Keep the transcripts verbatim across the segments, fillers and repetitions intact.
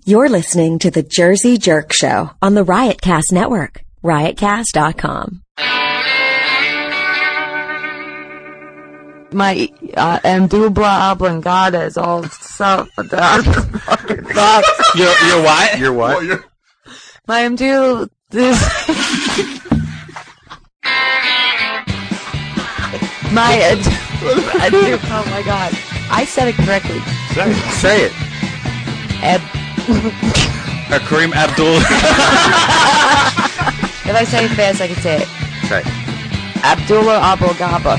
You're listening to the Jersey Jerk Show on the Riotcast Network, riotcast dot com. My uh, Andubla oblongata is all so fucking fuck. You're, you're what? You're what? Well, you're... My Andubla... This... my Andubla... Oh my god. I said it correctly. Say it. Say it. Ab... Uh, Kareem Abdul. If I say it fast, I can say it. Say it. Abdullah Abogaba.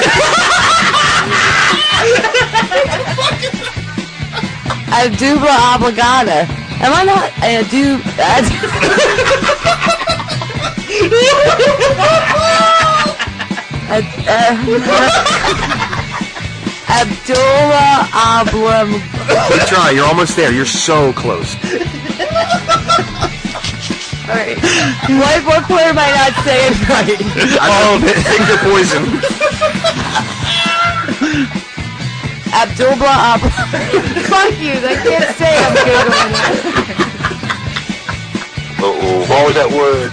Abdullah Obligata. Am I not? I do. Abdullah Oblam. Keep trying. You're almost there. You're so close. Alright. What, what part am I not saying right? All of it. Finger poison. Abdullah Ab... Fuck you. I can't say I'm Googling it. Uh-oh. What was that word?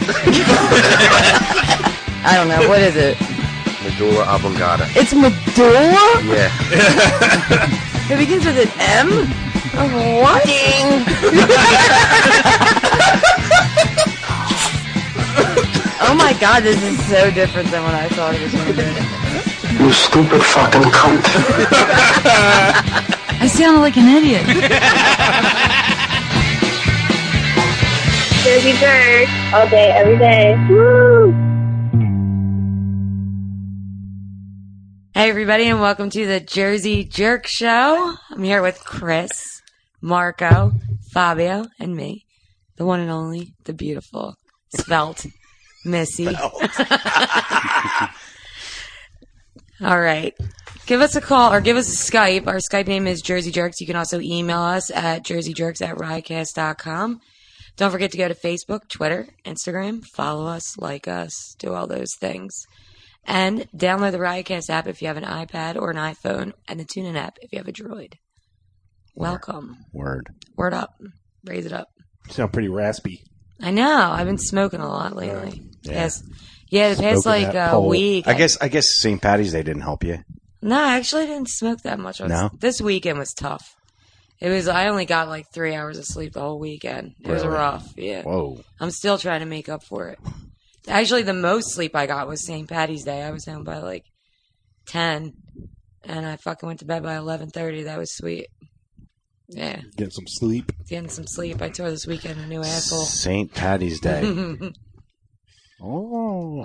I don't know. What is it? Medulla oblongata. It's medulla? Yeah. It begins with an M? Oh, what? Oh my god, this is so different than what I thought it was going to be. You stupid fucking cunt. I sound like an idiot. Jersey Jerk. All day, every day. Woo! Hey everybody, and welcome to the Jersey Jerk Show. I'm here with Chris, Marco, Fabio, and me. The one and only, the beautiful, svelte Missy. All right. Give us a call or give us a Skype. Our Skype name is Jersey Jerks. You can also email us at jerseyjerks at riotcast dot com. Don't forget to go to Facebook, Twitter, Instagram. Follow us, like us, do all those things. And download the Riotcast app if you have an iPad or an iPhone, and the TuneIn app if you have a Droid. Welcome. Word. Word up. Raise it up. You sound pretty raspy. I know. I've been smoking a lot lately. Yeah. Yes. Yeah, the past Smoking like that a pole. week. I guess I guess Saint Patty's Day didn't help you. No, I actually didn't smoke that much. I was, No? This weekend was tough. It was. I only got like three hours of sleep the whole weekend. It was Really? rough. Yeah. Whoa. I'm still trying to make up for it. Actually, the most sleep I got was Saint Patty's Day. I was home by like ten, and I fucking went to bed by eleven thirty. That was sweet. Yeah. Get some sleep. Getting some sleep. I tore this weekend a new asshole. Saint Patty's Day. Oh.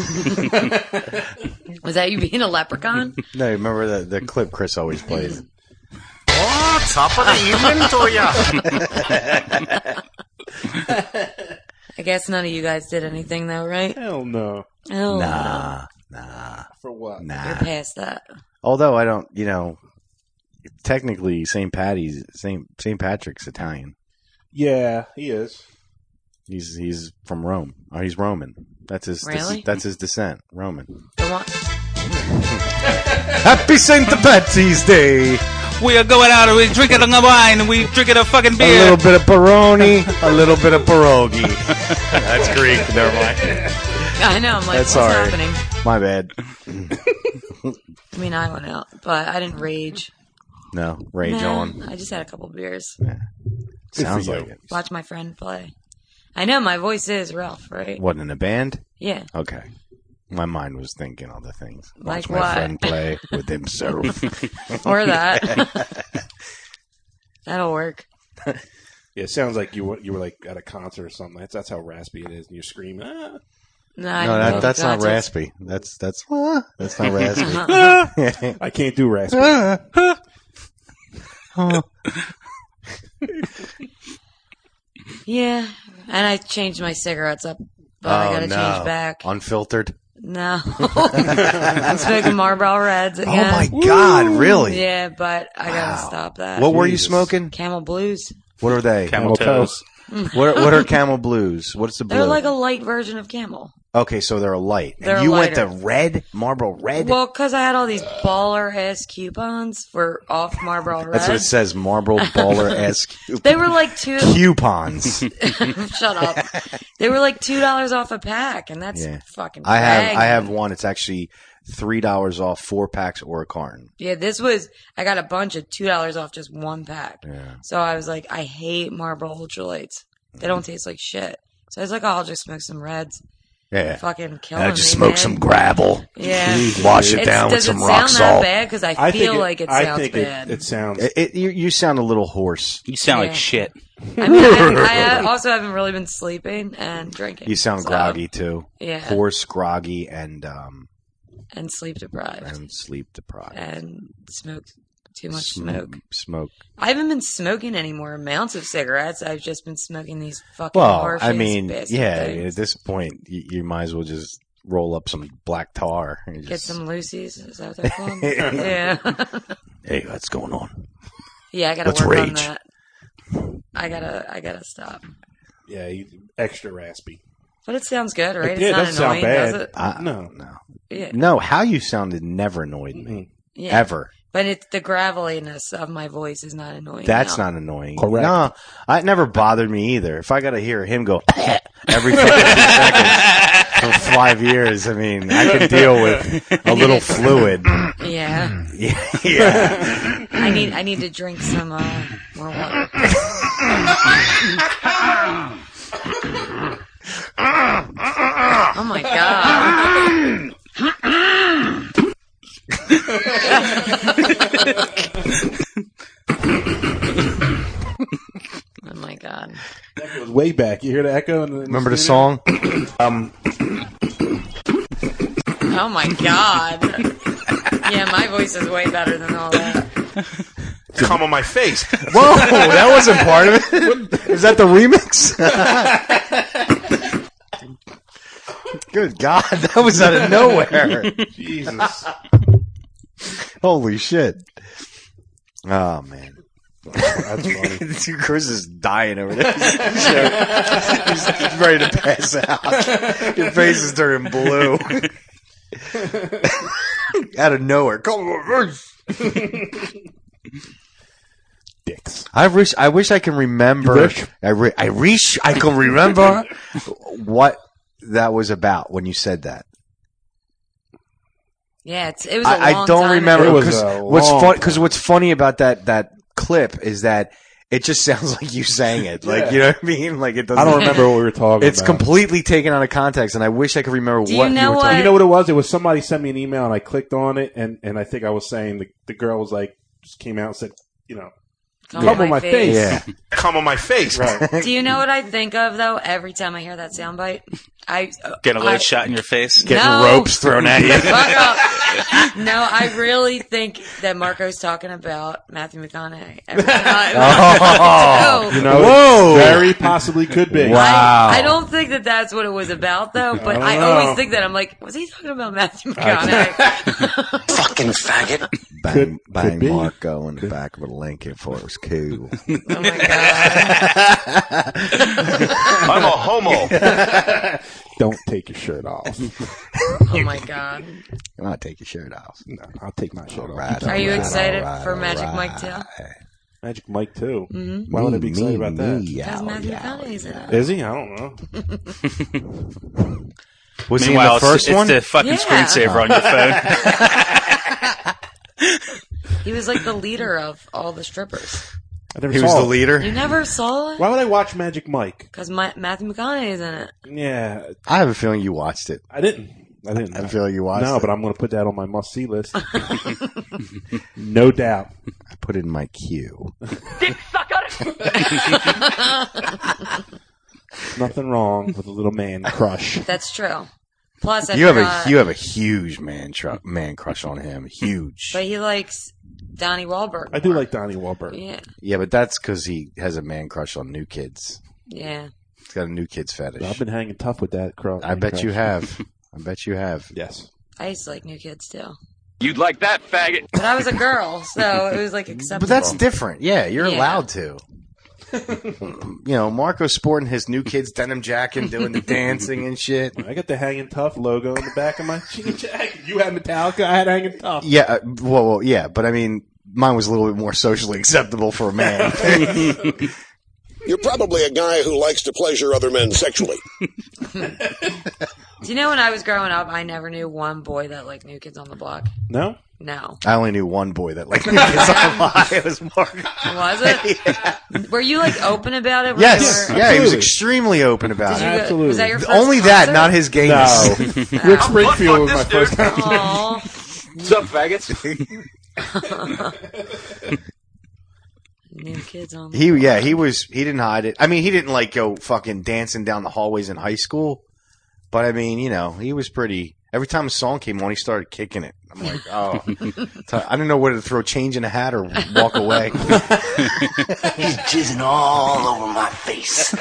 Was that you being a leprechaun? No, remember the, the clip Chris always plays? Oh, top of the evening to ya. I guess none of you guys did anything though, right? Hell no. Oh, Nah. Nah. For what? no. Nah. You're past that. Although I don't, you know, technically Saint Patty's, Saint Saint Patrick's Italian. Yeah, he is. He's he's from Rome. Oh, he's Roman. That's his. Really? That's his descent. Roman. The one- Happy Saint Patty's Day. We are going out and we're drinking a wine and we drinking a fucking A beer. little bit of Peroni, a little bit of pierogi. That's Greek. Never mind. I know. I'm like, That's what's sorry. happening? My bad. I mean, I went out, but I didn't rage. No, rage Nah, on. I just had a couple beers. Yeah. Good Sounds for you. like it. Watch my friend play. I know my voice is rough, right? What, in a band? Yeah. Okay. My mind was thinking other things. Like Watch my what? friend play with himself. Or that. That'll work. Yeah, it sounds like you were, you were like at a concert or something. That's, that's how raspy it is, and you're screaming. Ah. No, I No, didn't go that, to that's not concerts. raspy. That's that's uh, that's not raspy. I can't do raspy. Yeah, and I changed my cigarettes up, but I Oh, gotta no. change back. Unfiltered. No. I'm smoking Marlboro Reds Oh again. my God! Really? Yeah, but I gotta Wow. stop that. What were you Jesus. smoking? Camel Blues. What are they? Camel toes. What are, what are Camel Blues? What's the blue? They're like a light version of Camel. Okay, so they're a light. They're and you lighter. went to red, Marlboro Red. Well, because I had all these baller ass coupons for off Marlboro Red. That's what it says. Marlboro Baller S. They were like two. Coupons. Shut up. They were like two dollars off a pack, and that's Yeah. fucking. I have bragging. I have one. It's actually three dollars off four packs or a carton. Yeah, this was. I got a bunch of two dollars off just one pack. Yeah. So I was like, I hate Marlboro Ultralights. They don't taste like shit. So I was like, oh, I'll just smoke some Reds. Yeah. Fucking killing I just me, smoke man. some gravel. Yeah. Wash it It's- down with does some it rock sound salt. that bad? Because I I feel think like it I sounds think bad. It, it sounds. It, it, you, you sound a little hoarse. You sound Yeah. like shit. I mean, I, I also haven't really been sleeping and drinking. You sound so- groggy too. Yeah. Hoarse, groggy, and um and sleep deprived and sleep deprived. and smoke too much Sm- smoke. Smoke. I haven't been smoking any more amounts of cigarettes. I've just been smoking these fucking. Well, Marshalls I mean, bastard yeah. things. At this point, you, you might as well just roll up some black tar and Get just, some Lucy's. Is that what they're called? Yeah. Hey, what's going on? Yeah, I gotta Let's work on rage. that. I gotta, I gotta stop. yeah, you, extra raspy. But it sounds good, right? Yeah, it it's not doesn't sound annoying, bad. does it? I, No. no, Yeah. no. How you sounded never annoyed me yeah. ever. But it's the graveliness of my voice is not annoying. That's now. not annoying. Correct. No, it never bothered me either. If I got to hear him go every fifteen seconds for five years, I mean, I can deal with a little fluid. Yeah. Yeah, yeah. I need, I need to drink some uh, more water. Oh my god. Oh my god. It was way back. You hear the echo? In the, in Remember the studio? song? Um, Oh my god. Yeah, my voice is way better than all that. Come on my face. whoa, that wasn't part of it. Is that the remix? Good God, that was out of nowhere. Jesus. Holy shit. Oh, man. That's funny. Chris is dying over there. he's, he's ready to pass out. Your face is turning blue. Out of nowhere. Come on. Dicks. I wish I wish I can remember. You wish? I, re, I wish I can remember what that was about when you said that. Yeah, it's, it was a I, long I don't time remember It was because a what's long fun because time. what's funny about that that clip is that it just sounds like you sang it. Like Yeah. you know what I mean? Like it doesn't. I don't remember what we were talking It's about. completely taken out of context, and I wish I could remember Do you what know were what- talking. You know what it was? It was somebody sent me an email and I clicked on it and, and I think I was saying the, the girl was like, just came out and said, you know, Come come on my face. Yeah, Come on my face. Right. Do you know what I think of though? Every time I hear that soundbite, I Get a I- lead shot in your face. getting No. ropes thrown at you. Fuck up. No, I really think that Marco's talking about Matthew McConaughey. Every time. Oh. You know, Whoa. it very possibly could be. Wow. I, I don't think that that's what it was about, though. But don't I, know. always think that I'm like, was he talking about Matthew McConaughey? Fucking faggot. Bang, Could- bang could be. Marco in the back of a Lincoln for it was cool. Oh my god! I'm a homo. Don't take your shirt off. Oh my god! Come on, take your shirt off. No, I'll take my shirt All off. right, Are all you right, excited all right, for all Magic right. Mike too? Magic Mike too. Mm-hmm. Why would I be excited Me, about that? me, Because yow, Matthew yow, McConaughey's in yow. it. Is he? I don't know. Was he in Meanwhile, the first it's, one? it's the fucking Yeah. screensaver on your phone. He was like the leader of all the strippers. I never He saw was the it. leader. You never saw it? Why would I watch Magic Mike? Because Matthew McConaughey's in it. Yeah, I have a feeling you watched it. I didn't. I didn't. I feel like you watched No, it. but I'm going to put that on my must-see list. No doubt. I put it in my queue. Nothing wrong with a little man crush. That's true. Plus, I You have forgot, a you have a huge man tr- man crush on him. Huge. but he likes Donnie Wahlberg. I do more. like Donnie Wahlberg. Yeah, Yeah, but that's because he has a man crush on new kids. yeah. He's got a new kids fetish. I've been hanging tough with that crush. I bet you have. I bet you have. Yes. I used to like new kids too, You'd like that, faggot. but I was a girl, so it was like acceptable. But that's different. Yeah, you're Yeah. allowed to. you know, Marco's sporting his New Kids denim jacket and doing the dancing and shit. I got the Hanging Tough logo in the back of my jean jacket. You had Metallica, I had Hanging Tough. Yeah, uh, well, well, yeah, but I mean, mine was a little bit more socially acceptable for a man. You're probably a guy who likes to pleasure other men sexually. Do you know when I was growing up, I never knew one boy that liked New Kids on the Block? No? No. I only knew one boy that liked New Kids on the Block. It was Marco. Was it? Yeah. Were you like open about it? When Yes, you were, yeah, he was Absolutely. extremely open about Did you it. go- Absolutely. Was that your first Only that, concert? not his gayness. No. Rick Springfield was my first time. Aw. What's up, faggots? New Kids on the He, yeah, he was. He didn't hide it. I mean, he didn't like go fucking dancing down the hallways in high school. But I mean, you know, he was pretty. Every time a song came on, he started kicking it. I'm like, oh, I didn't know whether to throw change in a hat or walk away. He's jizzing all over my face.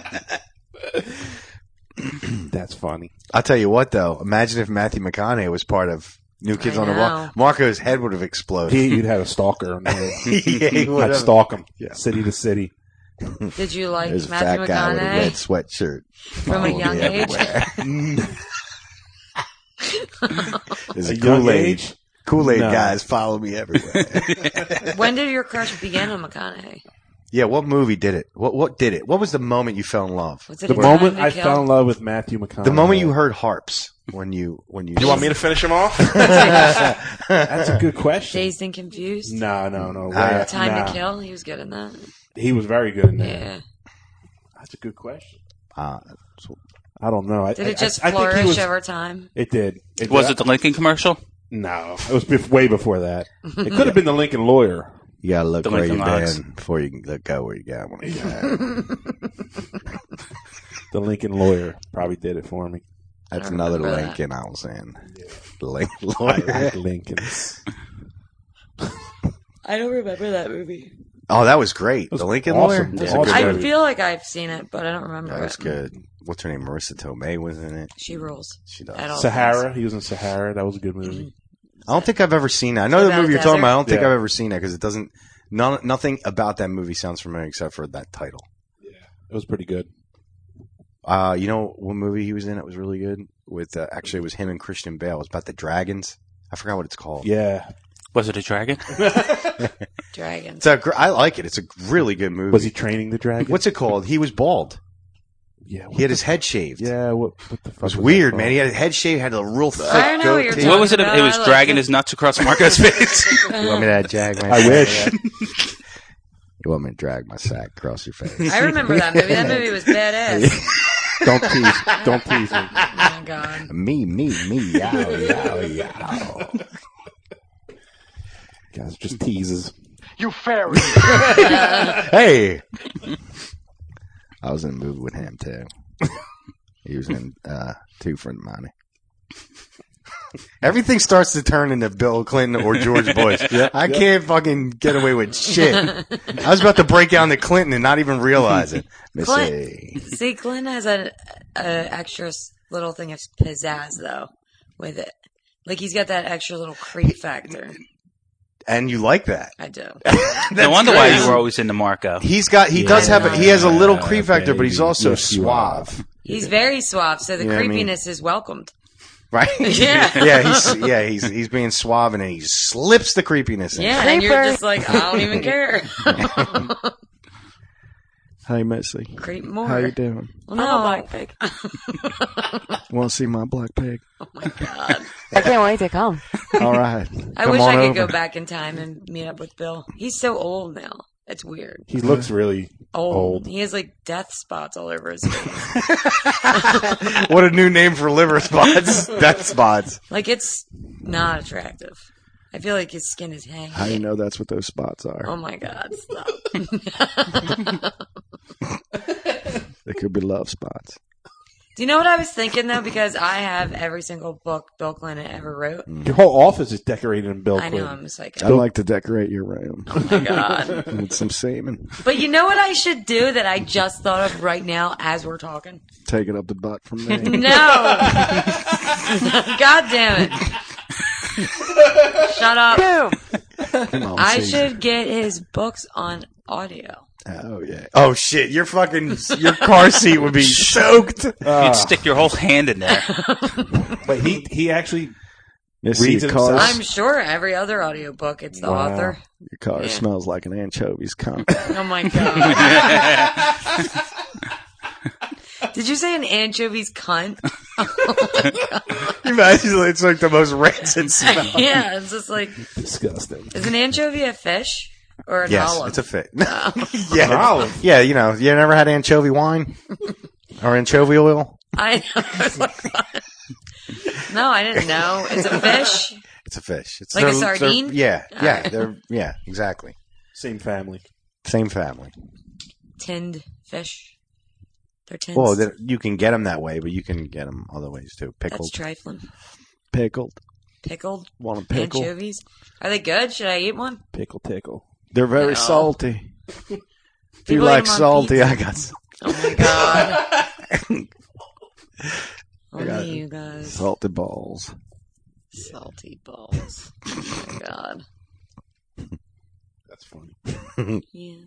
That's funny. I'll tell you what, though. Imagine if Matthew McConaughey was part of New Kids I on the know. Block. Marco's head would have exploded. He, you'd had a stalker on there. yeah, he would I'd have. stalk him, Yeah. city to city. Did you like There's a Matthew fat guy with a red McConaughey sweatshirt. from a Follow young me age? everywhere. There's A a young Kool-Aid. age? Kool-Aid No. guys follow me everywhere. When did your crush begin on McConaughey? Yeah, what movie did it? What what did it? What was the moment you fell in love? Was it The A Time moment to I Kill? fell in love with Matthew McConaughey. The moment you heard harps when you when you You want me to finish him off? That's a good question. Dazed and Confused? No, no, no. Uh, Way- Time nah. to Kill? He was good in that. He was very good in that. Yeah. That's a good question. uh, I don't know. I, Did I- it just I, I think flourish he was, over time? It did. It Was did. it the Lincoln commercial? No, it was bef- way before that. It could have been the Lincoln Lawyer. you gotta look The where Lincoln you've Logs. been before you can look go where you got when you got. The Lincoln Lawyer probably did it for me. That's I don't another remember that. Lincoln I was in. The Lincoln I lawyer. like Lincolns. I don't remember that movie. Oh, that was great. was The Lincoln awesome. lawyer. It was That's a awesome. good I movie. feel like I've seen it, but I don't remember That was it. good. What's her name? Marissa Tomei was in it. She rules. She does. At all Sahara. He was in Sahara. That was a good movie. I don't think I've ever seen that. I know Is the that movie a you're talking desert? about. I don't think Yeah. I've ever seen that because it doesn't. None, nothing about that movie sounds familiar except for that title. It was pretty good. Uh, you know what movie he was in? It was really good. With uh, actually, it was him and Christian Bale. It was about the dragons. I forgot what it's called. Yeah. Was it a dragon? Dragons. It's a gr- I like it. It's a really good movie. Was he training the dragon? What's it called? He was bald. Yeah. What He had the- his head shaved. Yeah. What, what the fuck It was that weird, called? man. He had his head shaved, had a real thick I don't know what you're goatee. talking What was it? about. It was I like dragging it. his nuts across Marco's face. You want me to drag my I wish. You want me to drag my sack across your face? I remember that movie. That movie was badass. Don't tease. Don't tease me. Oh my god. me, me, me, yow, yow, yow. Guys, just teases. You fairy. Hey! I was in a movie with him, too. He was in uh, Two for Money. Everything starts to turn into Bill Clinton or George Bush. I can't fucking get away with shit. I was about to break down to Clinton and not even realize it. Missy. Clint, see, Clint has a, a extra s- little thing of pizzazz though with it. Like he's got that extra little creep factor. And you like that. I do. No wonder why you were always into Marco. He's got, he Yeah, does have, a, he has a little yeah, creep factor, but he's baby. also Yes, you are. suave. He's very suave, so the You know what I mean? creepiness is welcomed. Right? Yeah. yeah, he's yeah, he's he's being suave and then he slips the creepiness in. Yeah, and you're just like, I don't even care. Hey, Missy. Creep more. How you doing? Well, no. I'm a black pig. Want to see my black pig? Oh my god. I can't wait to come. All right. I Come wish on I could over. go back in time and meet up with Bill. He's so old now. It's weird. He looks really Old. old. He has like death spots all over his face. What a new name for liver spots. Death spots. Like it's not attractive. I feel like his skin is hanging. How do you know that's what those spots are? Oh my god, stop. They could be love spots. Do you know what I was thinking though? Because I have every single book Bill Clinton ever wrote. Your whole office is decorated in Bill I know Clinton. I'm a psycho. I'd like to decorate your room Oh my god. with some semen. But you know what I should do that I just thought of right now as we're talking? Take it up the butt from me. No. God damn it. Shut up. Boom. Come on, I see. should get his books on audio. Oh yeah. Oh shit! Your fucking your car seat would be soaked. Uh, You'd stick your whole hand in there. but he he actually Yes, reads your it car, himself. I'm sure every other audiobook, it's the Wow. author. your car Yeah. smells like an anchovies cunt. Oh my god. Did you say an anchovies cunt? Imagine it's like the most rancid smell. Yeah, it's just like, Disgusting. is an anchovy a fish or an Yes, olive? it's a fit. Oh. yeah, An olive. yeah. You know, you never had anchovy wine or anchovy oil? I know. I was like, what? No, I didn't know. It's a fish. It's a fish. It's Like a they're- they're- sardine? Yeah, yeah. Alright. They're yeah, exactly. Same family. Same family. Tinned fish. They're tinned. Well, they're- you can get them that way, but you can get them other ways too. That's Pickled, trifling. pickled. Pickled Want a pickle? anchovies. Are they good? Should I eat one? Pickle tickle. They're very No. salty. If you People eat like them on salty, pizza. I got some Oh my god. got Only you guys. salty balls. Salty balls. Oh my god. That's funny. Yeah.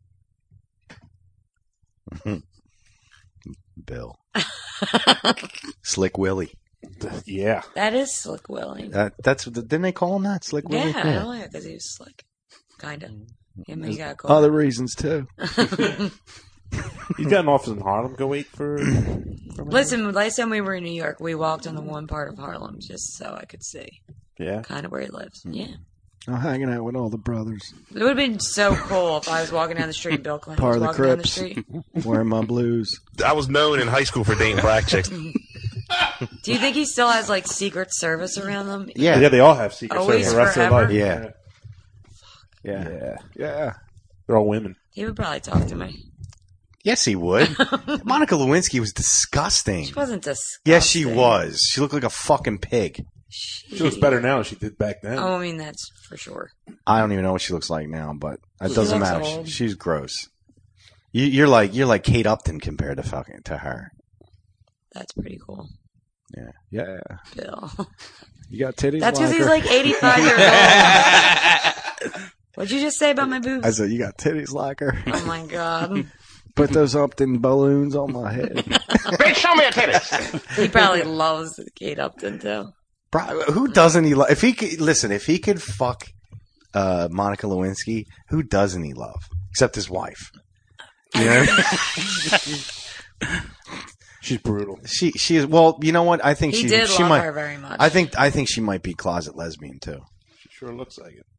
Bill. Slick Willie. Yeah. That is Slick Willie. That, that's didn't they call him that? Slick Yeah, Willie. I like it because he was slick. Kinda. Him and he got caught. Other reasons too. He's got an office in Harlem. Go wait for. for Listen, last time we were in New York, we walked on the one part of Harlem just so I could see Yeah. kind of where he lives. Yeah. I'm hanging out with all the brothers, It would have been so cool if I was walking down the street and Bill Clinton Part was of the walking down the Crips. street. wearing my blues. I was known in high school for dating black chicks. Do you think he still has, like, Secret Service around them? Yeah, Yeah, they all have secret Always, service the rest forever? of their Yeah. life. yeah, Yeah. yeah. They're all women. He would probably talk to me. Yes, he would. Monica Lewinsky was disgusting. She wasn't disgusting. Yes, she was. She looked like a fucking pig. She, She looks better now than she did back then. Oh, I mean, that's for sure. I don't even know what she looks like now, but it She doesn't looks matter. old. She, she's gross. You, you're like you're like Kate Upton compared to fucking to her. That's pretty cool. Yeah, yeah. Bill. You got titties. That's because like he's her? like eighty-five years old. What'd you just say about my boobs? I said you got titties like her. Oh my god. Put those Upton balloons on my head. Bitch, show me your titties. He probably loves Kate Upton too. Bro, who doesn't he love? If he could listen, if he could fuck uh, Monica Lewinsky, who doesn't he love? Except his wife. You know what I mean? She's brutal. She she is well. You know what? I think He she did she love might. her very much. I think I think she might be closet lesbian too. She sure looks like it.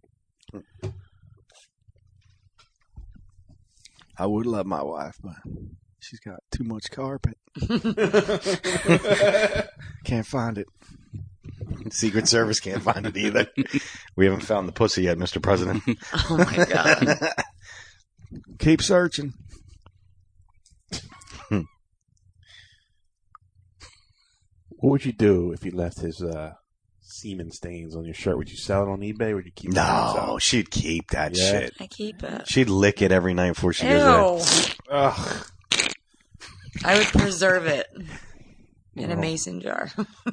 I would love my wife, but she's got too much carpet. Can't find it. Secret Service can't find it either. We haven't found the pussy yet, Mister President. Oh my god. Keep searching. What would you do if he left his uh, semen stains on your shirt? Would you sell it on eBay or would you keep it for No, yourself? she'd keep that Yeah. shit. I keep it. She'd lick it every night before she goes to bed. Ew. Ugh. I would preserve it in a mason jar.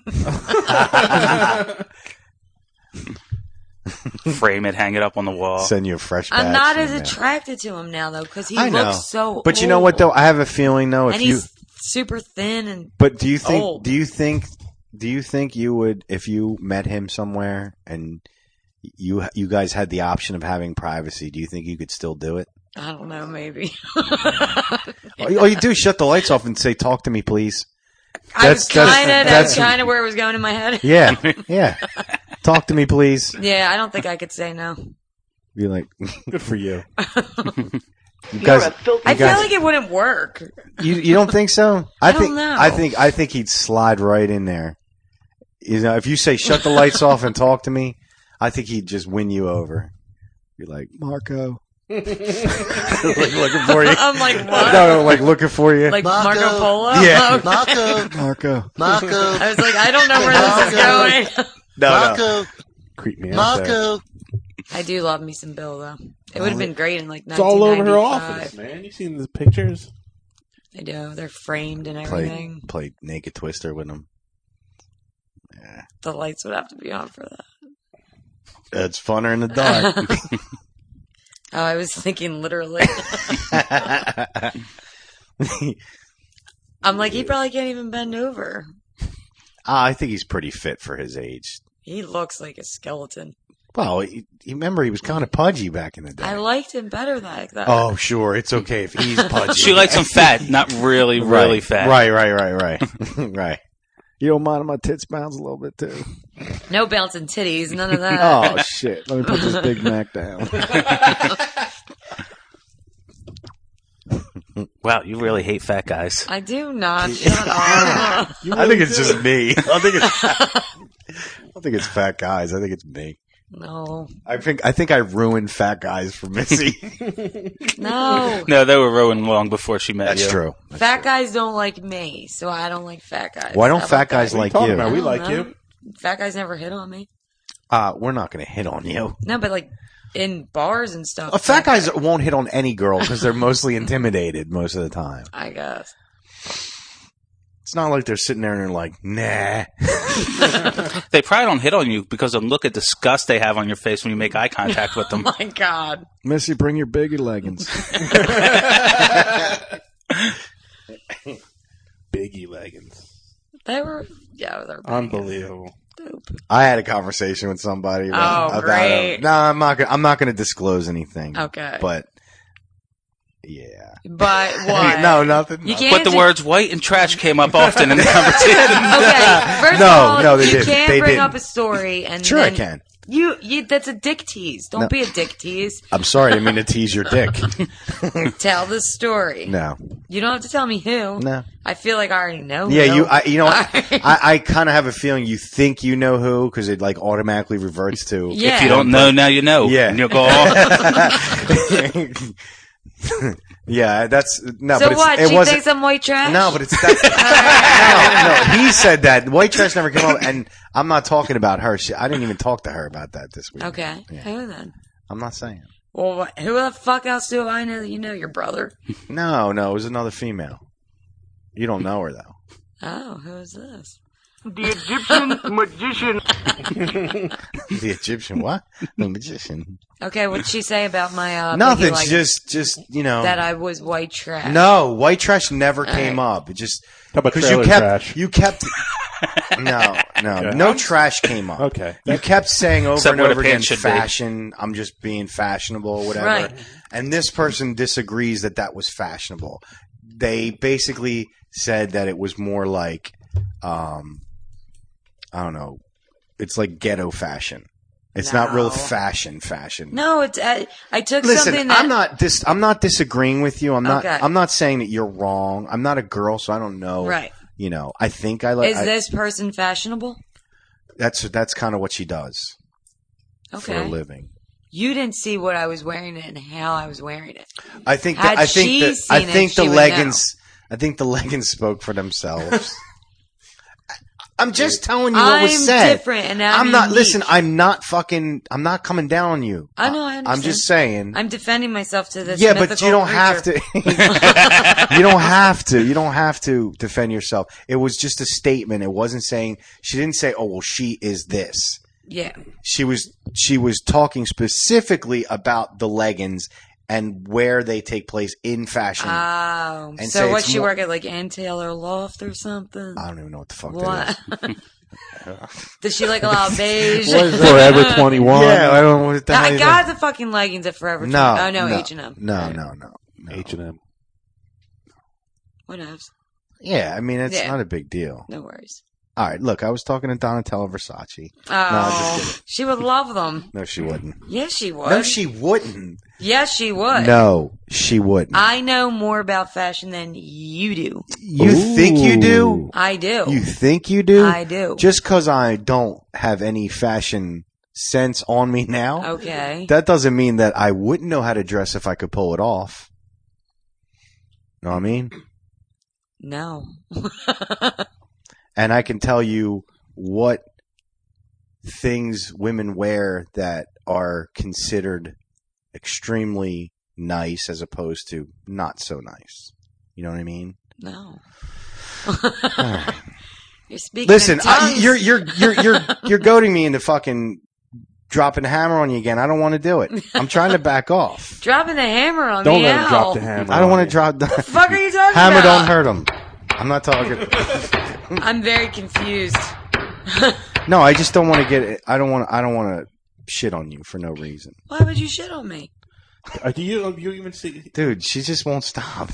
Frame it, hang it up on the wall. Send you a fresh batch. I'm not as in there. attracted to him now though because he I know. looks so. But you know what though? old. I have a feeling though if and you he's super thin and But do you think old. do you think do you think you would if you met him somewhere and you you guys had the option of having privacy, do you think you could still do it? I don't know, maybe. All you, all you do is shut the lights off and say, "Talk to me, please." I was That's- that's- kind of that's that's- kind of where it was going in my head. Yeah, yeah. Talk to me, please. Yeah, I don't think I could say no. Be like, Good for you. you guys. I you feel guys- like it wouldn't work. You you don't think so? I, I don't think know. I think I think he'd slide right in there. You know, if you say shut the lights off and talk to me, I think he'd just win you over. Be like, Marco. like looking for you. I'm like, what? No, no, like looking for you. Like Marco. Marco Polo? Yeah. Okay. Marco, Marco. Marco, I was like, I don't know where this is going. No, no. Marco, Creep me out there. Marco. I do love me some Bill though. It would have been great in like It's all over her nineteen ninety-five. office, man. You seen the pictures? I do. They're framed and Play, everything. play Naked Twister with him. Yeah. The lights would have to be on for that. It's funner in the dark. Oh, I was thinking literally. I'm like, he probably can't even bend over. Ah, I think he's pretty fit for his age. He looks like a skeleton. Well, he, he- remember he was kind of pudgy back in the day. I liked him better like that. Oh, sure, it's okay if he's pudgy. She likes him fat, not really, really right, fat. Right, right, right, right, right. You don't mind if my tits bounce a little bit too? No bouncing titties, none of that. Oh shit! Let me put this Big Mac down. Wow, you really hate fat guys. I do not. Shut up. I think it's just me. I think it's. I don't think it's fat guys. I think it's me. No. I think I think I ruined fat guys for Missy. No. No, they were ruined long before she met That's you. true. That's Fat true. guys don't like me, so I don't like fat guys. Why don't How fat about guys that? like Talking you? about, we I like don't you. know. Fat guys never hit on me. Uh, we're not going to hit on you. No, but like in bars and stuff. Uh, fat guys won't hit on any girl because they're mostly intimidated most of the time. I guess. It's not like they're sitting there and they're like, nah. They probably don't hit on you because of the look of disgust they have on your face when you make eye contact with them. Oh my God. Missy, bring your biggie leggings. Biggie leggings. They were, yeah, they're Unbelievable. I had a conversation with somebody about, Oh, about great. it. No, I'm not. Gonna, I'm not going to disclose anything. Okay. But yeah. But what? no, nothing. You nothing. can't But the words white and trash came up often in the conversation. Okay, first No, of all, no, they you didn't. can't They bring didn't. up a story and Sure, I then can. You, you, that's a dick tease. Don't No. be a dick tease. I'm sorry. I didn't mean to tease your dick. Tell the story. No. You don't have to tell me who. No. I feel like I already know. Yeah, who. you. I, you know, what? Alright. I, I kind of have a feeling you think you know who because it like automatically reverts to. Yeah. If you don't know, now you know. Yeah. And you'll go, oh. Yeah, that's no. So but it's, what? It She wasn't, thinks I'm white trash? No, but it's that. no, no. He said that white trash never came up, and I'm not talking about her. She, I didn't even talk to her about that this week. Okay. Yeah. Who then? I'm not saying. Well, what, who the fuck else do I know that you know? Your brother? No, no, it was another female. You don't know her though. Oh, who is this? The Egyptian magician. The Egyptian what? The magician. Okay, what'd she say about my uh, Nothing. Biggie She leggings? just, just you know. that I was white trash. No, white trash never All came right. up. It just How about because you trailer kept trash? you kept. No, no, Okay. no trash came up. Okay. You kept saying over Except and where the over again, pants should be. fashion. I'm just being fashionable, or whatever. Right. And this person disagrees that that was fashionable. They basically said that it was more like, um, I don't know. It's like ghetto fashion. It's not real No. fashion. Fashion. No, it's I, I took Listen, something that I'm not dis- I'm not disagreeing with you. I'm not. Okay. I'm not saying that you're wrong. I'm not a girl, so I don't know. Right. You know, I think I like. Is this person fashionable? That's that's kind of what she does for a Okay. living. You didn't see what I was wearing it and how I was wearing it. I think. Had That, I think. she That, I seen it, think she the would leggings. I think the leggings spoke for themselves. I'm just telling you what was I'm said. different and I'm I'm not. unique. Listen, I'm not fucking. I'm not coming down on you. I know, I understand. I'm just saying. I'm defending myself to this. Yeah, but mythical you don't creature. have to. You don't have to. You don't have to defend yourself. It was just a statement. It wasn't saying. She didn't say, "Oh, well, she is this." Yeah. She was. She was talking specifically about the leggings and where they take place in fashion. Oh, And so say what? it's She more- work at like Ann Taylor Loft or something? I don't even know what the fuck that What? is. Does she like a lot of beige? Forever twenty-one. Yeah, I don't know what the hell I you got the fucking leggings at Forever. No, twenty Oh no, no, H and M. No, no, no, no. H and M. What else? Yeah, I mean it's Yeah. not a big deal. No worries. All right, look, I was talking to Donatella Versace. Oh, just kidding. she would love them. No, she wouldn't. Yes, she would. No, she wouldn't. Yes, she would. No, she wouldn't. I know more about fashion than you do. You think you do? I do. You think you do? I do. Just because I don't have any fashion sense on me now, Okay. that doesn't mean that I wouldn't know how to dress if I could pull it off. Know what I mean? No. And I can tell you what things women wear that are considered extremely nice as opposed to not so nice. You know what I mean? No. Right. You're speaking. Listen, in I, tongues. you're you're you're you're you're goading me into fucking dropping the hammer on you again. I don't want to do it. I'm trying to back off. Dropping the hammer on Don't me. let him Ow. drop the hammer. I don't on want you. to drop the The fuck are you talking hammer. about? Don't hurt him. I'm not talking. I'm very confused. No, I just don't want to get it. I don't want. I don't want to shit on you for no reason, Why would you shit on me? Uh, do you you even see? dude. She just won't stop.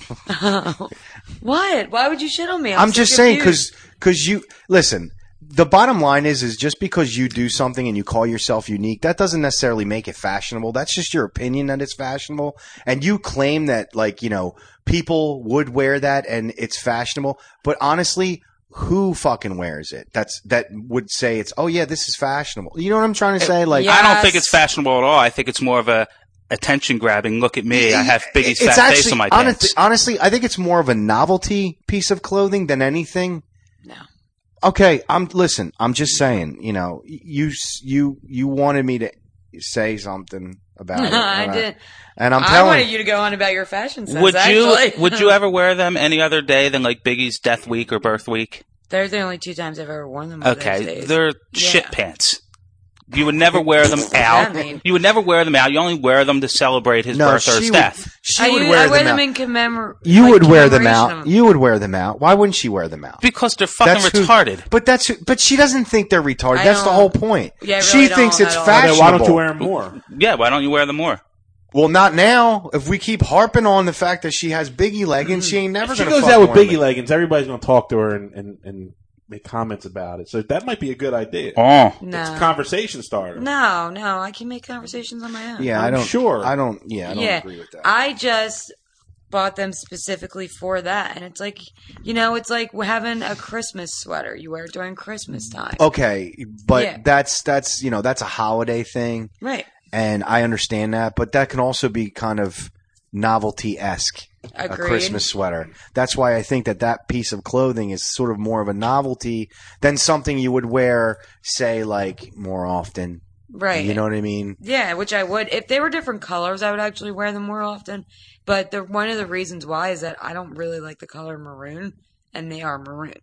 What? Why would you shit on me? I'm, I'm so just saying confused. because because you listen. The bottom line is is just because you do something and you call yourself unique, that doesn't necessarily make it fashionable. That's just your opinion that it's fashionable, and you claim that like you know people would wear that and it's fashionable. But honestly, who fucking wears it? That's that would say it's oh yeah, this is fashionable. You know what I'm trying to say? Like Yeah. I don't Yes. think it's fashionable at all. I think it's more of a attention grabbing. Look at me. I have Biggie's it's fat actually, face on my honest- pants. honestly, I think it's more of a novelty piece of clothing than anything. No. Okay, I'm listen. I'm just saying. You know, you you you wanted me to say something about it. I and did. and I'm I telling. wanted you to go on about your fashion sense. Would actually. you would you ever wear them any other day than like Biggie's death week or birth week? There's the only two times I've ever worn them. were those Okay, days. they're Yeah. shit pants. You would never wear them out. that mean? You would never wear them out. You only wear them to celebrate his no, birth or she his would. death. She I, would use- wear I wear them them out. in commemor. you like, would wear them commemoration out. of- You would wear them out. Why wouldn't she wear them out? Because they're fucking That's who- retarded. but that's who- but she doesn't think they're retarded. I That's the don't- whole point. Yeah, I she really thinks don't it's at all. Well, then fashionable. why don't you wear them more? Yeah, why don't you wear them more? Well, not now. If we keep harping on the fact that she has Biggie leggings, she ain't never If she gonna goes fucking out with wear Biggie them. leggings, everybody's going to talk to her and, and, and make comments about it. So that might be a good idea. Oh, No. It's a conversation starter. No, no, I can make conversations on my own. Yeah, I I'm don't. sure. I don't. Yeah, I don't yeah. agree with that. I just bought them specifically for that, and it's like, you know, it's like having a Christmas sweater. You wear it during Christmas time, Okay, but Yeah. that's that's you know that's a holiday thing, right? and I understand that. But that can also be kind of novelty esque. A Agreed. Christmas sweater. That's why I think that that piece of clothing is sort of more of a novelty than something you would wear, say, like more often. Right. You know what I mean? Yeah, which I would. If they were different colors, I would actually wear them more often. But the one of the reasons why is that I don't really like the color maroon, and they are maroon.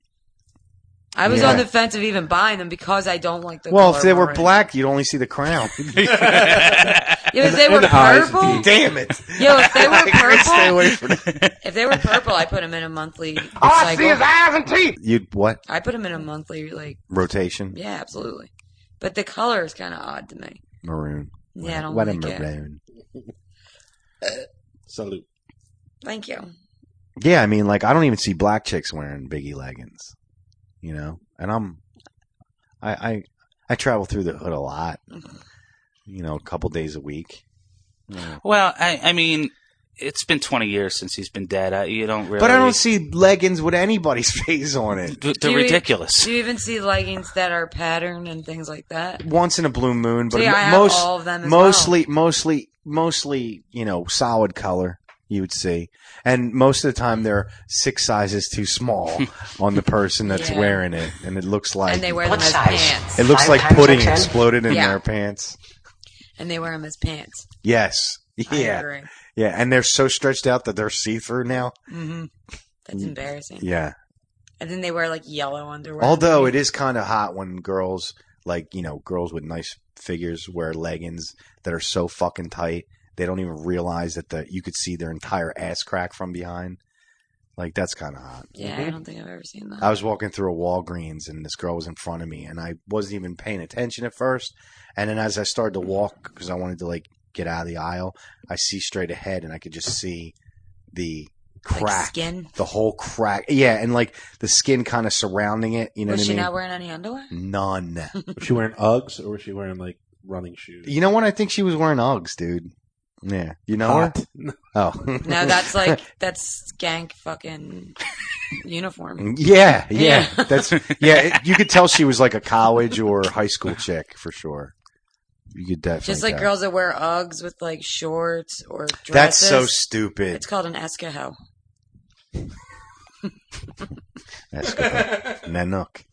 I was Yeah. on the fence of even buying them because I don't like the Well, color if they were maroon. black, you'd only see the crown. Yeah, if they were and the eyes. purple, Damn it! yo, if they were Stay away purple, from that. if they were purple, I put them in a monthly All I see is cycle. eyes and teeth. You'd what? I put them in a monthly, like, Rotation? yeah, absolutely. But the color is kind of odd to me. Maroon. Yeah, I don't what like a it. maroon. Salute. Thank you. Yeah, I mean, like, I don't even see black chicks wearing Biggie leggings, you know? And I'm, I, I, I travel through the hood a lot, you know, a couple days a week. Yeah. well, I, I mean, it's been twenty years since he's been dead. I, you don't really. But I don't see leggings with anybody's face on it. They're Do you- ridiculous. Do you even see leggings that are patterned and things like that? Once in a blue moon, but See, I have most, all of them as mostly, mostly, mostly, you know, solid color. You would see, and most of the time they're six sizes too small on the person that's Yeah. wearing it, and it looks like And they wear What them as size? pants. it looks Five like times pudding X L? exploded in Yeah. their pants. And they wear them as pants. Yes, I yeah, agree. yeah, and they're so stretched out that they're see through now. hmm That's embarrassing. Yeah, And then they wear like yellow underwear. although it is kind of hot when girls, like you know, girls with nice figures wear leggings that are so fucking tight. They don't even realize that the you could see their entire ass crack from behind. Like that's kind of hot. Yeah, I don't think I've ever seen that. I was walking through a Walgreens and this girl was in front of me and I wasn't even paying attention at first. And then as I started to walk because I wanted to like get out of the aisle, I see straight ahead and I could just see the Like crack, skin? the whole crack. Yeah, and like the skin kind of surrounding it. You know Was what she I mean? not wearing any underwear? None. Was she wearing Uggs or was she wearing like running shoes? You know what? I think she was wearing Uggs, dude. Yeah, you know Hot. her? Oh, No, that's like that's skank fucking uniform. yeah, yeah. Yeah. That's yeah. It, you could tell she was like a college or high school chick for sure. You could definitely Just like tell. girls that wear Uggs with like shorts or dresses. That's so stupid. It's called an escahoe. That's good. Nanook.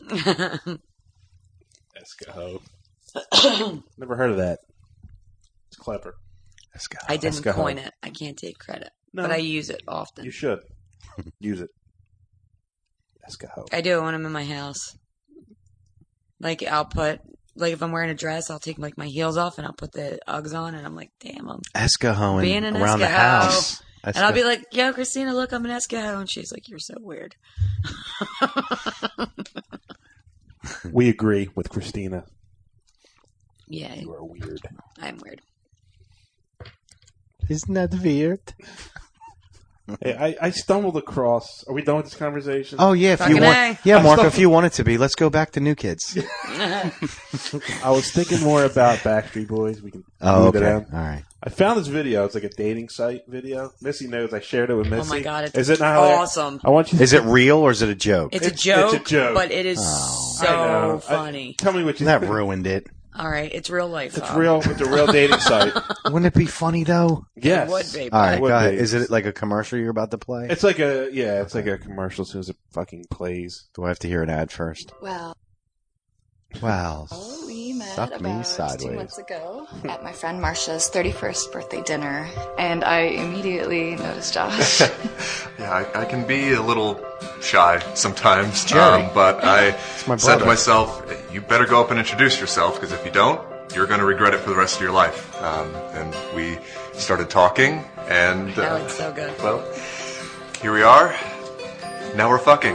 Escahoe. Never heard of that. It's clever. That's good. I didn't Escahoe. coin it. I can't take credit, No. but I use it often. You should use it. Escahoe. I do it when I'm in my house. Like I'll put like if I'm wearing a dress, I'll take like my heels off and I'll put the Uggs on, and I'm like, damn, I'm Escahoing being an around the Escaho. house. And I'll be like, yo, Christina, look, I'm an Escaho. And she's like, you're so weird. We agree with Christina. Yeah. You are weird. I'm weird. Isn't that weird? Hey, I, I stumbled across. Are we done with this conversation? Oh yeah, if Fucking you want, A. yeah, I Marco, stumbled- if you want it to be, let's go back to New Kids. I was thinking more about Backstreet Boys. We can Oh, move it okay, on. all right. I found this video. It's like a dating site video. Missy knows. I shared it with Missy. Oh my God, it's is it not hilarious? awesome. I want you. To Is it real or is it a joke? It's, It's- a joke, it's a joke. but it is I know. so I- funny. tell me what you that think. ruined it. All right, it's real life. It's though. real. It's a real dating site. Wouldn't it be funny though? Yes. It would be. All right, Would go ahead. be. Is it like a commercial you're about to play? It's like a yeah. It's like a commercial as soon as it fucking plays. Do I have to hear an ad first? Well, Wow. we met Suck me about sideways. two months ago at my friend Marsha's thirty-first birthday dinner, and I immediately noticed Josh. Yeah, I, I can be a little shy sometimes, Jerry. um, but I my said to brother. myself, you better go up and introduce yourself, because if you don't, you're going to regret it for the rest of your life. Um, and we started talking, and Oh, uh, it's so good. well, here we are. Now we're fucking.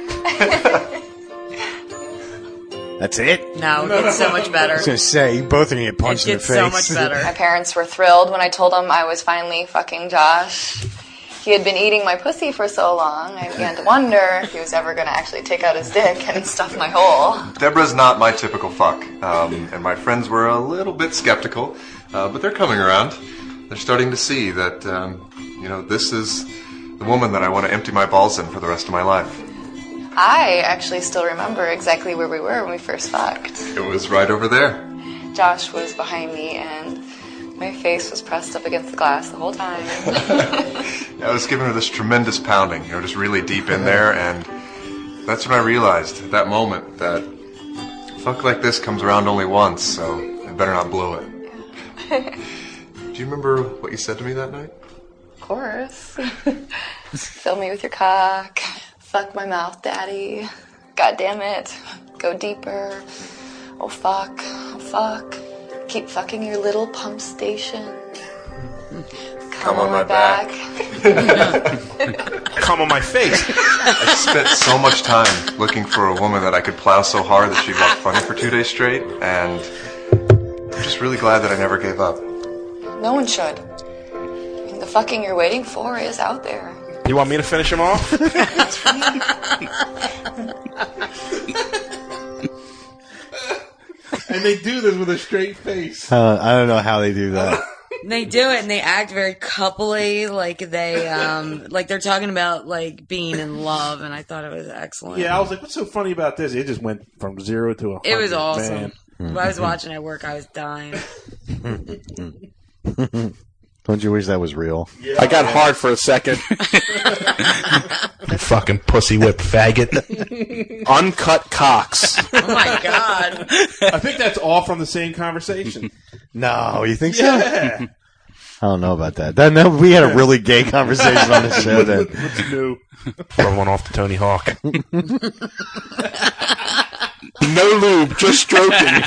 That's it? No, it gets so much better. I was going to say, you both are going to get punched It in the gets face. so much better. My parents were thrilled when I told them I was finally fucking Josh. He had been eating my pussy for so long, I began to wonder if he was ever going to actually take out his dick and stuff my hole. Deborah's not my typical fuck, um, and my friends were a little bit skeptical, uh, but they're coming around. They're starting to see that, um, you know, this is the woman that I want to empty my balls in for the rest of my life. I actually still remember exactly where we were when we first fucked. It was right over there. Josh was behind me and my face was pressed up against the glass the whole time. I was giving her this tremendous pounding, you know, just really deep in there, and that's when I realized at that moment that fuck like this comes around only once, so I better not blow it. Do you remember what you said to me that night? Of course. Fill me with your cock. Fuck my mouth, daddy. God damn it. Go deeper. Oh fuck. Oh fuck. Keep fucking your little pump station. Come, Come on, on my back. back. Come on my face. I spent so much time looking for a woman that I could plow so hard that she'd walk funny for two days straight, and I'm just really glad that I never gave up. No one should. I mean, the fucking you're waiting for is out there. You want me to finish him off? And they do this with a straight face. Uh, I don't know how they do that. They do it, and they act very coupley, like they, um, like they're talking about like being in love, and I thought it was excellent. Yeah, I was like, what's so funny about this? It just went from zero to a hundred. It was awesome. Man. When I was watching at work, I was dying. Don't you wish that was real? Yeah, I got hard for a second. Fucking pussy whip faggot. Uncut cocks. Oh my god! I think that's all from the same conversation. No, you think so? Yeah. I don't know about that. That no, we had a really gay conversation on the show then. What's new? Rub one off to Tony Hawk. No lube, just stroking.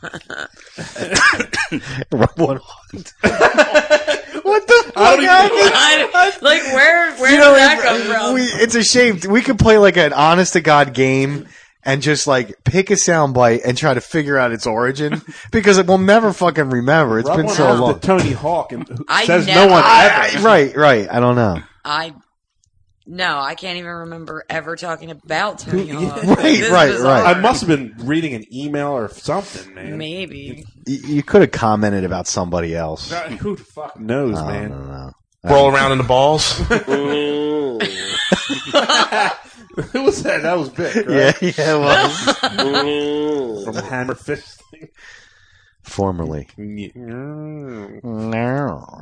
Rub one off. What the fuck? I, like where? Where You know, did that come from? we, it's a shame. We could play like an honest to God game and just like pick a soundbite and try to figure out its origin because it will never fucking remember. It's Rub been one so off long. to Tony Hawk and who I says never- no one I- ever. Right, right. I don't know. I no, I can't even remember ever talking about Tony Hawk. Right, This is right, bizarre. right. I must have been reading an email or something, man. Maybe. Y- You could have commented about somebody else. God, who the fuck knows, I man? don't know. Roll around in the balls. Who was that? That was Vic, Yeah, right? yeah, it was. From Hammer Fist thing. Formerly. Mm. No.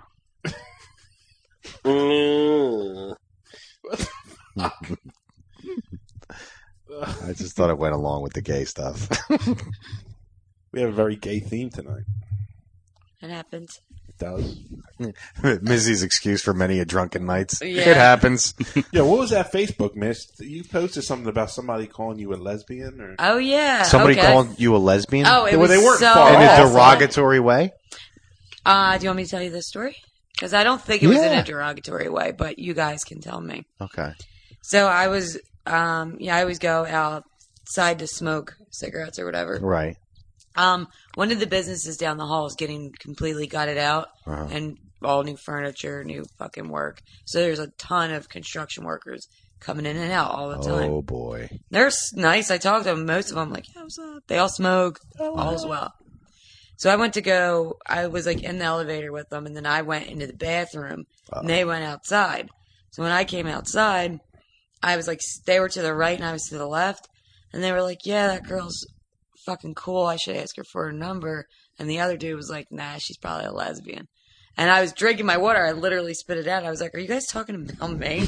I just thought it went along with the gay stuff. We have a very gay theme tonight. It happened. does. Missy's excuse for many a drunken nights. Yeah. It happens. Yeah, what was that Facebook, Miss? You posted something about somebody calling you a lesbian, or Oh yeah. Somebody okay. called you a lesbian? Oh, it Well, was they weren't so far In a awful. derogatory way? Uh, do you want me to tell you this story? Because I don't think it was in Yeah. a derogatory way, but you guys can tell me. Okay. So I was, um, yeah, I always go outside to smoke cigarettes or whatever. Right. Um, one of the businesses down the hall is getting completely gutted out Uh-huh. and all new furniture, new fucking work. So there's a ton of construction workers coming in and out all the time. Oh, boy. They're s- nice. I talked to them. Most of them like, yeah, what's up? They all smoke. All's well. So I went to go, I was like in the elevator with them, and then I went into the bathroom, Uh-oh. and they went outside. So when I came outside, I was like, they were to the right and I was to the left, and they were like, yeah, that girl's fucking cool. I should ask her for her number. And the other dude was like, nah, she's probably a lesbian. And I was drinking my water. I literally spit it out. I was like, are you guys talking about me?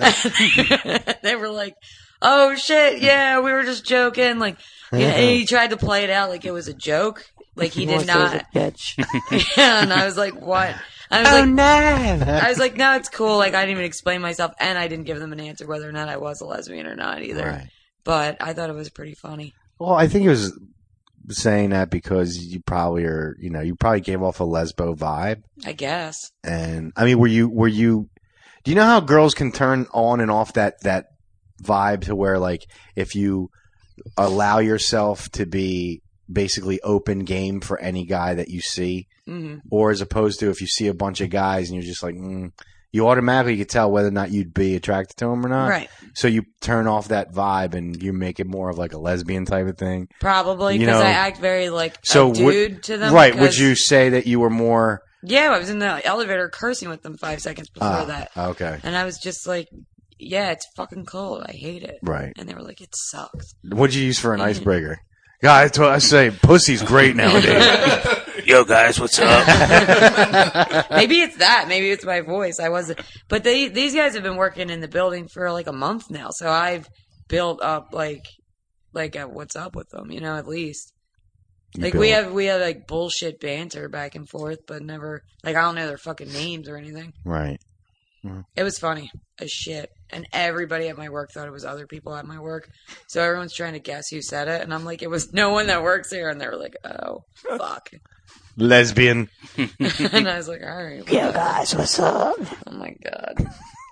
They were like, oh shit, yeah, we were just joking. Like, yeah, and he tried to play it out like it was a joke. Like he did not. Bitch. Yeah, and I was like, what? I was Oh, like, no. I was like, no, it's cool. Like I didn't even explain myself, and I didn't give them an answer whether or not I was a lesbian or not either. Right. But I thought it was pretty funny. Well, I think it was saying that because you probably are, you know, you probably gave off a lesbo vibe. I guess. And I mean, were you, were you, do you know how girls can turn on and off that, that vibe to where like if you allow yourself to be basically open game for any guy that you see, Mm-hmm. or as opposed to if you see a bunch of guys and you're just like, mm, you automatically could tell whether or not you'd be attracted to them or not. Right. So you turn off that vibe and you make it more of like a lesbian type of thing. Probably You because know, I act very like So a dude would, to them. right? because- Would you say that you were more? Yeah, I was in the elevator cursing with them five seconds before Ah, that. okay. And I was just like, yeah, it's fucking cold. I hate it. Right. And they were like, it sucks. What'd you use for an icebreaker? Guys, that's what I say. Pussy's great nowadays. Yo, guys, what's up? Maybe it's that. Maybe it's my voice. I wasn't. But they these guys have been working in the building for like a month now, so I've built up like like a what's up with them, you know, at least. You Like we built- have we have like bullshit banter back and forth, but never like I don't know their fucking names or anything. Right. It was funny as shit, and everybody at my work thought it was other people at my work. So everyone's trying to guess who said it, and I'm like, it was no one that works here, and they were like, oh fuck. Lesbian. And I was like, all right. Yo, whatever. guys, what's up? Oh my god.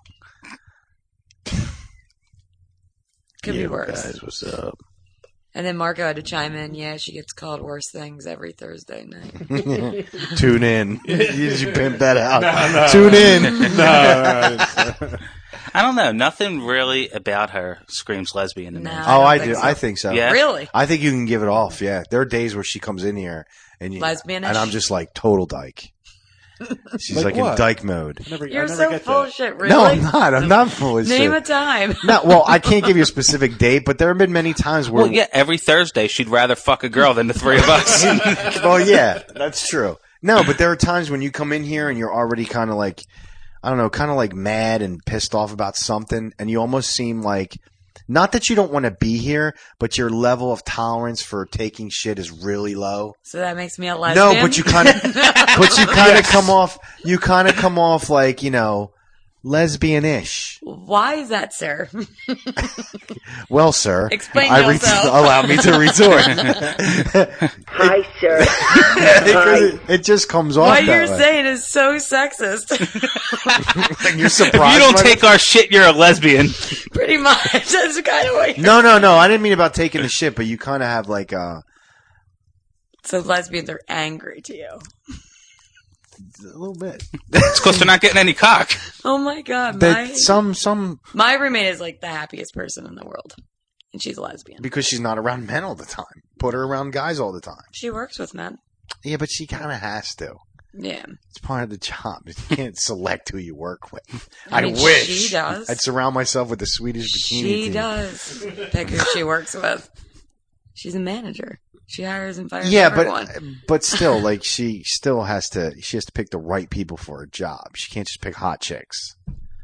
Could be Yo, worse. Guys, what's up? And then Marco had to chime in. Yeah, she gets called worse things every Thursday night. Tune in. Did you pimp that out? No, no. Tune in. No. I don't know. Nothing really about her screams lesbian to me. No. Oh, I I, don't do. think so. I think so. Yeah? Really? I think you can give it off. Yeah, there are days where she comes in here and you, Lesbian-ish? and I'm just like total dyke. She's Like like, in what? dyke mode. Never, I You're never so get full that. of shit, really? No, I'm not. I'm not full of Name shit. a time. No, well, I can't give you a specific date, but there have been many times where. Well, yeah, every Thursday she'd rather fuck a girl than the three of us. Well, yeah, that's true. No, but there are times when you come in here and you're already kind of like, I don't know, kind of like mad and pissed off about something, and you almost seem like, not that you don't want to be here, but your level of tolerance for taking shit is really low. So that makes me a lesbian? No, but you kind of, but you kind of come off, you kind of come off like, you know, lesbian-ish. Why is that, sir? Well, sir, Explain I ret- yourself. allow me to retort. Hi, sir. Because it, it just comes off What that you're way. saying is so sexist. And you're If surprised. you don't by take our shit, you're a lesbian. Pretty much. That's kind of what you're No, no, no. I didn't mean about taking the shit, but you kind of have like uh So lesbians are angry to you. a little bit. It's because they're not getting any cock. Oh my god. That My, some some my roommate is like the happiest person in the world. And she's a lesbian. because she's not around men all the time. Put her around guys all the time. She works with men. Yeah, but she kind of has to. Yeah. It's part of the job. You can't select who you work with. I I, mean, wish. she does. I'd surround myself with the Swedish bikini She team. does pick who she works with. She's a manager. She hires and fires Yeah, everyone. but but still, like she still has to. She has to pick the right people for her job. She can't just pick hot chicks.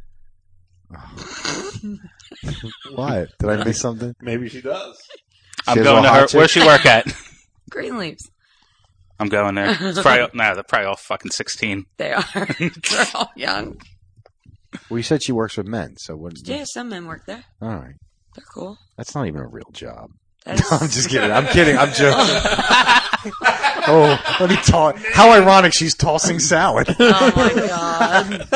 What? Did I miss something? Maybe she does. I'm has going a to hot her. chick? Where's she work at? Greenleaves. I'm going there. It's probably, no, they're probably all fucking sixteen. They are. They're all young. Well, you said she works with men, so what's Yeah, some men work there. All right. They're cool. That's not even a real job. That is- No, I'm just kidding. I'm kidding. I'm joking. Oh, let me talk. How ironic she's tossing salad. Oh my god.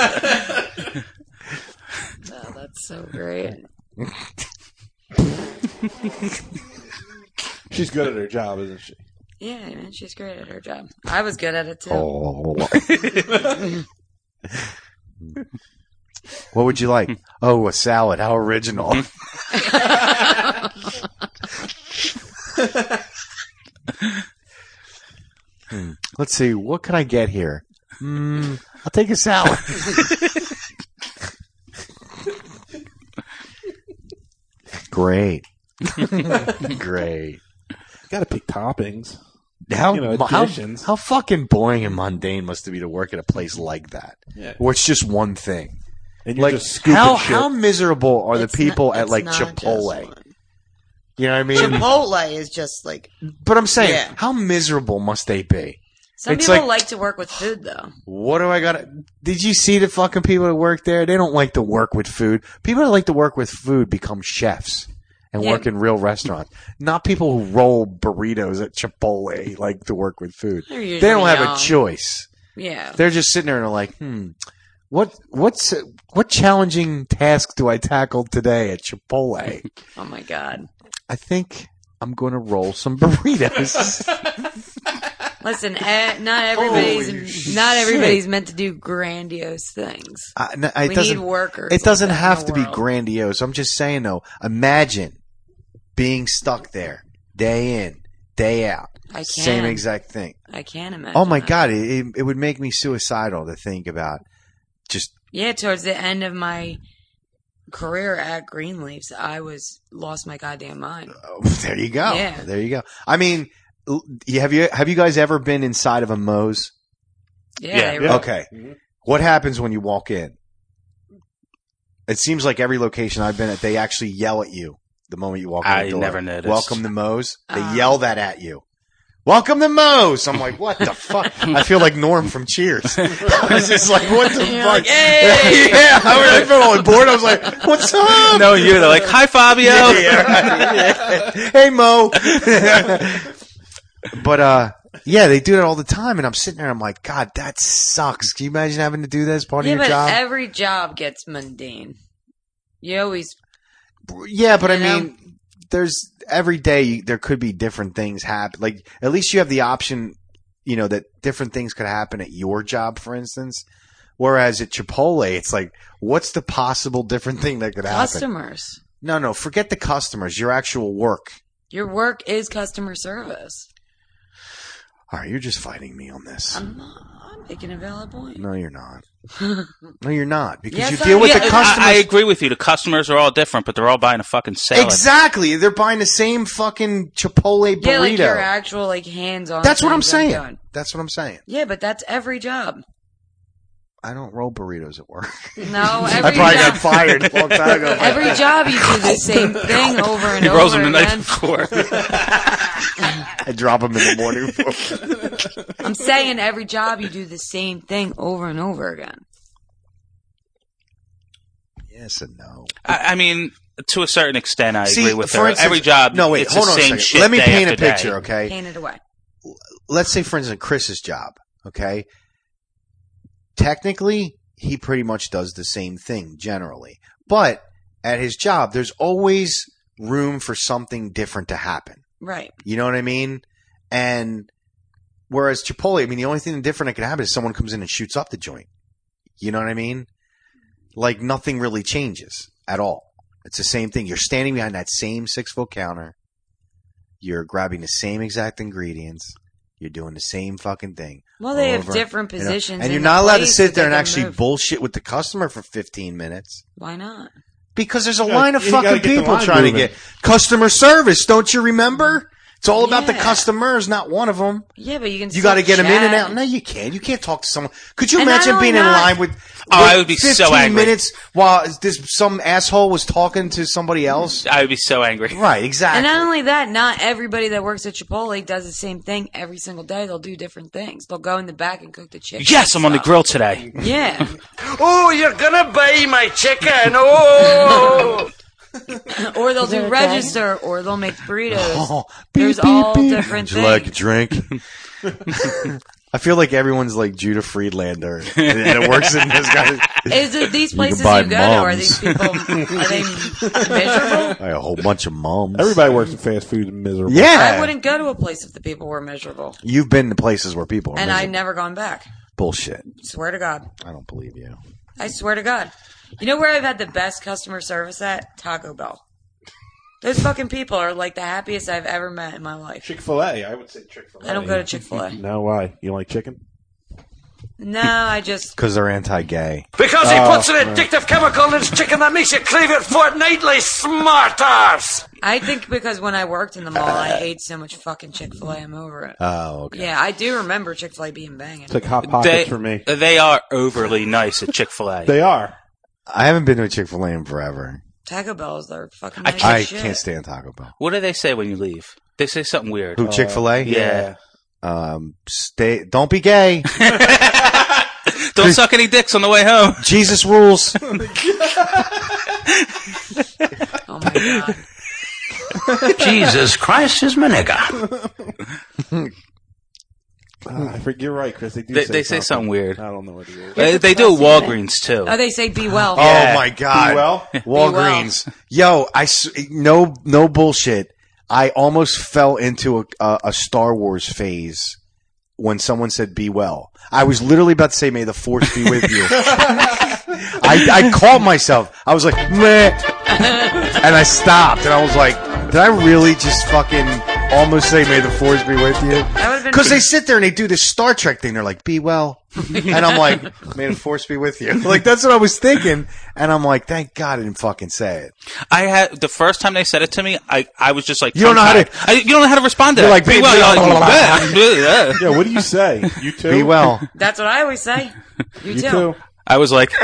Oh, that's so great. She's good at her job, isn't she? Yeah, man, she's great at her job. I was good at it too. Oh. What would you like? Oh, a salad. How original. Hmm. Let's see. What can I get here? Mm, I'll take a salad. Great. Great. Got to pick toppings. How, You know, how, additions. how fucking boring and mundane must it be to work at a place like that? Yeah. Where it's just one thing. And you're Like, just scooping how, shit. how miserable are It's the people not- at it's like not just Chipotle? one. You know what I mean? Chipotle is just like. But I'm saying, Yeah. how miserable must they be? Some It's people like- like to work with food, though. What do I got? Did you see the fucking people that work there? They don't like to work with food. People that like to work with food become chefs and Yeah. work in real restaurants. Not people who roll burritos at Chipotle like to work with food. They're They usually don't have young. a choice. Yeah. They're just sitting there and they're like, hmm, what what's what challenging task do I tackle today at Chipotle? Oh my god. I think I'm going to roll some burritos. Listen, eh, not everybody's not everybody's meant to do grandiose things. I, no, it We doesn't, need workers It like doesn't that in have the to be world. grandiose. I'm just saying though. Imagine being stuck there day in, day out. I Same can. exact thing. I can't imagine. Oh my that. god! It, it it would make me suicidal to think about. Just Yeah, towards the end of my career at Greenleafs, I was lost my goddamn mind. there you go. Yeah. There you go. I mean, l- you- have you have you guys ever been inside of a Moe's? Yeah. Yeah. they were- Okay. What happens when you walk in? It seems like every location I've been at, they actually yell at you the moment you walk in I the door. never noticed. Welcome to Moe's. They Uh. yell that at you. Welcome to Moe's. I'm like, what the fuck? I feel like Norm from Cheers. I was just like, what the You're fuck? like, hey! Yeah, I, was, I felt all bored. I was like, what's up? No, you. They're like, hi, Fabio. Yeah, right. Hey, Mo. But, uh, yeah, they do that all the time. And I'm sitting there, I'm like, God, that sucks. Can you imagine having to do that as part Yeah, of your but job? every job gets mundane. You always Yeah, but I You know? mean, there's every day there could be different things happen. Like at least you have the option, you know, that different things could happen at your job, for instance. Whereas at Chipotle, it's like, what's the possible different thing that could happen? customers. No, no, forget the customers. Your actual work. Your work is customer service. All right, you're just fighting me on this. I'm not. I'm making a valid point. No, you're not. No, you're not because Yes, you I deal with am. the Yeah, customers. I, I agree with you. The customers are all different, but they're all buying a fucking salad. Exactly, they're buying the same fucking Chipotle burrito. Yeah, like your actual like hands-on. That's what I'm things I'm saying. doing. That's what I'm saying. Yeah, but that's every job. I don't roll burritos at work. No, every I probably job. got fired a long time ago. Every job you do the same thing over and He over rolls them the night again. before. I drop them in the morning. I'm saying every job you do the same thing over and over again. Yes and no. I, I mean, to a certain extent, I See, agree with for her. instance- Every job, No, wait, it's hold the on a same second. shit Let me day paint a after day. picture, okay? Paint it away. Let's say, for instance, Chris's job, okay? Technically, he pretty much does the same thing generally. But at his job, there's always room for something different to happen. Right. You know what I mean? And whereas Chipotle, I mean, the only thing different that can happen is someone comes in and shoots up the joint. You know what I mean? Like nothing really changes at all. It's the same thing. You're standing behind that same six foot counter. You're grabbing the same exact ingredients. You're doing the same fucking thing. Well, they have over, different you know? positions And in you're the not allowed to place sit that there they and can actually move. bullshit with the customer for fifteen minutes. Why not? Because there's a You gotta- line of you gotta fucking get the people line trying moving. to get customer service. Don't you remember? It's all about the Yeah. customers, not one of them. Yeah, but you can. You still got to get them in and chat. out. No, you can't. You can't talk to someone. Could you And not imagine only being in that- line with, Oh, with I would be so fifteen angry. minutes while this some asshole was talking to somebody else? I would be so angry. Right, exactly. And not only that, not everybody that works at Chipotle does the same thing every single day. They'll do different things. They'll go in the back and cook the chicken. Yes, I'm on the stuff. grill today. Yeah. Oh, you're gonna buy my chicken. Oh. Or they'll Is there do a register, or they'll make burritos. Oh, There's beep, beep, all beep. different Would you like a things. drink? I feel like everyone's like Judah Friedlander, and it works in this guy. Is it these You can places you, buy go to? Are mums. these people? Are they miserable? I got a whole bunch of moms. Everybody works in fast food and miserable. Yeah. I wouldn't go to a place if the people were miserable, You've been to places where people are and I miserable. never gone back. Bullshit. Swear to God. I don't believe you. I swear to God. You know where I've had the best customer service at? Taco Bell. Those fucking people are like the happiest I've ever met in my life. Chick-fil-A. I would say Chick-fil-A. I don't go to Chick-fil-A. No, why? You don't like chicken? No, I just. Because they're anti-gay. Because he Oh, puts an addictive chemical in his chicken that makes you crave it fortnightly, smartass. I think because when I worked in the mall, I ate so much fucking Chick-fil-A, I'm over it. Oh, okay. Yeah, I do remember Chick-fil-A being banging. It's like Hot Pockets They, for me. they are overly nice at Chick-fil-A. They are. I haven't been to a Chick-fil-A in forever. Taco Bell is their fucking I nice I as shit. can't stand Taco Bell. What do they say when you leave? They say something weird. Who, Chick-fil-A? Yeah. Um, stay. Don't be gay. Don't suck any dicks on the way home. Jesus rules. Oh my God. Jesus Christ is my nigga. Uh, I forget. You're right, Chris. They do They, say, they say something weird. I don't know what it is. They, they do at Walgreens, too. Oh, they say be well. Yeah. Oh my God. Be well? Walgreens. Yo, I s- no no bullshit. I almost fell into a, a, a Star Wars phase when someone said "be well." I was literally about to say "May the Force be with you." I, I caught myself. I was like, meh, and I stopped, and I was like, did I really just fucking almost say "May the Force be with you"? That would've been- Because they sit there and they do this Star Trek thing. They're like, "Be well," and I'm like, "May the Force be with you." Like that's what I was thinking, and I'm like, "Thank God I didn't fucking say it." I had the first time they said it to me. I, I was just like, You don't know how to- tongue-tied. I, you don't know how to respond to You're that. like, Be be well. well. You're like, yeah. Yeah, what do you say? You too? Be well. That's what I always say. You, You too. too. I was like,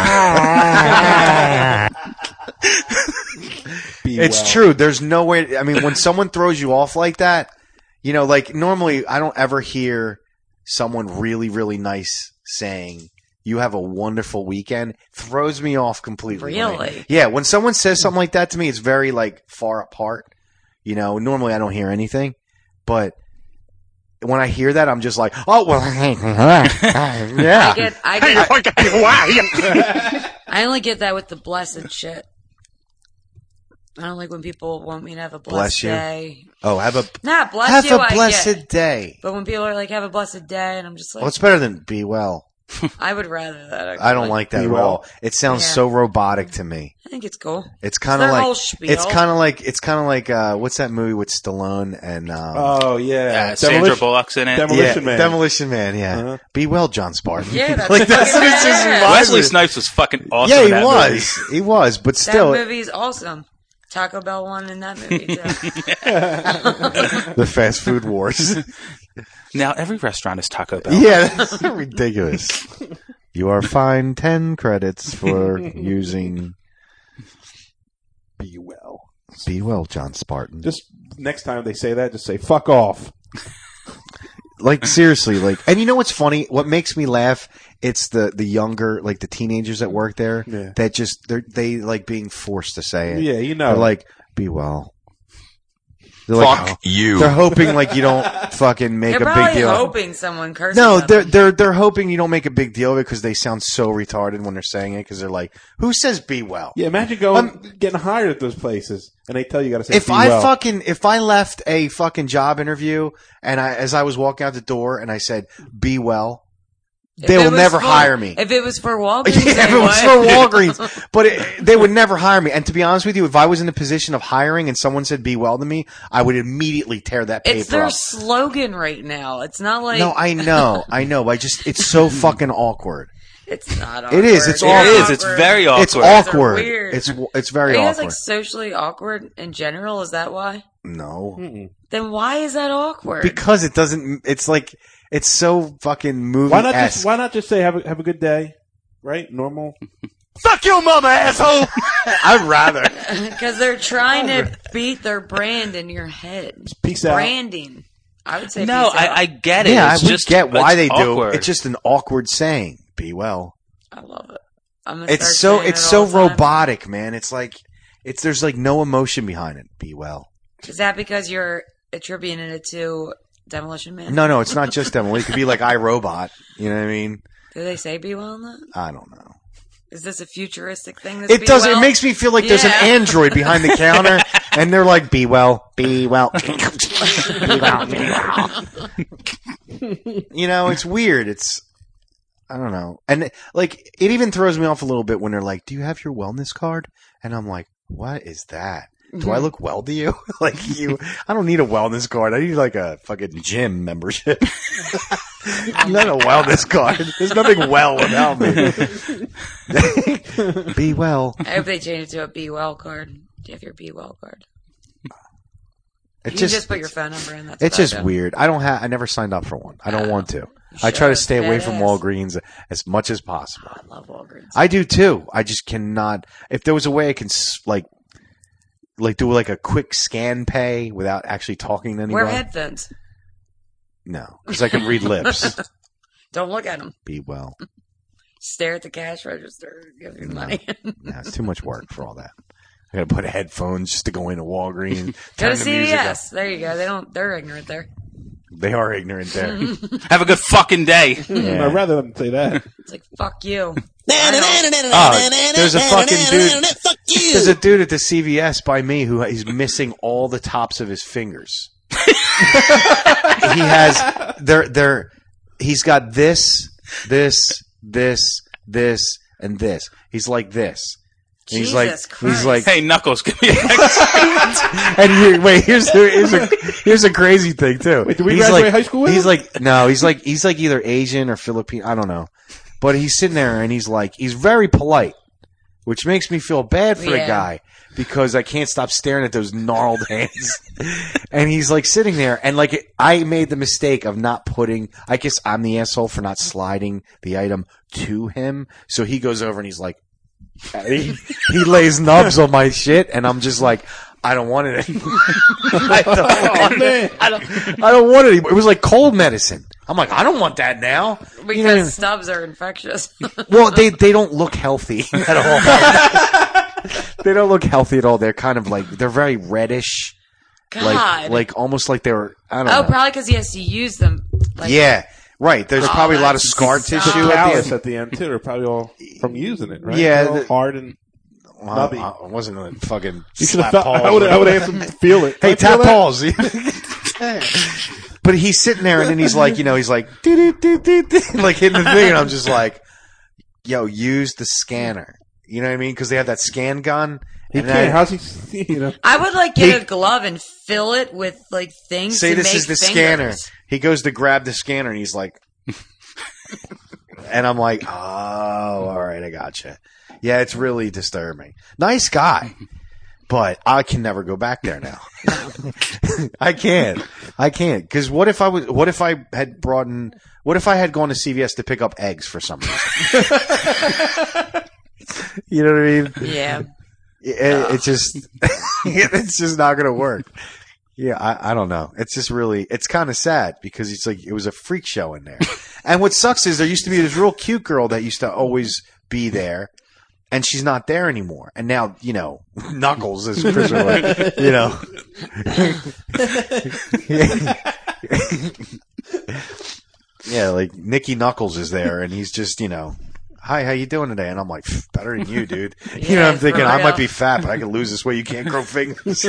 Be It's well. true. There's no way. I mean, when someone throws you off like that, you know, like normally I don't ever hear someone really, really nice saying, "You have a wonderful weekend." Throws me off completely. Really? Like, yeah. When someone says something like that to me, it's very like far apart. You know, normally I don't hear anything, but when I hear that, I'm just like, "Oh well." Yeah. I get, I get, I only get that with the blessed shit. I don't like when people want me to have a blessed Bless you. day. Oh, have a Nah, bless have you. a I blessed get. day. But when people are like, "Have a blessed day," and I'm just like, Well, it's better than be well. I would rather that. Actually. I don't like that Be at well. all. It sounds Yeah. so robotic to me. I think it's cool. It's kind their of like whole spiel. it's kind of like it's kind of like uh, what's that movie with Stallone and um, Oh, yeah. uh, Sandra Bullock's in it. Demolition yeah, Man. Demolition Man. Yeah, Uh-huh. Be well, John Spartan. Yeah, that's like that's what it's just yeah. reminds Wesley me. Snipes was fucking awesome. Yeah, in he that was. movie. He was, but That still, movie's awesome. Taco Bell won in that movie too. the fast food wars. Now every restaurant is Taco Bell. Yeah, that's ridiculous. You are fined ten credits for using Be well. Be well, John Spartan. Just next time they say that, just say, fuck off. Like seriously, like, and you know what's funny? What makes me laugh? It's the the younger, like the teenagers that work there Yeah. that just they're they like being forced to say it. Yeah, you know. They're like, "Be well." They're Fuck like, you. They're hoping like you don't fucking make They're a big probably deal. hoping someone curses. No, at they're them. they're they're hoping you don't make a big deal of it because they sound so retarded when they're saying it because they're like, "Who says be well?" Yeah, imagine going, Um, getting hired at those places, and they tell you you got to say, If be I well. fucking if I left a fucking job interview and I as I was walking out the door and I said, "Be well," If they it will was never for- hire me. If it was for Walgreens, Yeah, if they it was would. for Walgreens, but it, they would never hire me. And to be honest with you, if I was in the position of hiring and someone said "be well" to me, I would immediately tear that paper It's their up. slogan right now. It's not like No, I know, I know. I just it's so fucking awkward. it's not. Awkward. It is. It's It awkward. is. It's very awkward. It's Words are awkward. weird. It's it's very Are you guys awkward. like socially awkward in general? Is that why? No. Mm-mm. Then why is that awkward? Because it doesn't. It's like it's so fucking movie. Why not just Why not just say have a have a good day, right? Normal. Fuck your mama, asshole. I'd rather. Because they're trying to beat their brand in your head. Peace out. Branding. I would say No, peace out. I, I get it. Yeah, it's I would just, get why it's they awkward. do. It's just an awkward saying. Be well. I love it. I'm gonna It's start so saying it's it so all the time. robotic, man. It's like it's there's like no emotion behind it. Be well. Is that because you're attributing it to Demolition Man? No, no, it's not just Emily. It could be like iRobot. You know what I mean? Do they say be well in that? I don't know. Is this a futuristic thing? This It be does. well? It makes me feel like there's Yeah. an android behind the counter, and they're like, "Be well, be well, be well, be well." You know, it's weird. It's I don't know, and like it even throws me off a little bit when they're like, "Do you have your wellness card?" And I'm like, "What is that? Do I look well to you? Like you? I don't need a wellness card. I need like a fucking gym membership." Not a wellness card. There's nothing well about me. Be well. I hope they change it to a be well card. Do you have your be well card? It You just, can just put your phone number in. That's it's what I just do. weird. I don't have. I never signed up for one. I don't Oh, want to. you I try to should. stay away from Badass. Walgreens as much as possible. I love Walgreens. I do too. I just cannot. If there was a way I can s- like, like do like a quick scan pay without actually talking to anybody. Wear headphones. No, because I can read lips. Don't look at them. Be well. Stare at the cash register. Give your money. No, it's too much work for all that. I gotta put headphones just to go into Walgreens. Go turn to the music up. C V S. There you go. They don't. They're ignorant there. They are ignorant there. Have a good fucking day. Yeah. I'd rather them say that. It's like fuck you. Oh, there's a fucking dude. There's a dude at the C V S by me who he's missing all the tops of his fingers. He has they're they're he's got this, this, this, this, and this. He's like this. And he's like Jesus he's like Hey, Knuckles, give me a and here, wait, here's the, here's a here's a crazy thing too. Wait, did we he's graduate like, high school with He's him? like no, he's like he's like either Asian or Filipino. I don't know, but he's sitting there and he's like he's very polite, which makes me feel bad for Yeah. the guy because I can't stop staring at those gnarled hands. And he's like sitting there and like I made the mistake of not putting. I guess I'm the asshole for not sliding the item to him. So he goes over and he's like. He, he lays nubs on my shit, and I'm just like, I don't want it anymore. I, don't want it. I don't. I don't want it anymore. It was like cold medicine. I'm like, I don't want that now. Because You know what I mean? snubs are infectious. Well, they they don't look healthy at all. They don't look healthy at all. They're kind of like they're very reddish, God. like like almost like they were. I don't Oh, know. probably because he has to use them. Like, Yeah, right. There's Oh, probably a lot of that scar sucks. tissue The at callus the at the end too. They're probably all from using it, right? Yeah, They're all the- hard and end. Well, nubby. I, I wasn't gonna fucking. You should have slap felt. Paul I would. with I would it. have him feel it. Hey, Can I tap feel that? Pauls. But he's sitting there and then he's like, you know, he's like, doo, doo, doo, doo, doo, like hitting the thing, and I'm just like, yo, use the scanner. You know what I mean? Because they have that scan gun. He and can't. I- How's he? You know. I would like get He- a glove and fill it with like things. say to this make is the fingers. scanner. He goes to grab the scanner and he's like, and I'm like, oh, all right, I gotcha. Yeah, it's really disturbing. Nice guy. But I can never go back there now. I can't. I can't. Because what if I was? What if I had brought in? What if I had gone to C V S to pick up eggs for some reason? You know what I mean? Yeah. It, it just, it's just not going to work. Yeah, I, I don't know. It's just really, it's kind of sad because it's like it was a freak show in there. And what sucks is there used to be this real cute girl that used to always be there. And she's not there anymore. And now, you know, Knuckles is Christopher, you know. Yeah, like Nicky Knuckles is there and he's just, you know, hi, how you doing today? And I'm like, better than you, dude. You know, Yeah, I'm thinking for I real. might be fat, but I can lose this weight. You can't grow fingers.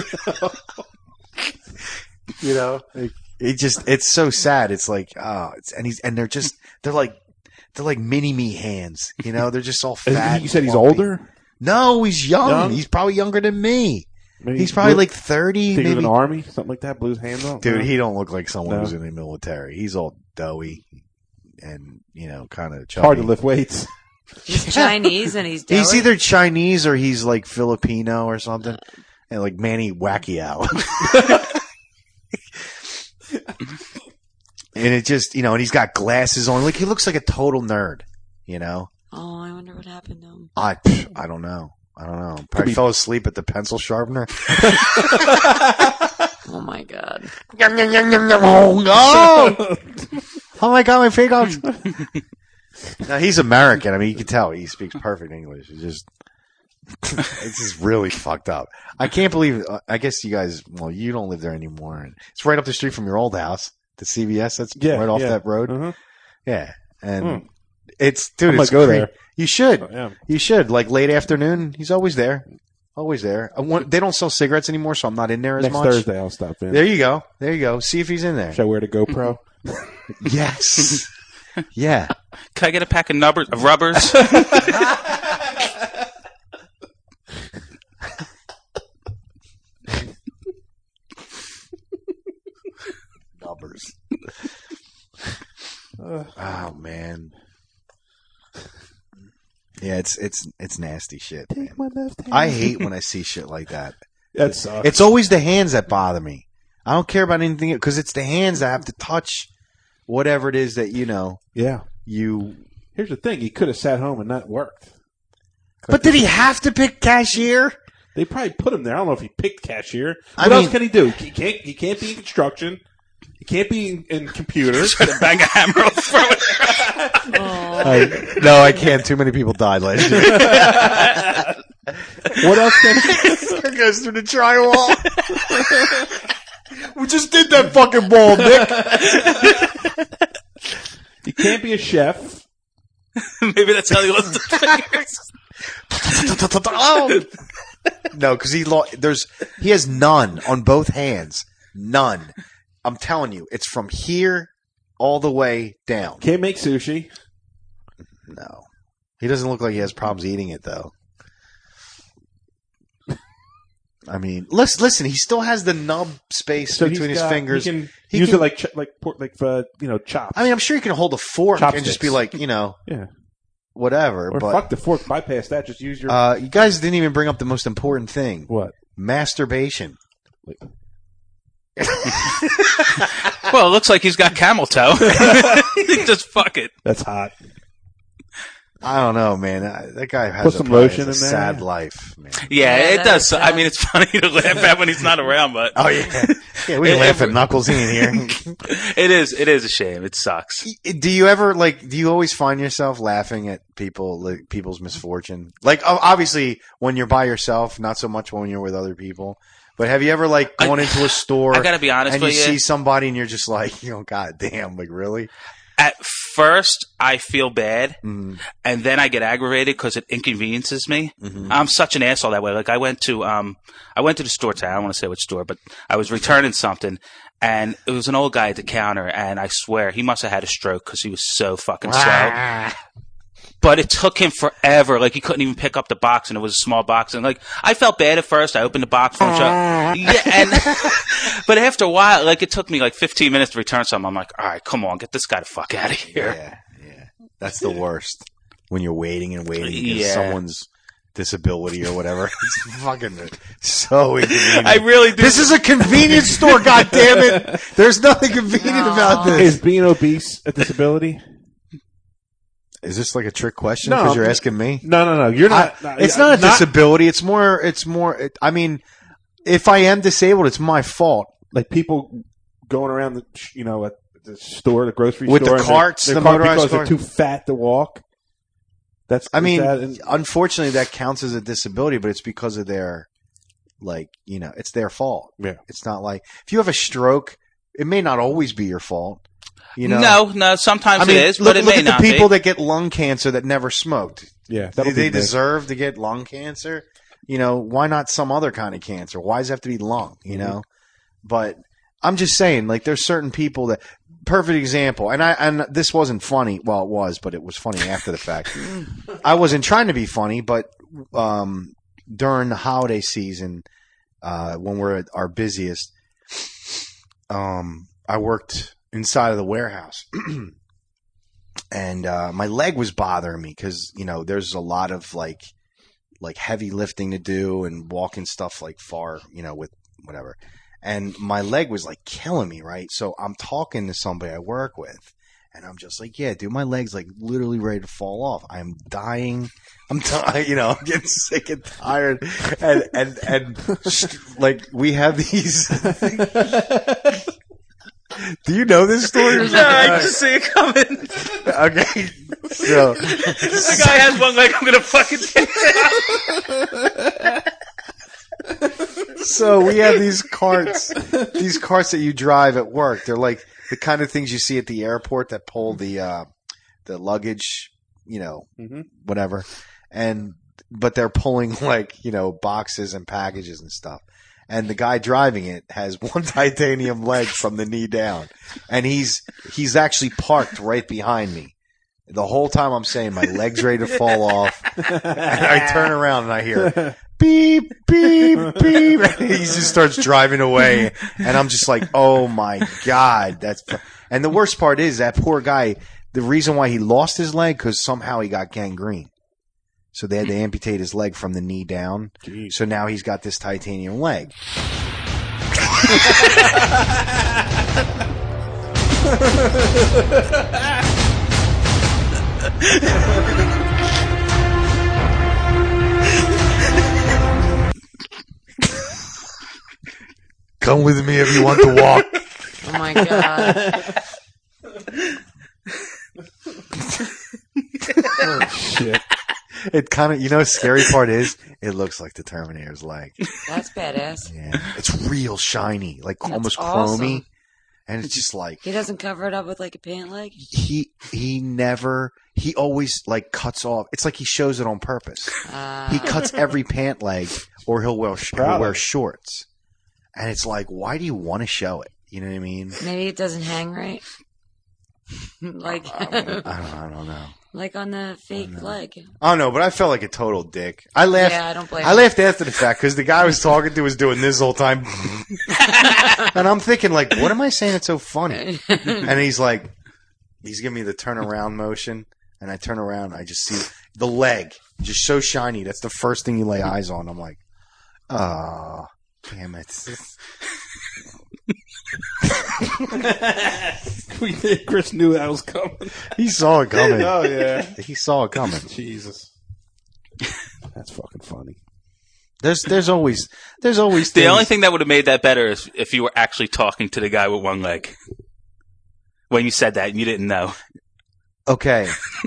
You know, like, it just, it's so sad. It's like, oh, it's, and he's, and they're just, they're like, they're like mini me hands, you know, they're just all Is- fat. You said he's lumpy. older. No, he's young. Young? He's probably younger than me. Maybe He's probably blew- like thirty, Think of maybe. an army, something like that. Blew his hand off. Dude, No? he don't look like someone No. who's in the military. He's all doughy and, you know, kind of It's hard to chubby. lift weights. He's Chinese and he's doughy. He's either Chinese or he's like Filipino or something. and like Manny Pacquiao. And it just, you know, and he's got glasses on. Like, he looks like a total nerd, you know? Oh, I wonder what happened to him. I, I don't know. I don't know. Probably be- fell asleep at the pencil sharpener. Oh, my God. Oh, oh my God, my fingers. Now, he's American. I mean, you can tell he speaks perfect English. It's just, it's just really fucked up. I can't believe, uh, I guess you guys, well, you don't live there anymore. And it's right up the street from your old house. The C V S, that's yeah, right off yeah. that road. Uh-huh. Yeah. And mm. it's, dude, I'm it's go cre- there. You should. Oh, yeah. You should. Like late afternoon, he's always there. Always there. I want, they don't sell cigarettes anymore, so I'm not in there as Next much. Thursday, I'll stop in. There you go. There you go. See if he's in there. Should I wear the GoPro? Yes. Yeah. Can I get a pack of, nubbers, of rubbers? Numbers. Oh man. Yeah, it's it's it's nasty shit. Take my left hand. I hate when I see shit like that. That sucks. It's always the hands that bother me. I don't care about anything because it's the hands that have to touch whatever it is that you know. Yeah. You. Here's the thing: he could have sat home and not worked. But did he have to pick cashier? They probably put him there. I don't know if he picked cashier. I What mean- else can he do? He can't. He can't be in construction. He can't be in, in computers. Try to bang a hammer and throw it. I, no, I can't. Too many people died last year. What else can he It goes through the drywall. We just did that fucking ball, Nick. He can't be a chef. Maybe that's how he lifts the fingers. Oh. No, because he lo- there's he has none on both hands. None. I'm telling you, it's from here all the way down. Can't make sushi. No, he doesn't look like he has problems eating it though. I mean, listen, listen. He still has the nub space So between he's his got- fingers. He can He use can- it like ch- like por- like uh, you know chops. I mean, I'm sure he can hold a fork and just be Chopsticks. like, you know, yeah. whatever. Or but fuck the fork. Bypass that. Just use your. uh, you guys didn't even bring up the most important thing: what? masturbation. Well, it looks like he's got camel toe. Just fuck it. That's hot. I don't know, man. I, that guy has Put a, some probably lotion has a in there. sad life, man. Yeah, Yeah, it that does. is I mean, it's funny to laugh at when he's not around, but Oh yeah, yeah. We can It- laugh it- at Knuckles in here. it is. It is a shame. It sucks. Do you ever like? Do you always find yourself laughing at people, like, people's misfortune? Like, o- obviously, when you're by yourself, not so much when you're with other people. But have you ever like I- gone into a store? I gotta be honest and you with you. see somebody and you're just like, you know, God damn, like really? At first, I feel bad, Mm-hmm. and then I get aggravated because it inconveniences me. Mm-hmm. I'm such an asshole that way. Like I went to, um, I went to the store today. I don't want to say which store, but I was returning something, and it was an old guy at the counter, and I swear he must have had a stroke because he was so fucking slow. But it took him forever. Like he couldn't even pick up the box, and it was a small box. And like I felt bad at first. I opened the box for him. Yeah, and but after a while, like it took me like fifteen minutes to return something. I'm like, all right, come on, get this guy the fuck out of here. Yeah, yeah. That's the worst when you're waiting and waiting because Yeah. someone's disability or whatever. It's fucking so inconvenient. I really do. This is a convenience store, goddammit. There's nothing convenient about Is this. being obese a disability? Is this like a trick question? No, Because you're I'm- asking me. No, no, no. You're not. I- it's not a disability. It's more. It's more. It, I mean, if I am disabled, it's my fault. Like people going around the, you know, at the store, the grocery With the store, and they're- carts, they're the cart- motorized because they're cart. too fat to walk. That's. I is mean, that in- unfortunately, that counts as a disability, but it's because of their, like, you know, it's their fault. Yeah. It's not like if you have a stroke, it may not always be your fault. You know, No, no. Sometimes I mean, it is, look, but it look may at the not people be. that get lung cancer that never smoked. yeah, Do that'll they be big. deserve to get lung cancer? You know, why not some other kind of cancer? Why does it have to be lung? You know, but I'm just saying, like, there's certain people that. Perfect example, and I and this wasn't funny. Well, it was, but it was funny after the fact. I wasn't trying to be funny, but um, during the holiday season, uh, when we're at our busiest, um, I worked inside of the warehouse, and uh, my leg was bothering me because you know there's a lot of like like heavy lifting to do and walking stuff like far, you know, with whatever. And my leg was like killing me, right? So I'm talking to somebody I work with, and I'm just like, yeah, dude, my leg's like literally ready to fall off. I'm dying. I'm dying, you know, I'm getting sick and tired. And, and, and like, we have these. Do you know this story? No, I just see it coming. Okay. So. The guy has one leg, I'm going to fucking take it out. So we have these carts, these carts that you drive at work. They're like the kind of things you see at the airport that pull the uh, the luggage, you know, mm-hmm. whatever. And but they're pulling like, you know, boxes and packages and stuff. And the guy driving it has one titanium leg from the knee down, and he's he's actually parked right behind me. The whole time I'm saying my leg's ready to fall off, and I turn around and I hear beep, beep, beep. And he just starts driving away. And I'm just like, oh my God. That's, and the worst part is that poor guy, the reason why he lost his leg, because somehow he got gangrene. So they had to amputate his leg from the knee down. Jeez. So now he's got this titanium leg. Come with me if you want to walk. Oh my God. Oh shit. It kind of, you know, the scary part is it looks like the Terminator's leg. That's badass. Yeah. It's real shiny, like That's almost awesome. chromy. And it's just like he doesn't cover it up with like a pant leg. He he never he always like cuts off. It's like he shows it on purpose. Uh, he cuts every pant leg, or he'll wear he'll wear shorts. And it's like, why do you want to show it? You know what I mean? Maybe it doesn't hang right. like I don't, I don't I don't know. Like on the fake leg. Oh no, but I felt like a total dick. I laughed. Yeah, I don't blame I you. laughed after the fact because the guy I was talking to was doing this the whole time, and I'm thinking like, what am I saying? It's so funny. And he's like, he's giving me the turnaround motion, and I turn around, and I just see the leg, just so shiny. That's the first thing you lay eyes on. I'm like, oh, damn it. Chris knew that was coming. He saw it coming. Oh yeah, he saw it coming. Jesus, that's fucking funny. There's, there's always, there's always. The things. only thing that would have made that better is if you were actually talking to the guy with one leg. When you said that and you didn't know. Okay.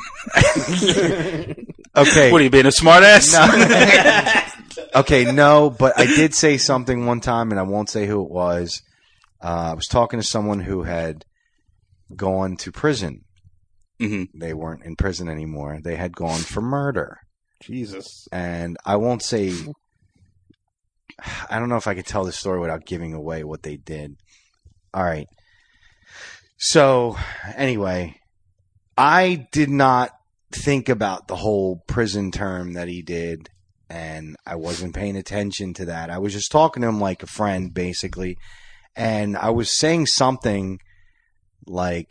Okay. What are you being a smart ass? No. Okay, no, but I did say something one time, and I won't say who it was. Uh, I was talking to someone who had gone to prison. Mm-hmm. They weren't in prison anymore. They had gone for murder. Jesus. And I won't say... I don't know if I could tell this story without giving away what they did. All right. So, anyway, I did not think about the whole prison term that he did, and I wasn't paying attention to that. I was just talking to him like a friend, basically. And I was saying something like,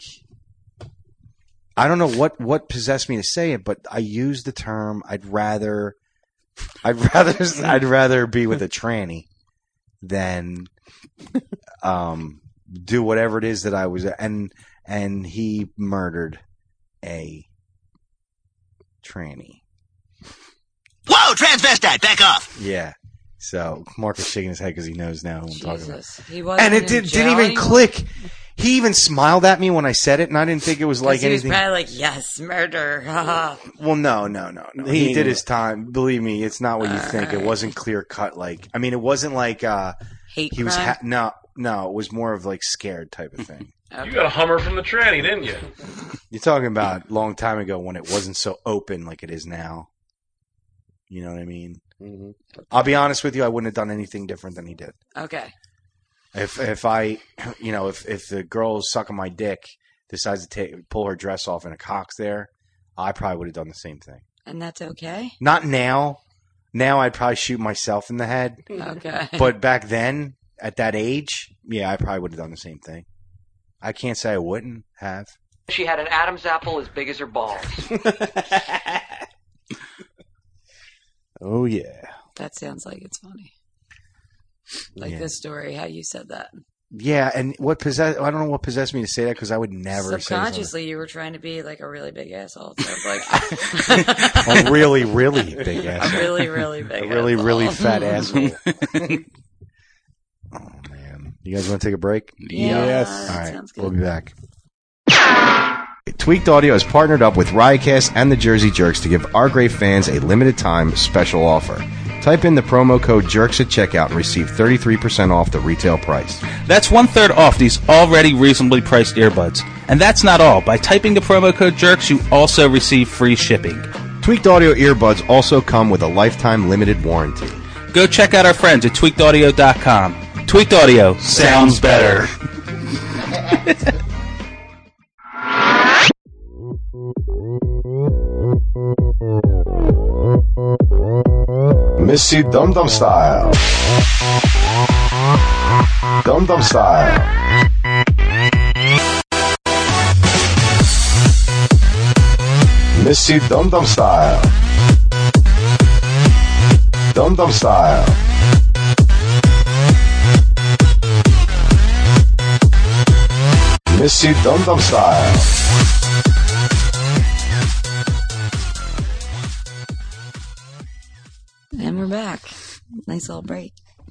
I don't know what, what possessed me to say it, but I used the term, I'd rather, I'd rather, I'd rather be with a tranny than, um, do whatever it is that I was, and, and he murdered a tranny. Whoa, transvestite, back off! Yeah. So Mark is shaking his head because he knows now who I'm talking about. He wasn't And it in did, jail didn't even anymore? click. He even smiled at me when I said it, and I didn't think it was like he was anything. probably like, yes, murder. Well, no, no, no, no. He He, ain't did gonna- his time. Believe me, it's not what you think. It wasn't clear cut. Like, I mean, it wasn't like uh, Hate he was. crime? Ha- no, no, it was more of like scared type of thing. You got a Hummer from the tranny, didn't you? You're talking about a long time ago when it wasn't so open like it is now. You know what I mean? Mm-hmm. I'll be honest with you. I wouldn't have done anything different than he did. Okay. If if I, you know, if if the girl sucking my dick decides to take pull her dress off and a cock's there, I probably would have done the same thing. And that's okay? Not now. Now I'd probably shoot myself in the head. Okay. But back then, at that age, yeah, I probably would have done the same thing. I can't say I wouldn't have. She had an Adam's apple as big as her balls. Oh, yeah. That sounds like it's funny. Like Yeah. this story, how you said that. Yeah, and what possessed? I don't know what possessed me to say that because I would never say Subconsciously, you were trying to be like a really big asshole. So it's like something. A really, really big asshole. A really, really big A really, asshole. really fat asshole. Oh, man. You guys want to take a break? Yeah, Yes. All right, sounds good. we'll be back. Tweaked Audio has partnered up with Riotcast and the Jersey Jerks to give our great fans a limited time special offer. Type in the promo code JERKS at checkout and receive thirty-three percent off the retail price. That's one third off these already reasonably priced earbuds. And that's not all. By typing the promo code JERKS, you also receive free shipping. Tweaked Audio earbuds also come with a lifetime limited warranty. Go check out our friends at tweaked audio dot com. Tweaked Audio sounds better. Missy Dum Dum Style. Dum Dum Style. Missy Dum Dum Style. Dum Dum Style. Missy Dum Dum Style. And we're back. Nice little break.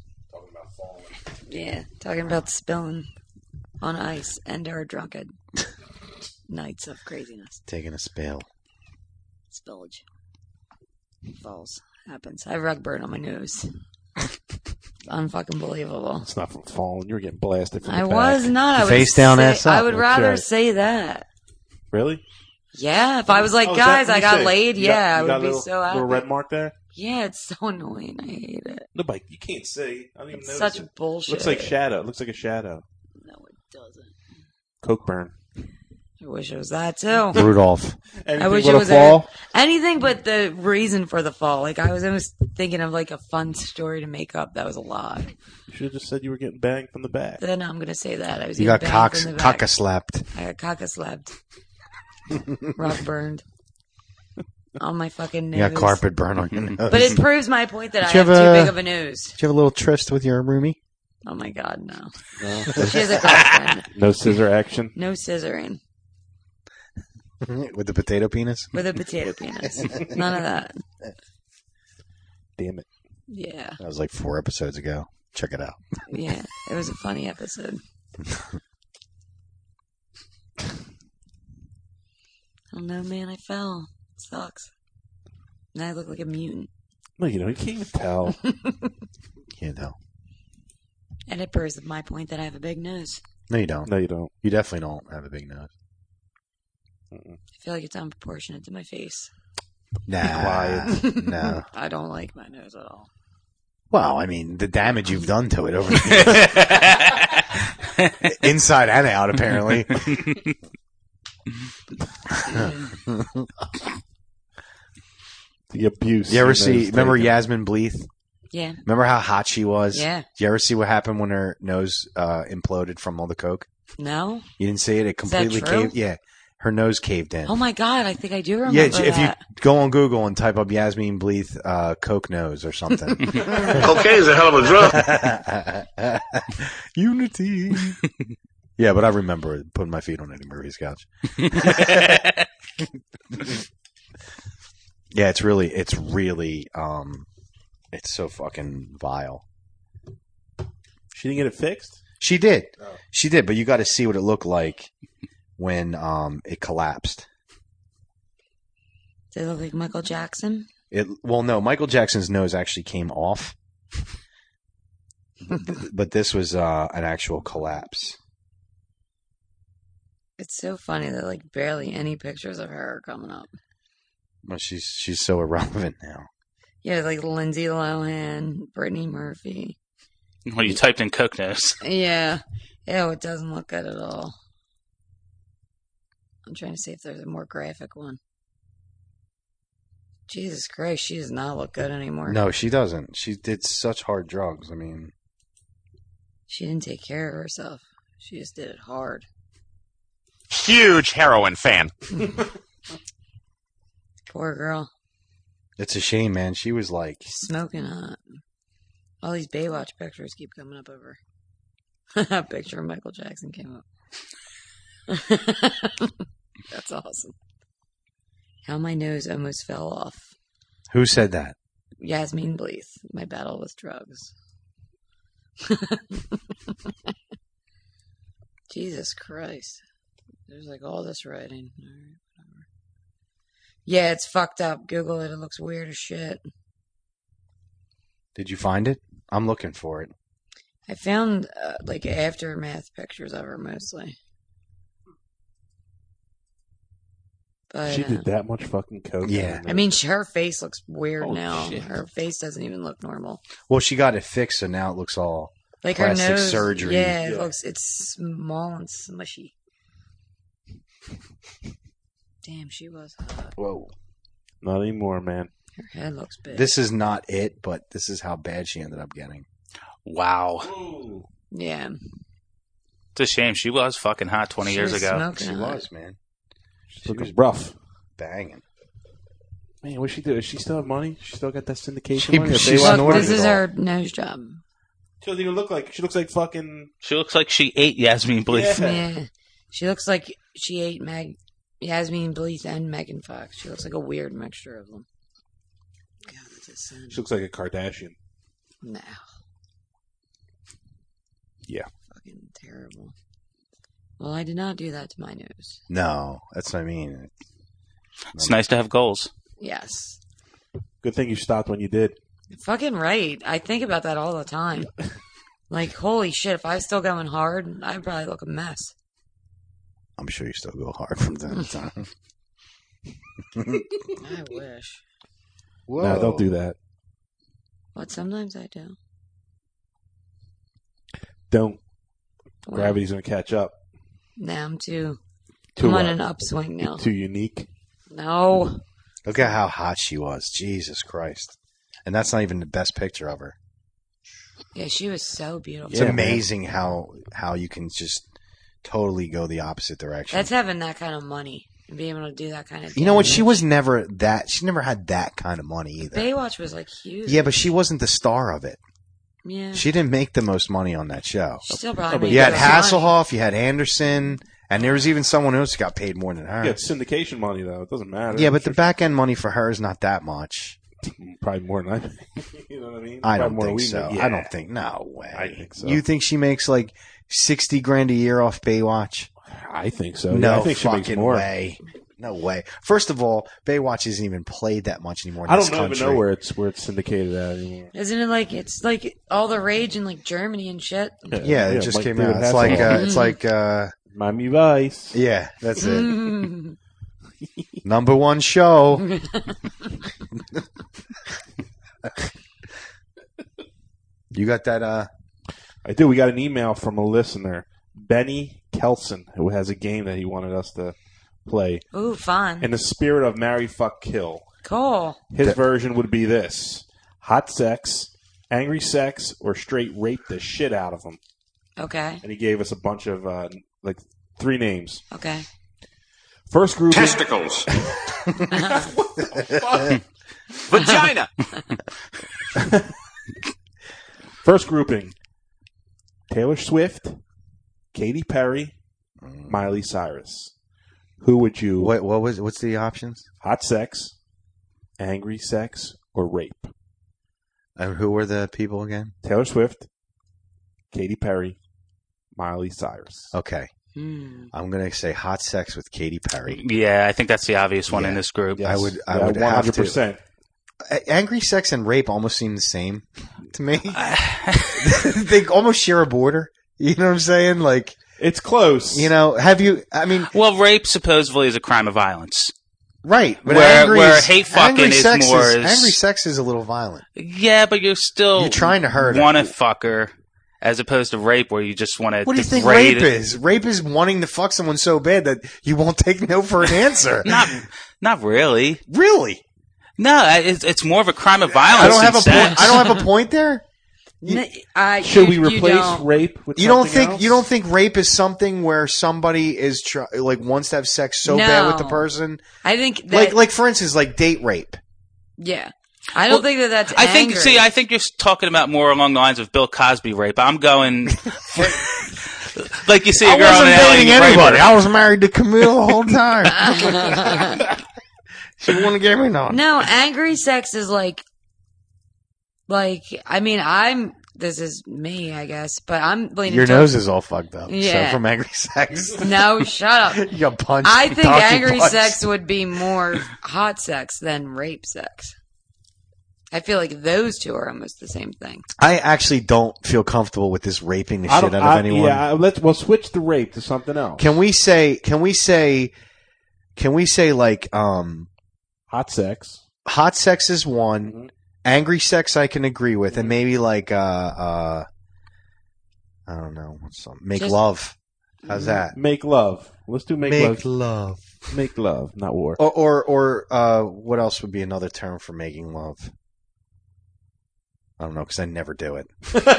Yeah, talking about spilling on ice and our drunken nights of craziness. Taking a spill. Spillage. Falls. Happens. I have rug burn on my nose. Unfucking believable. It's not from falling. You were getting blasted from the I back. was not. I would Face down, say, ass up. I would That's rather right. say that. Really? Yeah, if I was like, Oh, is that guys, what I you got say? laid, You got- yeah, you I got would be little, so happy. Little red mark there? Yeah, it's so annoying. I hate it. Nobody, you can't see. I don't even It's notice such it. bullshit. Looks like shadow. It looks like a shadow. No, it doesn't. Coke burn. I wish it was that too. Rudolph. I wish but it a was fall? A, anything but the reason for the fall. Like I was almost thinking of like a fun story to make up. That was a lie. You should have just said you were getting banged from the back. Then I'm gonna say that I was. You getting got banged cocks, from the back. cocka slapped. I got cocka slapped. Rock burned on my fucking nose. You got carpet burn on your nose. But it proves my point that Did I you have, have too a- big of a nose. Did you have a little tryst with your roomie? Oh my god, no. No. She has a girlfriend. No scissor action? No scissoring. With the potato penis? With a potato penis. None of that. Damn it. Yeah. That was like four episodes ago. Check it out. Yeah. It was a funny episode. I don't know, man. I fell. It sucks. Now I look like a mutant. No, you don't. You can't even tell. Can't tell. And it proves my point that I have a big nose. No, you don't. No, you don't. You definitely don't have a big nose. I feel like it's unproportionate to my face. Nah. quiet. No. I don't like my nose at all. Well, I mean, the damage you've done to it over the years. Inside and out, apparently. The abuse. You ever your see, nose remember taken. Yasmin Bleeth? Yeah. Remember how hot she was? Yeah. Did you ever see what happened when her nose uh, imploded from all the coke? No? You didn't see it? It Is that completely true? caved. Yeah. Her nose caved in. Oh my god, I think I do remember Yeah, that. if you go on Google and type up Yasmin Bleeth uh, Coke nose or something. Cocaine's a hell of a drug. Unity. Yeah, but I remember putting my feet on Eddie Murphy's couch. Yeah, it's really, it's really, um, it's so fucking vile. She didn't get it fixed? She did. She did, but you got to see what it looked like when um, it collapsed. Does it look like Michael Jackson? It well, no, Michael Jackson's nose actually came off, but this was uh, an actual collapse. It's so funny that like barely any pictures of her are coming up. Well, she's she's so irrelevant now. Yeah, like Lindsay Lohan, Brittany Murphy. Well, you typed in Coke nose. Yeah. Ew, it doesn't look good at all. I'm trying to see if there's a more graphic one. Jesus Christ, she does not look good anymore. No, she doesn't. She did such hard drugs. I mean, She didn't take care of herself. She just did it hard. Huge heroin fan. Poor girl. It's a shame, man. She was like smoking hot. All these Baywatch pictures keep coming up over. A picture of Michael Jackson came up. That's awesome. How my nose almost fell off. Who said that? Yasmin Bleeth. My battle with drugs. Jesus Christ. There's like all this writing. All right, whatever. Yeah, it's fucked up. Google it. It looks weird as shit. Did you find it? I'm looking for it. I found uh, like aftermath pictures of her mostly. But, She uh, did that much fucking coke. Yeah. I mean, she- her face looks weird Oh, now. shit. Her face doesn't even look normal. Well, she got it fixed, so now it looks all Like her plastic nose, surgery. yeah, it looks it's small and smushy. Damn, she was hot. Whoa. Not anymore, man. Her head looks big. This is not it, but this is how bad she ended up getting. Wow. Yeah. It's a shame. She was fucking hot twenty She years was ago. smoking She hot. was, man. She looking rough. Banging. Man, what she do? Does she still have money? She still got that syndication She- money? That she's Baywatch snorted money? This is her nose job. She doesn't even look like. She looks like fucking. She looks like she ate Yasmin Bleeth. Yeah. She looks like she ate Mag Yasmin Bleeth and Megan Fox. She looks like a weird mixture of them. God, that's a sin. She looks like a Kardashian. No. Yeah. Fucking terrible. Well, I did not do that to my nose. No, that's what I mean. It's nice to have goals. Yes. Good thing you stopped when you did. Fucking right. I think about that all the time. Like, holy shit, if I was still going hard, I'd probably look a mess. I'm sure you still go hard from time to time. I wish. Whoa. No, don't do that. But sometimes I do. Don't. Wow. Gravity's gonna catch up. Now I'm too. Too I'm on what? an upswing now. Too unique. No. Look at how hot she was. Jesus Christ. And that's not even the best picture of her. Yeah, she was so beautiful. It's amazing how how you can just totally go the opposite direction. That's having that kind of money and being able to do that kind of. You know what? damage. She was never that. She never had that kind of money either. Baywatch was like huge. Yeah, but she wasn't the star of it. Yeah. She didn't make the most money on that show. She still probably made You had the most money. Hasselhoff, you had Anderson, and there was even someone else who got paid more than her. Yeah, it's syndication money though. It doesn't matter. Yeah, but the back end money for her is not that much. Probably more than I make. You know what I mean? I Probably don't more than think we so. make. I Yeah. don't think. No way. I think so. You think she makes like sixty grand a year off Baywatch? I think so. No Yeah, I think she makes fucking more. way. No way. First of all, Baywatch isn't even played that much anymore in I this don't know, even country. know where it's where it's syndicated at anymore. Isn't it like it's like all the rage in like Germany and shit? Yeah, it just Mike came David out. It's Hasselhoff. like uh, it's like uh, Miami Vice. yeah, that's it. Number one show. You got that? Uh, I do. We got an email from a listener, Benny Kelson, who has a game that he wanted us to play. Ooh, fun. In the spirit of Marry, Fuck, Kill. Cool. His version would be this: hot sex, angry sex, or straight rape the shit out of him. Okay. And he gave us a bunch of uh, like three names. Okay. First group. Testicles. Vagina. First grouping: Taylor Swift, Katy Perry, Miley Cyrus. Who would you? what? What was? What's the options? Hot sex, angry sex, or rape? And who were the people again? Taylor Swift, Katy Perry, Miley Cyrus. Okay, Hmm. I'm gonna say hot sex with Katy Perry. Yeah, I think that's the obvious one Yeah. in this group. I would. I Yeah, would one have hundred to. percent. A- Angry sex and rape almost seem the same to me. They almost share a border. You know what I'm saying? Like it's close. You know, have you? I mean, well, rape supposedly is a crime of violence, right? But where angry where is- hate fucking angry is sex more. Is, is- angry sex is a little violent. Yeah, but you're still You're trying to hurt her. Want to fuck her, as opposed to rape, where you just want to. What do you think rape is? Rape is wanting to fuck someone so bad that you won't take no for an answer. Not, not really. Really? No, it's, it's more of a crime of violence. I don't have a than point. sex. I don't have a point there. N- I- Should you- we you replace don't. rape with You don't something think else? you don't think rape is something where somebody is try, like wants to have sex so bad with the No. person? I think that Like like for instance, like date rape. Yeah. I don't Well, think that that's I think. angry. See, I think you're talking about more along the lines of Bill Cosby rape. I'm going like you see a I girl wasn't in L A, dating you rape anybody. her. I was married to Camille the whole time. She wouldn't give me none. No, angry sex is like, like, I mean, I'm, this is me, I guess, but I'm leaning Your towards- nose is all fucked up. Yeah. So from angry sex. No, shut up. You got punched. I think donkey angry punched. sex would be more hot sex than rape sex. I feel like those two are almost the same thing. I actually don't feel comfortable with this raping the I shit don't, out of I, anyone. Yeah, let's we'll switch the rape to something else. Can we say? Can we say? Can we say like um, hot sex? Hot sex is one. Mm-hmm. Angry sex I can agree with, and maybe like uh uh, I don't know, what's some make Just- love. How's that? Make love. Let's do make, Make love. love. Make love, not war. Or or or uh, what else would be another term for making love? I don't know because I never do it.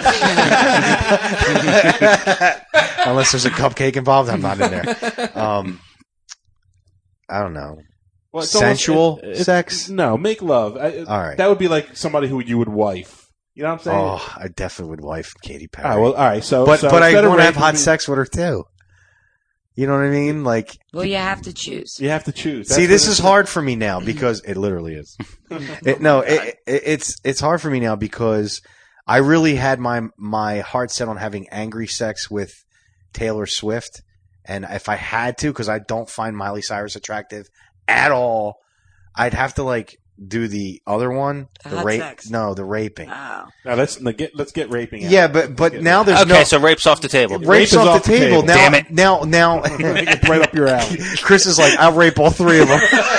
Unless there's a cupcake involved, I'm not in there. Um, I don't know. Well, it's almost- Sensual it- it's- sex? No, make love. I, All right. That would be like somebody who you would wife. You know what I'm saying? Oh, I definitely would wife Katy Perry. All right, well, all right. So, but so but I instead of want to have raping hot me- sex with her too. You know what I mean? Like, Well, you have to choose. You have to choose. see, That's this what is it's- hard for me now because it literally is. It, no, it, it, it's it's hard for me now because I really had my my heart set on having angry sex with Taylor Swift, and if I had to, because I don't find Miley Cyrus attractive at all, I'd have to like do the other one, The the hot rape. sex. No, the raping. Oh. Now let's no, get let's get raping. out. Yeah, but but now there's Okay, no. so rape's off the table. Rape's Rape is off, off the the table. table. Now, Damn it. now, now, It's right up your alley. Chris is like, I'll rape all three of them.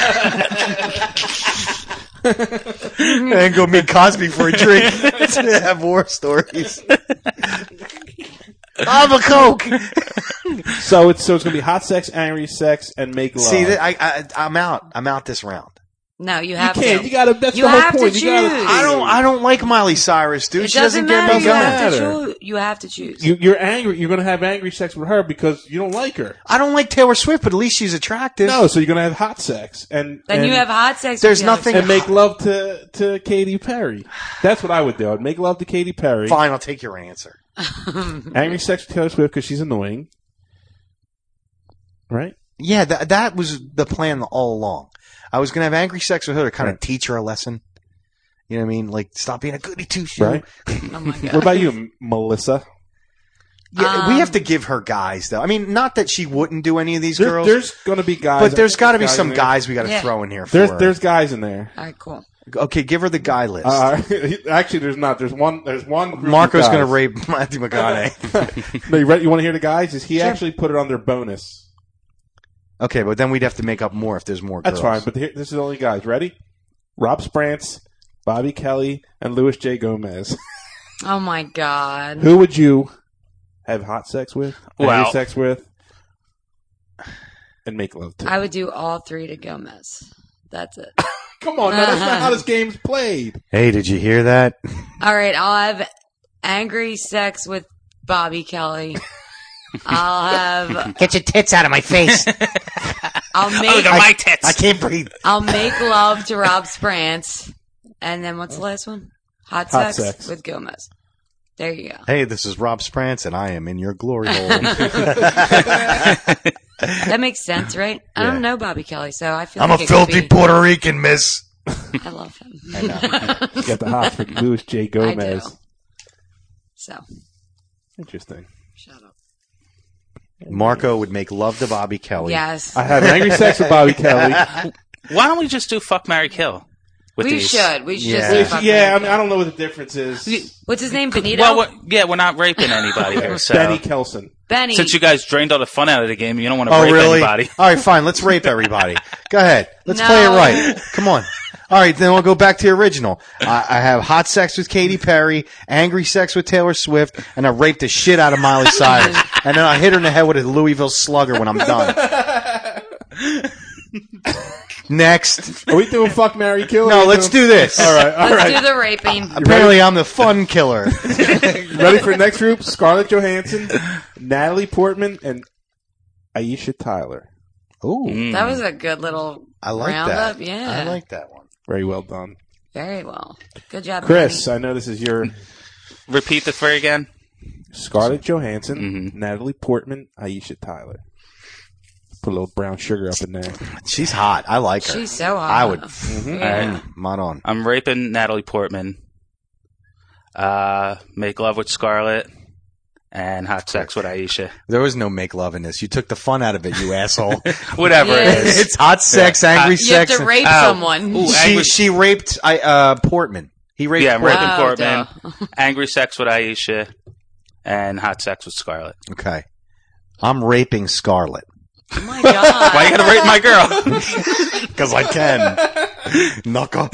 And then go meet Cosby for a drink to have war stories. I'm a Coke. So it's so it's gonna be hot sex, angry sex, and make love. See, that I, I, I'm out. I'm out this round. No, you you have can't. to. You gotta. That's You the whole have to point. You gotta. choose. I don't. I don't like Miley Cyrus, dude. It She doesn't, doesn't get matter. me You going. have, to matter. choose. you have to choose. You, you're angry. You're gonna have angry sex with her because you don't like her. I don't like Taylor Swift, but at least she's attractive. No, so you're gonna have hot sex and then and, you have hot sex. There's with the other nothing- sex. and make love to to Katy Perry. That's what I would do. I'd make love to Katy Perry. Fine, I'll take your answer. Angry sex with Taylor Swift because she's annoying. Right? Yeah, that that was the plan all along. I was gonna have angry sex with her to kind of Right. teach her a lesson. You know what I mean? Like, stop being a goody two shoe. Right. Oh my god. What about you, M- Melissa? Yeah, we Um, have to give her guys though. I mean, not that she wouldn't do any of these There, girls, there's gonna be guys, but there's got to be guys some in there. guys we got to Yeah. throw in here. For There's her. there's guys in there. All right, cool. Okay, give her the guy list. Uh, actually, there's not. There's one. There's one. Group Marco's of going to guys. rape Matthew McConaughey. No, you, ready? You want to hear the guys? Is he Sure. actually put it on their bonus? Okay, but then we'd have to make up more if there's more girls. That's fine. But here, this is the only guys. Ready? Rob Sprance, Bobby Kelly, and Louis J. Gomez. Oh my god. Who would you have hot sex with? Well- Angry sex with? And make love to? I would do all three to Gomez. That's it. Come on, now, that's not how this game's played. Hey, did you hear that? All right, I'll have angry sex with Bobby Kelly. I'll have. Get your tits out of my face. I'll Oh, make. they're my tits. I can't breathe. I'll make love to Rob Sprance, and then what's the last one? Hot Hot sex, sex. with Gomez. There you go. Hey, this is Rob Sprance, and I am in your glory hole. That makes sense, right? I Yeah. don't know Bobby Kelly, so I feel I'm like a it could filthy be- Puerto Rican, miss. I love him. I know. You got the hots for Louis J. I do. Gomez. So, Interesting. shut up. Marco would make love to Bobby Kelly. Yes. I have angry sex with Bobby Kelly. Why don't we just do fuck, marry, kill? With We these? should. We should Yeah. just do fuck, yeah, I marry, mean, I don't know what the difference is. kill. What's his name? Benito? Well, we're, yeah, we're not raping anybody here. So. Benny Kelson. Benny. Since you guys drained all the fun out of the game, you don't want to Oh, rape really? anybody. All right, fine. Let's rape everybody. Go ahead. Let's No. play it right. Come on. All right, then we'll go back to the original. I, I have hot sex with Katy Perry, angry sex with Taylor Swift, and I rape the shit out of Miley Cyrus. And then I hit her in the head with a Louisville Slugger when I'm done. Next. Are we doing fuck, marry, kill? No, Or are we let's doing- do this. All right, all Let's right. do the raping. Apparently, I'm the fun killer. Ready for the next group? Scarlett Johansson, Natalie Portman, and Aisha Tyler. Ooh, Mm. That was a good little I like roundup. that. Yeah. I like that one. Very well done. Very well. Good job, Chris, I know this is your Repeat the three again. Scarlett Johansson, Mm-hmm. Natalie Portman, Aisha Tyler. Put a little brown sugar up in there. She's hot. I like her. She's so hot. I would. Mhm. All right. Mm, Mod on. I'm raping Natalie Portman. Uh, make love with Scarlett. And hot sex with Aisha. There was no make love in this. You took the fun out of it, you asshole. Whatever Yes. it is. It's hot sex, Yeah. angry Hot- You have sex. to rape Oh. someone. Ooh, she angry- she raped I, uh, Portman. He raped Yeah, I'm Portman. raping Oh, Portman. Angry sex with Aisha. And hot sex with Scarlett. Okay. I'm raping Scarlett. Oh my god. Why you gotta rape my girl? Because I can. Knuckle.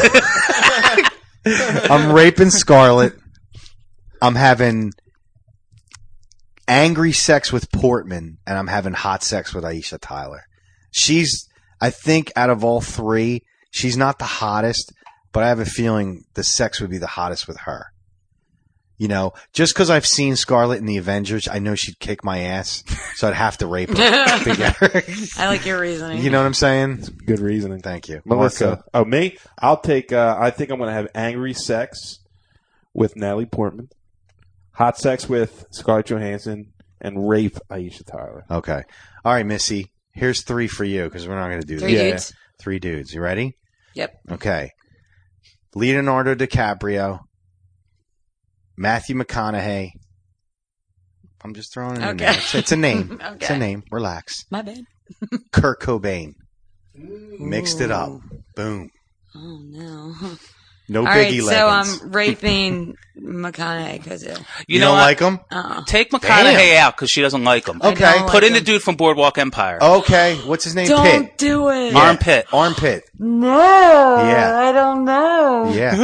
I'm raping Scarlett. I'm having angry sex with Portman, and I'm having hot sex with Aisha Tyler. She's, I think, out of all three, she's not the hottest, but I have a feeling the sex would be the hottest with her. You know, just because I've seen Scarlett in the Avengers, I know she'd kick my ass, so I'd have to rape her to get her. I like your reasoning. You know what I'm saying? Good reasoning. Thank you. Melissa. Marco. Oh, me? I'll take, uh, I think I'm going to have angry sex with Natalie Portman, hot sex with Scarlett Johansson, and rape Aisha Tyler. Okay. All right, Missy. Here's three for you because we're not going to do Three this. Yeah. dudes. Three dudes. You ready? Yep. Okay. Leonardo DiCaprio, Matthew McConaughey. I'm just throwing it in Okay. there. It's, it's a name. It's a Okay. name. Relax. My bad. Kurt Cobain. Mixed it up. Boom. Oh no. No All Biggie right, so Leggins. I'm raping McConaughey because You, You know don't what? like him? uh, Take McConaughey out because she doesn't like him. I Okay. don't Put like in the him. dude from Boardwalk Empire. Okay. What's his name? Don't Pitt. do it. Yeah. Armpit. Armpit. No. Yeah. I don't know. Yeah.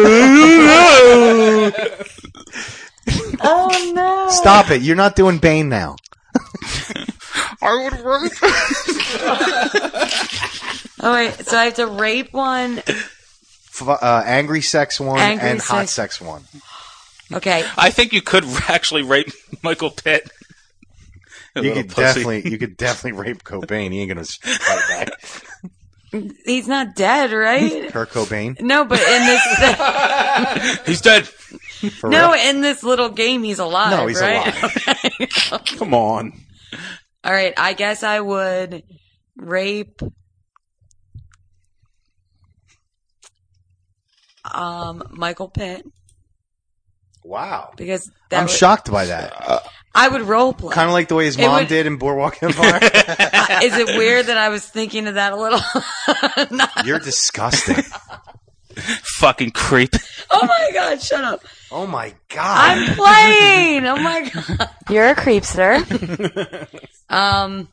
Oh no. Stop it. You're not doing Bane now. I would rape. Oh wait, so I have to rape one. F- uh, angry sex one Angry and hot sex- sex one. Okay. I think you could actually rape Michael Pitt. A You little could pussy. definitely, you could definitely rape Cobain. He ain't gonna fight back. He's not dead, right? Kurt Cobain. No, but in this He's dead. For No, real? in this little game he's alive, No, he's right? alive. Come on. All right, I guess I would rape um Michael Pitt Wow. because that I'm would, shocked by that. I would role play. Kind of like the way his It mom would- did in Boardwalk Empire. Uh, Is it weird that I was thinking of that a little? Not- You're disgusting. Fucking creep. oh my god, shut up. Oh my god. I'm playing. Oh my god. You're a creepster. um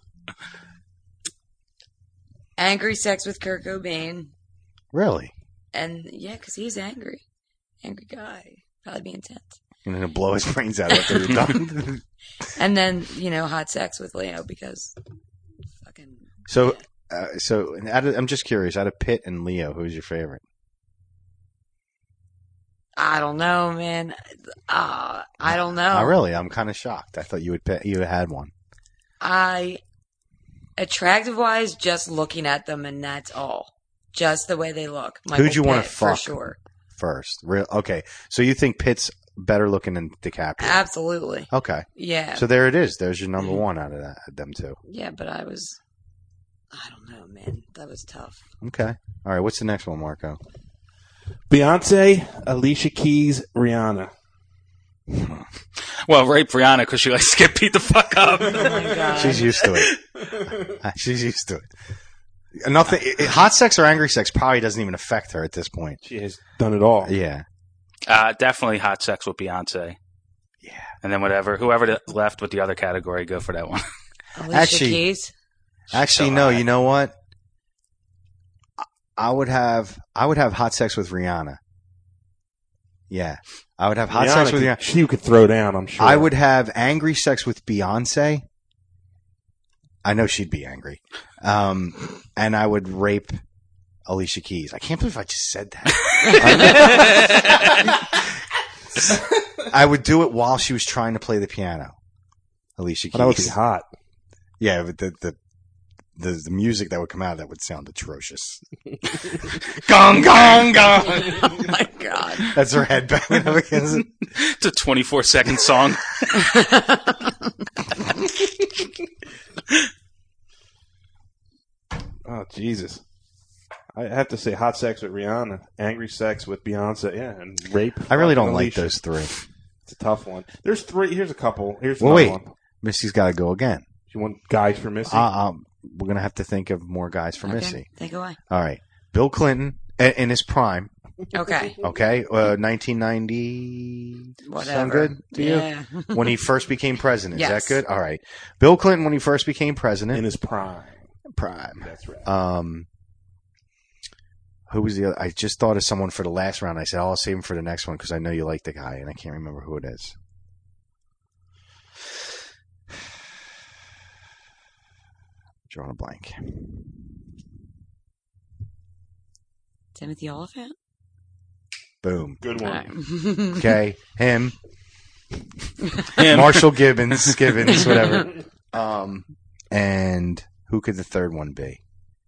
Angry sex with Kurt Cobain. Really? And yeah, because he's angry. Angry guy. Probably be intense. You're gonna blow his brains out after you're done. And then, you know, hot sex with Leo because fucking. So, uh, so out of, I'm just curious. Out of Pitt and Leo, who's your favorite? I don't know, man. Uh, I don't know. Oh, really? I'm kind of shocked. I thought you would pick, you had one. I. Attractive wise, just looking at them and that's all. Just the way they look. Michael Who'd you want Pitt, to for fuck sure. first? Real? Okay. So you think Pitt's better looking than DiCaprio? Absolutely. Okay. Yeah. So there it is. There's your number one out of that, them two. Yeah, but I was. I don't know, man. That was tough. Okay. All right. What's the next one, Marco? Beyonce, Alicia Keys, Rihanna. Well, rape Rihanna because she likes to get beat the fuck up. Oh my god. She's used to it. She's used to it. Nothing. It, hot sex or angry sex probably doesn't even affect her at this point. She has done it all. Yeah. Uh, definitely hot sex with Beyonce. Yeah. And then whatever, whoever the- left with the other category, go for that one. Alicia Actually- Keys. Actually, so no. hot. You know what? I- I would have. I would have hot sex with Rihanna. Yeah, I would have hot Rihanna sex with could- Rihanna. She could throw down, I'm sure. I would have angry sex with Beyonce. I know she'd be angry. Um, and I would rape Alicia Keys. I can't believe I just said that. I would do it while she was trying to play the piano. Alicia Keys. Oh, that would be hot. Yeah, but the, the the the music that would come out of that would sound atrocious. Gong, gong, gong. Oh my god. That's her head banging up against it. It's a twenty-four second song. Oh, Jesus. I have to say hot sex with Rihanna, angry sex with Beyonce, yeah, and rape. I really don't Alicia. like those three. It's a tough one. There's three. Here's a couple. Here's Well, another wait. one. Missy's got to go again. You want guys for Missy? Uh, um, we're going to have to think of more guys for Okay, Missy. take away. All right. Bill Clinton in, in his prime. Okay. Okay. Uh, nineteen ninety. Whatever. Sound good to Yeah. you? When he first became president. Yes. Is that good? All right. Bill Clinton when he first became president. In his prime. Prime. That's right. Um, who was the other? I just thought of someone for the last round. I said, oh, I'll save him for the next one because I know you like the guy, and I can't remember who it is. Drawing a blank. Timothy Oliphant? Boom. Good one. Right. Okay. Him. Him. Marshall Gibbons. Gibbons, whatever. Um, and who could the third one be?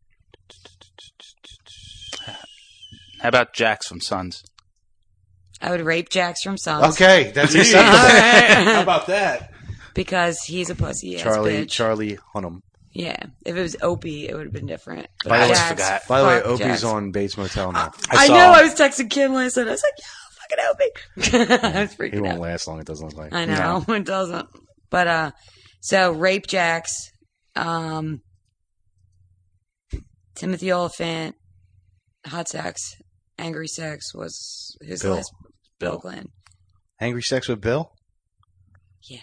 How about Jax from Sons? I would rape Jax from Sons. Okay, that's Yeah. acceptable. How about that? Because he's a pussy ass Charlie bitch. Charlie Hunnam. Yeah. If it was Opie, it would have been different. But By the way, Jax, forgot. By the way, fuck Opie's Jax. on Bates Motel now. I, saw- know. I was texting Kim last night. I was like, yo, fucking Opie. I was He freaking won't out. last long. It doesn't look like. I know. It doesn't. But, uh, so rape Jax, um, Timothy Oliphant, hot sex, angry sex was his Bill. last Bill Clinton. Angry sex with Bill? Yeah.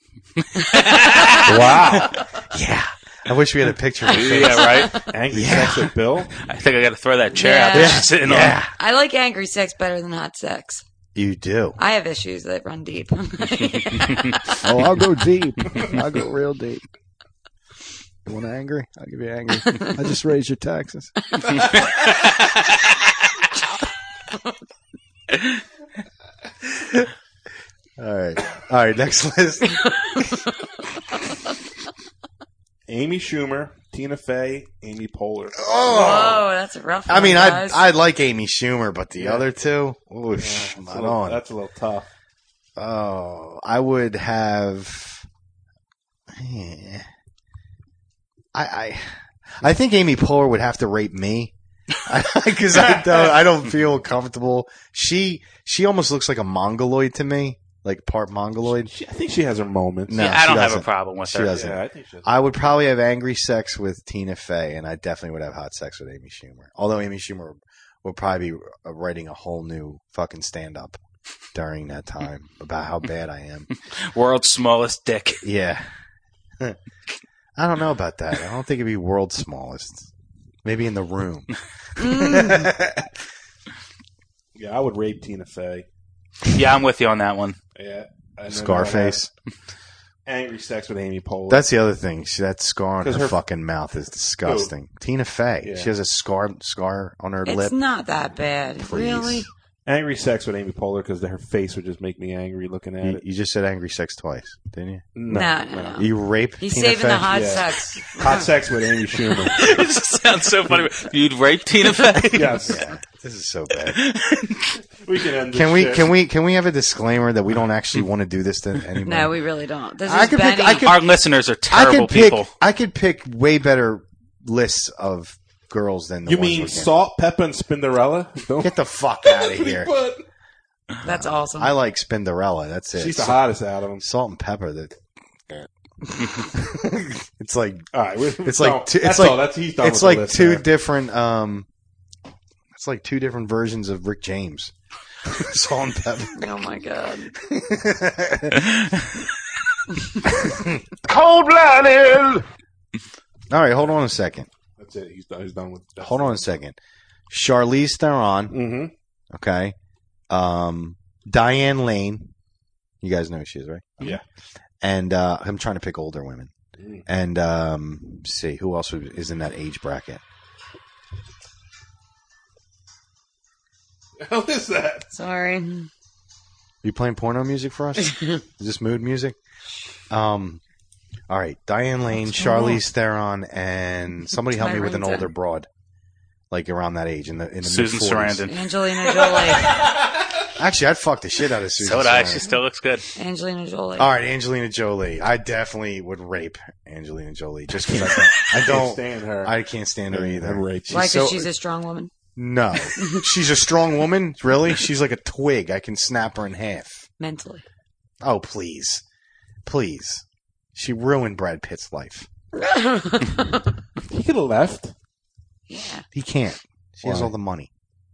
Wow. Yeah. I wish we had a picture of it. Yeah, right? Angry Yeah. sex with Bill? I think I got to throw that chair out Yeah. that she's sitting Yeah. I like angry sex better than hot sex. You do. I have issues that run deep. Oh, I'll go deep. I'll go real deep. You want angry? I'll give you angry. I just raised your taxes. All right. All right, next list. Amy Schumer, Tina Fey, Amy Poehler. Whoa, that's a rough one, I mean, I guys. I like Amy Schumer, but the Yeah. other two, whoosh, Yeah, that's, not a little, on. that's a little tough. Oh, I would have. eh. I I I think Amy Poehler would have to rape me because I don't I don't feel comfortable. She she almost looks like a mongoloid to me, like part mongoloid. She, I think she has her moments. No, Yeah, I she don't have a doesn't. problem with She her. doesn't. Yeah, I think she has. I would probably have angry sex with Tina Fey, and I definitely would have hot sex with Amy Schumer. Although Amy Schumer would probably be uh, writing a whole new fucking stand up during that time about how bad I am. World's smallest dick. Yeah. I don't know about that. I don't think it'd be world's smallest. Maybe in the room. Yeah, I would rape Tina Fey. Yeah, I'm with you on that one. Yeah. And then Scarface. I would have Angry sex with Amy Poehler. That's the other thing. She, that scar on 'Cause her, her- fucking mouth is disgusting. Tina Fey. Yeah. She has a scar scar on her It's lip. not that bad. Please. Really? Angry sex with Amy Poehler because her face would just make me angry looking at You, it. you just said angry sex twice, didn't you? No, no, no. You rape He's Tina saving Fey? the hot Yeah. sex. Hot sex with Amy Schumer. It sounds so funny. You'd rape Tina Fey? Yes. Yeah, this is so bad. We can end this Can we shit. can we can we have a disclaimer that we don't actually want to do this to anyone? No, we really don't. This I is could pick- Benny. I could- Our listeners are I terrible could pick people. I could pick way better lists of girls than the You ones mean we're getting. Salt, Pepper, and Spinderella? Don't Get the fuck out of here. But That's awesome. I like Spinderella. That's it. she's the Sa- hottest out of them. Salt and pepper. That it's like All right, we- it's no, like two, that's it's like all. That's he's done it's with the like list two there. different um. It's like two different versions of Rick James. Salt and pepper. oh my god. Cold blooded. All right, hold on a second. That's it. He's done. He's done with. That's Hold on a second. Charlize Theron. Mm-hmm. Okay. Um, Diane Lane. You guys know who she is, right? Yeah. And uh, I'm trying to pick older women. Mm. And um, let's see who else is in that age bracket. How is that? Sorry. Are you playing porno music for us? Is this mood music? Um, All right, Diane Lane, Charlize Theron, and somebody help me with an Rinton. older broad, like around that age in the in the Susan mid-forties. Sarandon. Angelina Jolie. Actually, I'd fuck the shit out of Susan. So would I. Sarandon. She still looks good. Angelina Jolie. All right, Angelina Jolie. I definitely would rape Angelina Jolie just because I don't. I Can't don't stand her. I can't stand her either. I'd rape. She's Why? Because so- she's a strong woman. No, she's a strong woman. Really, she's like a twig. I can snap her in half. Mentally. Oh, please, please. She ruined Brad Pitt's life. He could have left. Yeah. He can't. She has Why? all the money.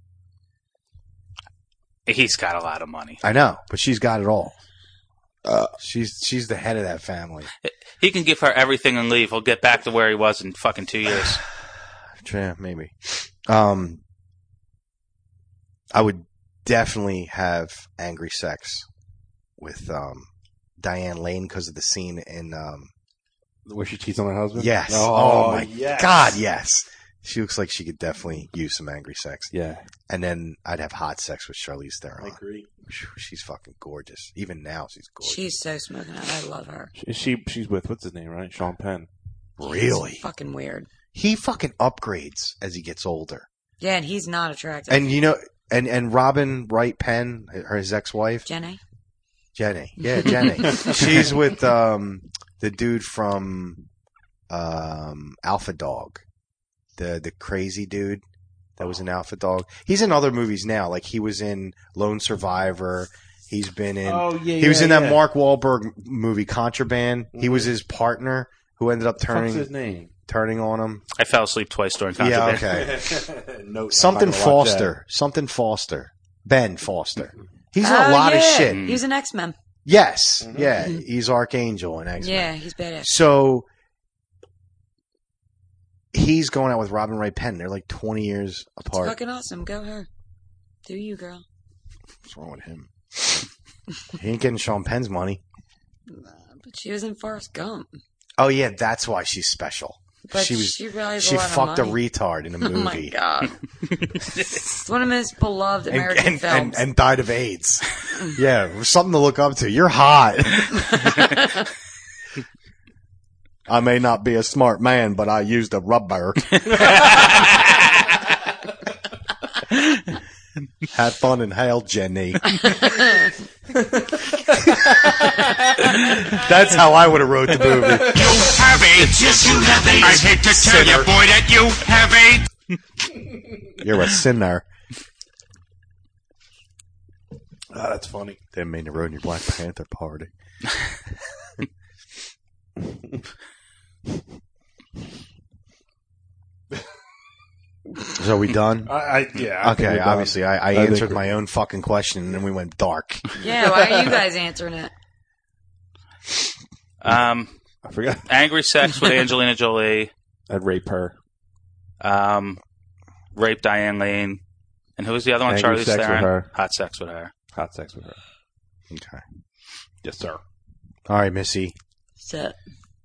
He's got a lot of money. I know, but she's got it all. Uh, she's she's the head of that family. He can give her everything and leave. He'll get back to where he was in fucking two years. Yeah, maybe. Um, I would definitely have angry sex with um, Diane Lane because of the scene in. Um, Where she cheats on her husband? yes. Oh, Oh, my yes. God, yes. She looks like she could definitely use some angry sex. Yeah. And then I'd have hot sex with Charlize I Theron. agree. She's fucking gorgeous. Even now, she's gorgeous. She's so smoking hot. I love her. She, she she's with what's his name, right? Sean Penn. Really? It's fucking weird. He fucking upgrades as he gets older. Yeah, and he's not attractive. And you know, and, and Robin Wright Penn, her his ex-wife, Jenny? Jenny, yeah, Jenny. She's with um, the dude from um, Alpha Dog, the the crazy dude that was in Alpha Dog. He's in other movies now, like he was in Lone Survivor. He's been in. Oh, yeah, he was yeah, in that yeah. Mark Wahlberg movie Contraband. He was his partner who ended up What's turning his name? turning on him. I fell asleep twice during Yeah, Contraband. okay. No, Something I'm not gonna watch Foster. Something Foster. Ben Foster. He's in Oh, a lot yeah. of shit. He was an X-Men. Yes. Yeah. He's Archangel in X-Men. Yeah, he's badass. So he's going out with Robin Wright Penn. They're like twenty years It's apart. fucking awesome. Go her. Do you, girl. What's wrong with him? He ain't getting Sean Penn's money. But she was in Forrest Gump. Oh yeah, that's why she's special. But she was. she realized she a lot of fucked a money. retard in a Oh movie. my god. It's one of the most beloved And, American and, films. and, and died of AIDS. Yeah, something to look up to. You're hot. I may not be a smart man, but I used a rubber. Had fun in hell, Jenny. That's how I would have wrote the movie. You have AIDS. Yes, you have AIDS. I hate to tell you, boy, that you have AIDS. You're a sinner. Oh, that's funny. Didn't mean to ruin your Black Panther party. So are we done? I, I yeah. I think Okay, we're done. obviously I, I, I think answered we're- my own fucking question and then we went dark. Yeah, why are you guys answering it? Um, I forgot. angry sex with Angelina Jolie. I'd rape her. Um, rape Diane Lane. And who was the other one? Angry Charlize sex with Theron. her. Hot sex with her. Hot sex with her. Okay. Yes, sir. All right, Missy. Sit.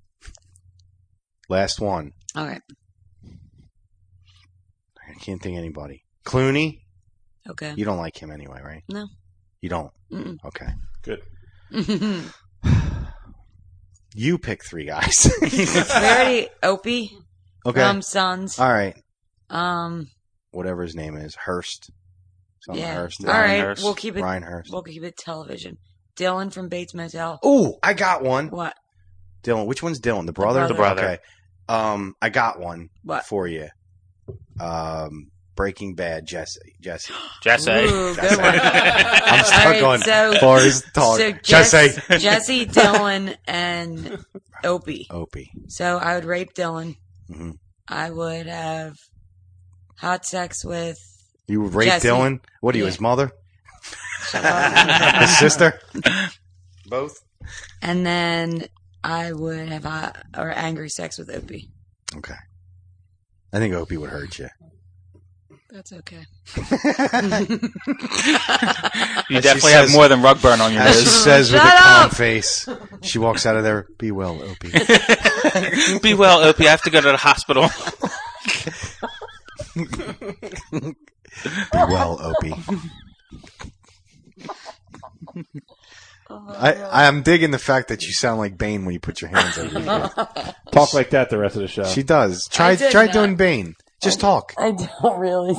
Last one. All right. I can't think of anybody. Clooney? Okay. You don't like him anyway, right? No. You don't? Mm-mm. Okay. Good. You pick three guys. We already Opie Okay. from Sons. All right. Um. Whatever his name is. Hurst. Something Yeah. Hurst. All right. We'll keep it. Ryan Hurst. We'll keep it television. Dylan from Bates Motel. Ooh, I got one. What? Dylan. Which one's Dylan? The brother? The brother. Okay. Um, I got one What? for you. Um, Breaking Bad, Jesse. Jesse. Jesse. Ooh, good Jesse. one. I'm stuck All right, on so, Forrest Talk. so Jesse. Jess, Jesse, Dylan, and Opie. Opie. So I would rape Dylan. Mm-hmm. I would have hot sex with You would rape Jesse. Dylan? What are you, Yeah. his mother? Shut up. His sister? Both? And then I would have hot or angry sex with Opie. Okay. I think Opie would hurt you. That's okay. You As definitely she have says- more than rug burn on your As she nose. says with Shut a calm up! face, she walks out of there. Be well, Opie. Be well, Opie. I have to go to the hospital. Be well, Opie. I, I'm digging the fact that you sound like Bane when you put your hands over your head. Talk like that the rest of the show. She does. Try try not. doing Bane. Just talk. I don't really.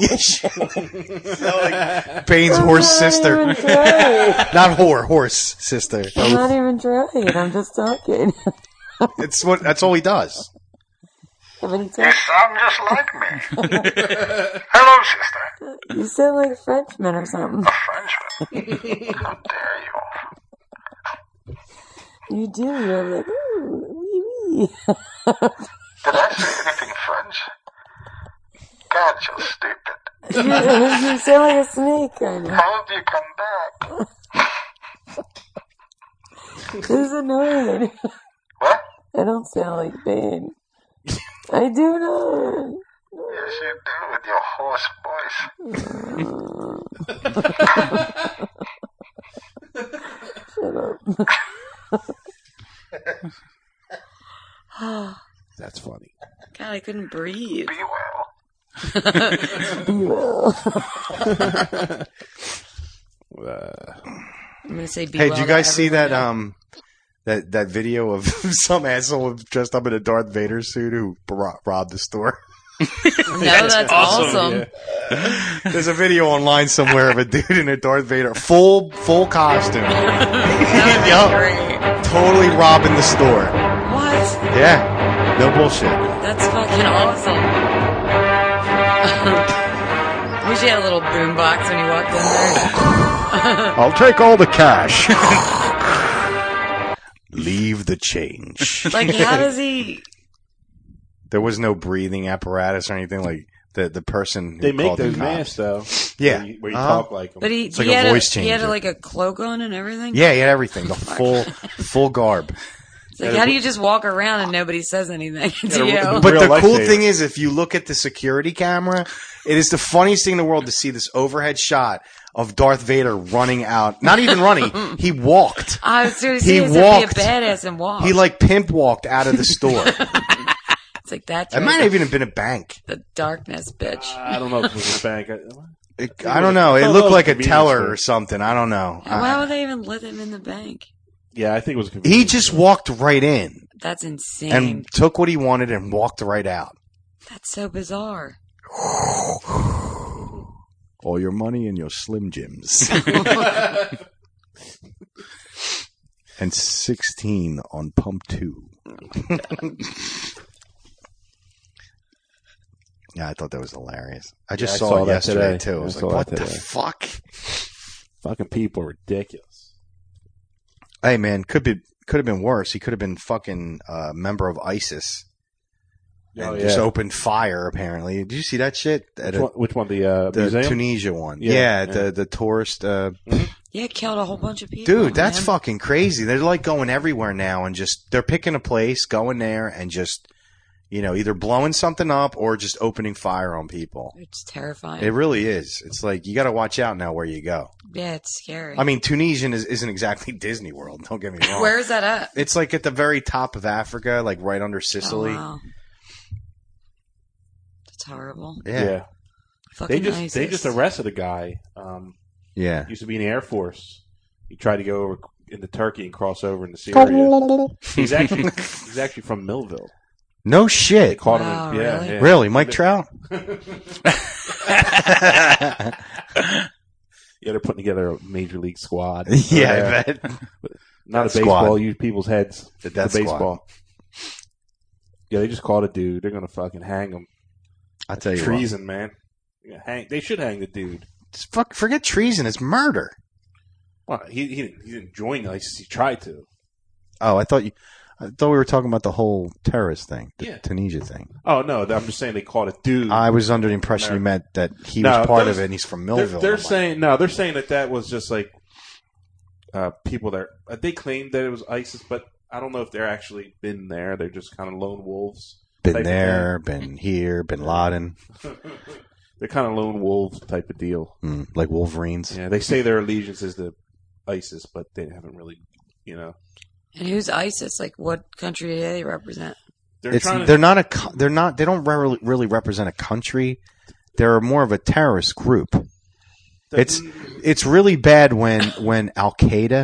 like Bane's horse sister. Not whore, horse sister. I'm not even trying. I'm just talking. It's what. That's all he does. You sound just like me. Hello, sister. You sound like a Frenchman or something. A Frenchman? How dare you? You do. You're like, ooh, wee wee. Did I say anything French? God, you're stupid. You, you sound like a snake, kind of. How did you come back? This is annoying. What? I don't sound like Bane. I do not. Yes, you do with your hoarse voice. Shut up. That's funny. God, I couldn't breathe. Be well. Be well. uh, I'm gonna say be Hey, well did you guys see that now. um that that video of some asshole dressed up in a Darth Vader suit who ro- robbed the store? No, that's, that's awesome. awesome. Yeah. There's a video online somewhere of a dude in a Darth Vader full full costume. Yup. Totally robbing the store. What? Yeah. No bullshit. That's fucking awesome. Wish you had a little boombox when you walked in there. I'll take all the cash. Leave the change. Like, how does he... There was no breathing apparatus or anything like the the person. Who they make called those the masks though. Yeah, where you, where you uh-huh. talk like them. But he, it's like he a had voice a, changer. He had a, like a cloak on and everything. Yeah, he had everything. The full full garb. It's like, how do you just walk around and nobody says anything to you? But the cool thing is, if you look at the security camera, it is the funniest thing in the world to see this overhead shot of Darth Vader running out. Not even running. He walked. I was seriously he walked. Be a badass and walk. He like pimp walked out of the store. It's like that. It might even have been a bank. The darkness, bitch. Uh, I don't know if it was a bank. I, it, I don't know. It looked like a teller or something. I don't know. Why would they even let him in the bank? Yeah, I think it was a He just walked right in. That's insane. And took what he wanted and walked right out. That's so bizarre. All your money and your Slim Jims. And sixteen on pump two. Yeah, I thought that was hilarious. I just yeah, I saw, saw it that yesterday, today. too. I I was saw like, what that the today. fuck? Fucking people are ridiculous. Hey, man, could be could have been worse. He could have been fucking a uh, member of ISIS. And Oh, yeah. just opened fire, apparently. Did you see that shit? Which one, which one? The, uh, the museum? Tunisia one. Yeah, Yeah, yeah. the the tourist. Uh, Yeah, it killed a whole bunch of people. dude, that's man. fucking crazy. They're like going everywhere now and just they're picking a place, going there, and just you know either blowing something up or just opening fire on people. It's terrifying. It really is. It's like you got to watch out now where you go. Yeah, it's scary. I mean, Tunisian is, isn't exactly Disney World. Don't get me wrong. Where is that at? It's like at the very top of Africa, like right under Sicily. Oh, wow. That's horrible. Yeah. Yeah. Fucking They just ISIS. they just arrested a guy. Um, Yeah. Used to be in the Air Force. He tried to go over into Turkey and cross over into Syria. he's actually he's actually from Millville. No They shit. caught Wow, him. In, yeah, really? yeah. Really, Mike Trout? Yeah, they're putting together a major league squad. Yeah, Uh, I bet. Not Death a baseball. squad. Use people's heads. The death baseball. Yeah, they just caught a dude. They're gonna fucking hang him. I tell you treason, man. Yeah, hang. They should hang the dude. Just fuck, forget treason. It's murder. Well, he he didn't, he didn't join ISIS. He tried to. Oh, I thought you. I thought we were talking about the whole terrorist thing, the Yeah. Tunisia thing. Oh no, I'm just saying they caught a dude. I was under the impression you meant that he No, was part those- of it and he's from They're, Millville. they're I'm like, saying no. They're saying that that was just like uh, people that uh, they claimed that it was ISIS, but I don't know if they're actually been there. They're just kind of lone wolves. been type of there, been here, Bin Laden, thing. They're kind of lone wolves type of deal. mm, like Wolverines. Yeah, they say their allegiance is to ISIS, but they haven't really, you know. And who's ISIS? Like, what country do they represent? They're It's, trying to. they're not a. co- They're not. They don't really, really represent a country. They're more of a terrorist group. It's it's really bad when when Al Qaeda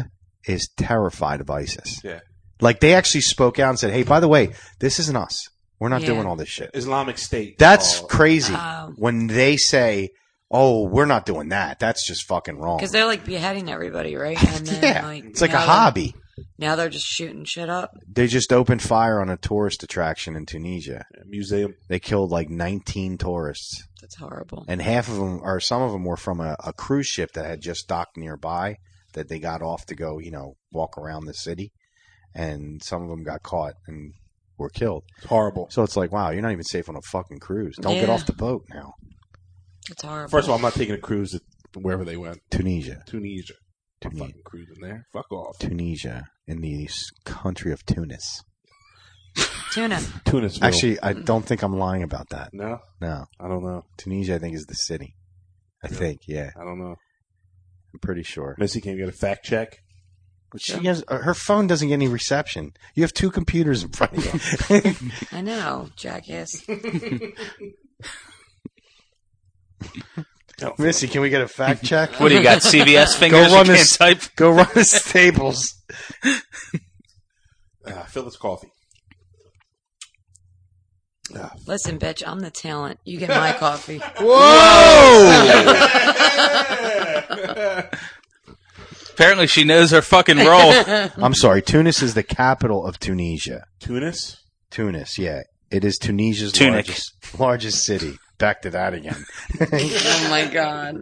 is terrified of ISIS. Yeah. Like, they actually spoke out and said, hey, by the way, this isn't us. We're not Yeah. doing all this shit. Islamic State. That's Oh. crazy. Oh. When they say, oh, we're not doing that. That's just fucking wrong. Because they're like beheading everybody, right? And then, Yeah. like, It's like a now they're- hobby. Now they're just shooting shit up. They just opened fire on a tourist attraction in Tunisia. Yeah, museum. They killed like nineteen tourists. That's horrible. And half of them, or some of them, were from a, a cruise ship that had just docked nearby that they got off to go, you know, walk around the city. And some of them got caught and were killed. It's horrible. So it's like, wow, you're not even safe on a fucking cruise. Don't get Yeah. off the boat now. It's horrible. First of all, I'm not taking a cruise to wherever they went. Tunisia. Tunisia. I'm Tunisia. fucking cruising there. Fuck off. Tunisia, in the s- country of Tunis. Tuna. Tunisville. Actually, I don't think I'm lying about that. No? No. I don't know. Tunisia, I think, is the city. I think, yeah. I don't know. I'm pretty sure. Missy, can you get a fact check? She has, uh, her phone doesn't get any reception. You have two computers in front of you. I know, jackass. Missy, can we get a fact check? What do you got, C V S fingers? Go run You this. can't type? Go run the staples. Uh, fill this coffee. Ah, Listen, bitch, I'm the talent. You get my coffee. Whoa! Apparently, she knows her fucking role. I'm sorry. Tunis is the capital of Tunisia. Tunis? Tunis, yeah. It is Tunisia's Tunic. largest largest city. Back to that again. Oh my god.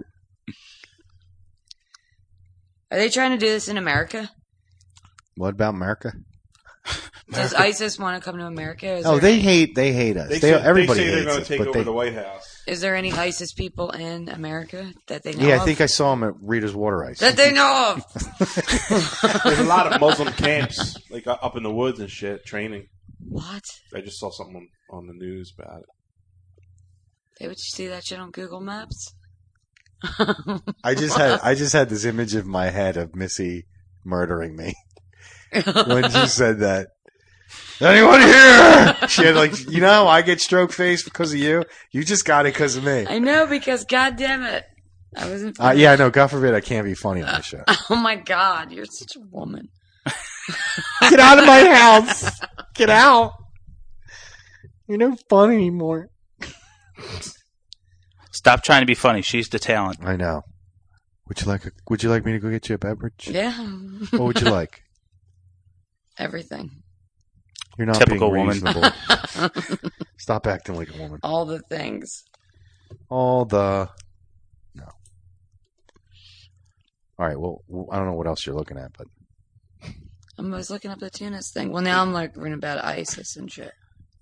Are they trying to do this in America? What about America? Does ISIS want to come to America? Is Oh, there they any- hate they hate us. They, They, say, everybody they say they're hates going us, to take but over they, the White House. Is there any ISIS people in America that they know yeah, of? I think I saw him at Rita's Water Ice. That they know of. There's a lot of Muslim camps, like uh, up in the woods and shit, training. What? I just saw something on, on the news about it. Hey, would you see that shit on Google Maps? I just had I just had this image in my head of Missy murdering me when she said that. Anyone here? She had like, you know, how I get stroke face because of you. You just got it because of me. I know, because god damn it, I wasn't. Uh, yeah, I know. God forbid I can't be funny on this show. Oh my god, you're such a woman. Get out of my house. Get out. You're no fun anymore. Stop trying to be funny. She's the talent. I know. Would you like a, Would you like me to go get you a beverage? Yeah. What would you like? Everything. You're not Typical being woman. reasonable. Stop acting like a woman. All the things. All the no. All right. Well, I don't know what else you're looking at, but I was looking up the Tunis thing. Well, now I'm like reading about ISIS and shit.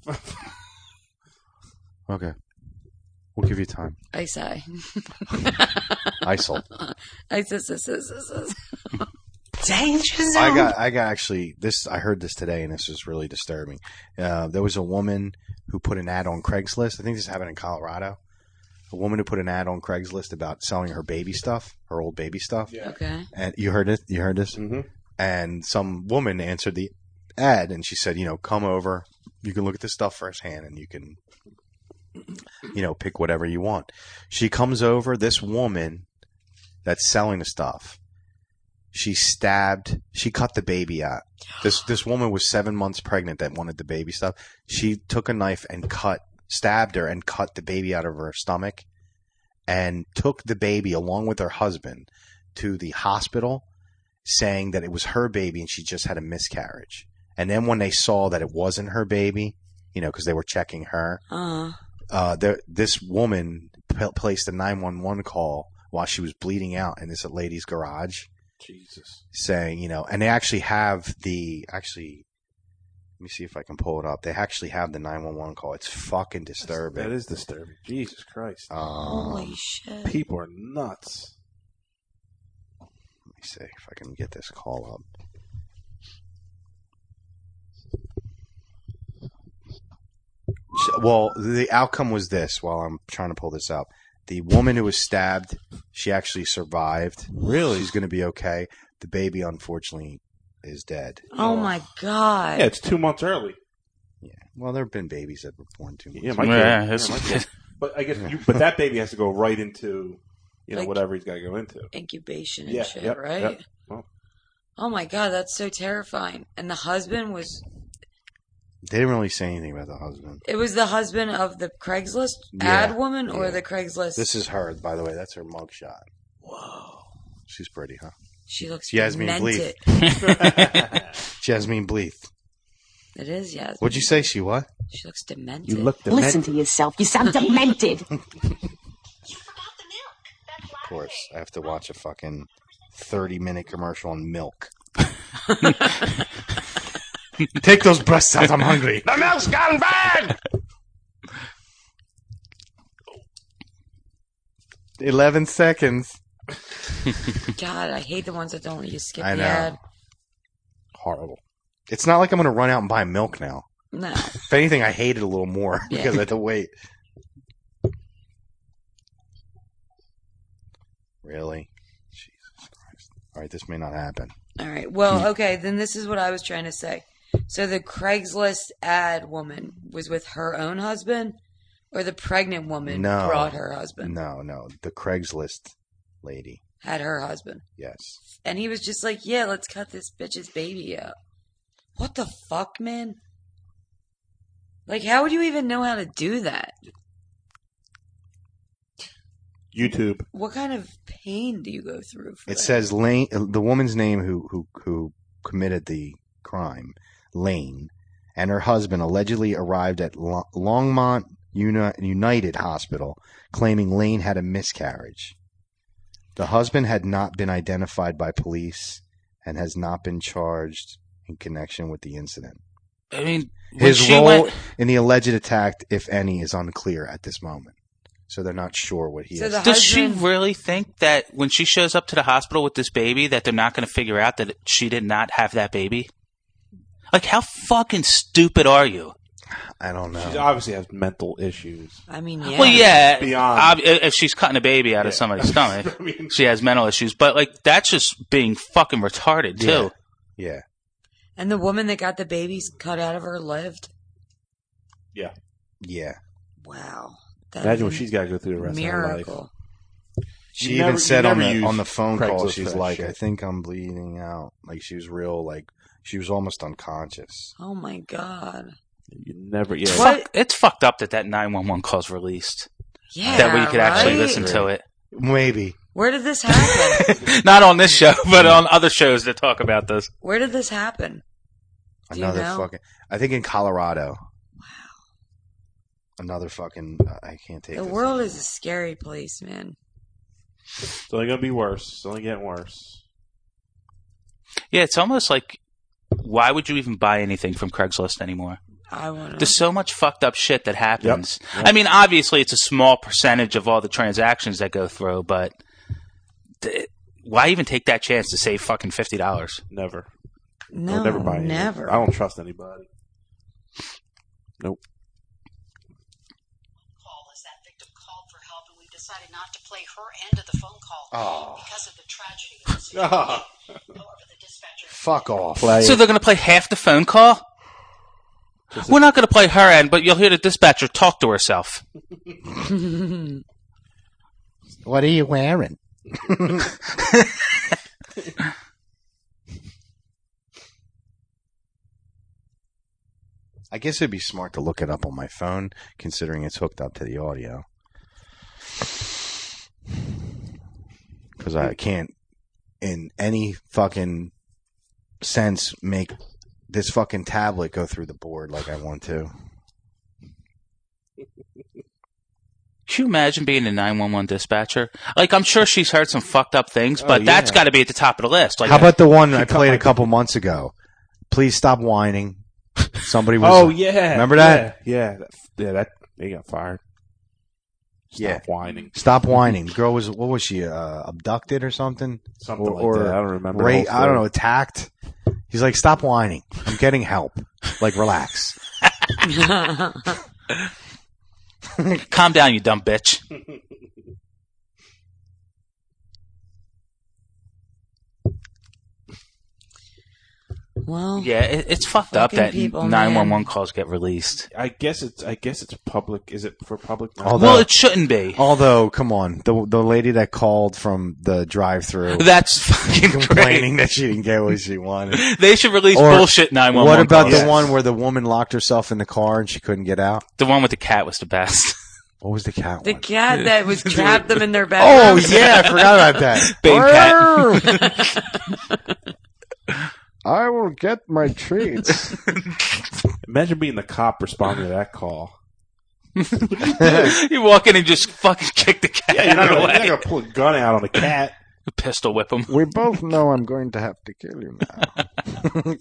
okay. We'll give you time. ISI. ISIL. ISIS. ISIS. ISIS. Danger zone. I got. I got actually this. I heard this today, and this is really disturbing. Uh, there was a woman who put an ad on Craigslist. I think this happened in Colorado. A woman who put an ad on Craigslist about selling her baby stuff, her old baby stuff. Yeah. Okay. And you heard it. You heard this. Mm-hmm. And some woman answered the ad, and she said, "You know, come over. You can look at this stuff firsthand, and you can, you know, pick whatever you want." She comes over. This woman that's selling the stuff, she stabbed. She cut the baby out. This this woman was seven months pregnant that wanted the baby stuff. She took a knife and cut, stabbed her, and cut the baby out of her stomach, and took the baby along with her husband to the hospital, saying that it was her baby and she just had a miscarriage. And then when they saw that it wasn't her baby, you know, because they were checking her, Uh. uh, there, this woman p- placed a nine one one call while she was bleeding out in this lady's garage. Jesus. Saying, you know, and they actually have the, actually, let me see if I can pull it up. They actually have the nine one one call. It's fucking disturbing. That is disturbing. Jesus Christ. Um, Holy shit. People are nuts. Let me see if I can get this call up. Well, the outcome was this while I'm trying to pull this up. The woman who was stabbed, she actually survived. Really? She's going to be okay. The baby, unfortunately, is dead. Oh my god. Yeah, it's two months early. Yeah. Well, there have been babies that were born two months Yeah, my Yeah, kid. that's- Yeah, my kid. But I guess, you, but that baby has to go right into, you know, Like- whatever he's got to go into. Incubation and Yeah, shit, yep, right? yep. Well, Oh my god, that's so terrifying. And the husband was... They didn't really say anything about the husband. It was the husband of the Craigslist Yeah, ad woman or yeah. the Craigslist... This is her, by the way. That's her mugshot. Whoa. She's pretty, huh? She looks Yasmin demented. Bleeth. Jasmine Bleeth. It is, Yasmin. What'd you say? She what? She looks demented. You look Listen to yourself. You sound demented. Of course. I have to watch a fucking thirty-minute commercial on milk. Take those breasts out. I'm hungry. The milk's gone bad! Eleven seconds. God, I hate the ones that don't let you skip I the know. ad. Horrible. It's not like I'm going to run out and buy milk now. No. If anything, I hate it a little more Yeah. because I had to wait. Really? Jesus Christ. All right, this may not happen. All right. Well, okay, then this is what I was trying to say. So the Craigslist ad woman was with her own husband, or the pregnant woman No. brought her husband, No, no. The Craigslist lady. had her husband. Yes. And he was just like, yeah, let's cut this bitch's baby out. What the fuck, man? Like, how would you even know how to do that? YouTube. What kind of pain do you go through for It that? says Lane, the woman's name who, who, who committed the crime, Lane, and her husband allegedly arrived at Lo- Longmont Uni- United Hospital claiming Lane had a miscarriage. The husband had not been identified by police and has not been charged in connection with the incident. I mean, when His she role went- in the alleged attack, if any, is unclear at this moment. So they're not sure what he So has. the Does she husband- really think that when she shows up to the hospital with this baby that they're not going to figure out that she did not have that baby? Like, how fucking stupid are you? I don't know. She obviously has mental issues. I mean, yeah. Well, yeah, Beyond. ob- if she's cutting a baby out of Yeah. somebody's stomach, I mean- she has mental issues. But, like, that's just being fucking retarded, too. Yeah. Yeah. And the woman that got the babies cut out of her lived? Yeah. Yeah. Wow. That Imagine is what she's got to go through the rest miracle. of her life. She You even never- said you on never the use on the phone call, Craigslist she's for that like, shit. I think I'm bleeding out. Like she was real, like she was almost unconscious. Oh my god. You never, yeah. Fuck, it's fucked up that that nine one one call's released. Yeah, that we could actually right? listen to it. Maybe. Where did this happen? Not on this show, but on other shows that talk about this. Where did this happen? Do you Another know? fucking. I think in Colorado. Wow. Another fucking. I can't take The this. world is a scary place, man. It's only going to be worse. It's only getting worse. Yeah, it's almost like, why would you even buy anything from Craigslist anymore? I want to. There's so much fucked up shit that happens. Yep. Yep. I mean, obviously, it's a small percentage of all the transactions that go through, but th- why even take that chance to save fucking fifty dollars? Never. No, I'll never buy anything. never. I don't trust anybody. Nope. Call as that victim called for help, and we decided not to play her end of the phone call Oh. because of the tragedy. Of the situation. Oh. However, the dispatcher Fuck off. Play. So they're going to play half the phone call? We're not going to play her end, but you'll hear the dispatcher talk to herself. What are you wearing? I guess it'd be smart to look it up on my phone, considering it's hooked up to the audio. Because I can't, in any fucking sense, make this fucking tablet go through the board like I want to. Can you imagine being a nine one one dispatcher? Like, I'm sure she's heard some fucked up things, but Oh, that's yeah. got to be at the top of the list. Like, How about the one She I cut played my- a couple months ago? Please stop whining. Somebody was. Oh, yeah. Remember that? Yeah. Yeah, that, yeah, that they got fired. Stop Yeah. whining. Stop whining. Girl was, what was she, uh, abducted or something? Something or, like or that. I don't remember the ra- whole I don't story. know, attacked. He's like, stop whining. I'm getting help. Like, relax. calm down, you dumb bitch. Well, Yeah, it, it's fucked up fucking that people, nine one one man. calls get released. I guess it's. I guess it's public. Is it for public? Although- Well, it shouldn't be. Although, come on, the the lady that called from the drive-through That's fucking complaining great. that she didn't get what she wanted. They should release Or bullshit nine one one What about calls. the one where the woman locked herself in the car and she couldn't get out? The one with the cat was the best. What was the cat The one? cat that was trapped them in their Oh bedroom. yeah, I forgot about that. Babe cat. I will get my treats. Imagine being the cop responding to that call. You walk in and just fucking kick the cat Yeah, you're not out of the gonna, you're not way. gonna pull a gun out on the cat. Pistol whip him. We both know I'm going to have to kill you now.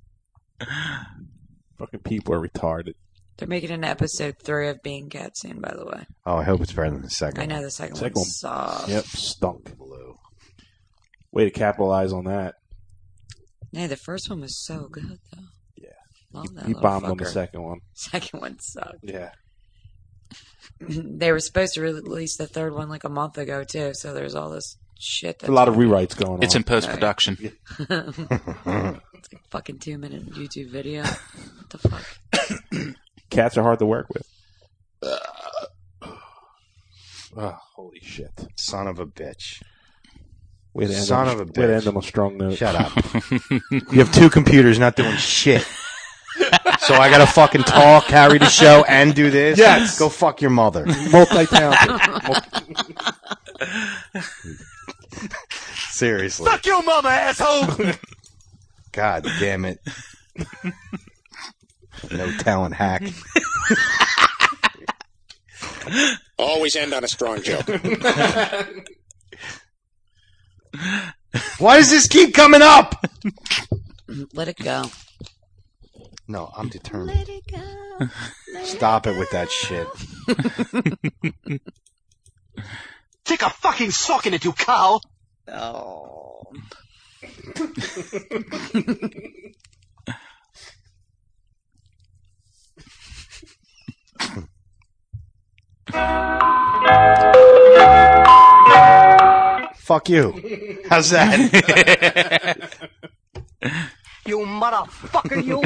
Fucking people are retarded. They're making an episode three of Being Cat soon, by the way. Oh, I hope it's better than the second. I know one. the second, Second one one. sucked. Yep, stunk. Way to capitalize on that. Yeah, the first one was so good, though. Yeah. Love that He little bombed on the fucker. second one. Second one sucked. Yeah. They were supposed to release the third one like a month ago, too, so there's all this shit. There's a lot of rewrites going on. It's in post production. It's like fucking two minute YouTube video. What the fuck? Cats are hard to work with. Oh, holy shit. Son of a bitch. Way to end Son on, of a way to bitch. end on a strong note. Shut up. You have two computers not doing shit. So I gotta fucking talk, carry the show, and do this? Yes. Go fuck your mother. Multi-talented. Seriously. Fuck your mama, asshole! God damn it. No talent hack. Always end on a strong joke. Why does this keep coming up? Let it go. No, I'm determined. Let it go. Stop it with that shit. Take a fucking sock in it, you cow! Oh. Fuck you. How's that? You motherfucker, you!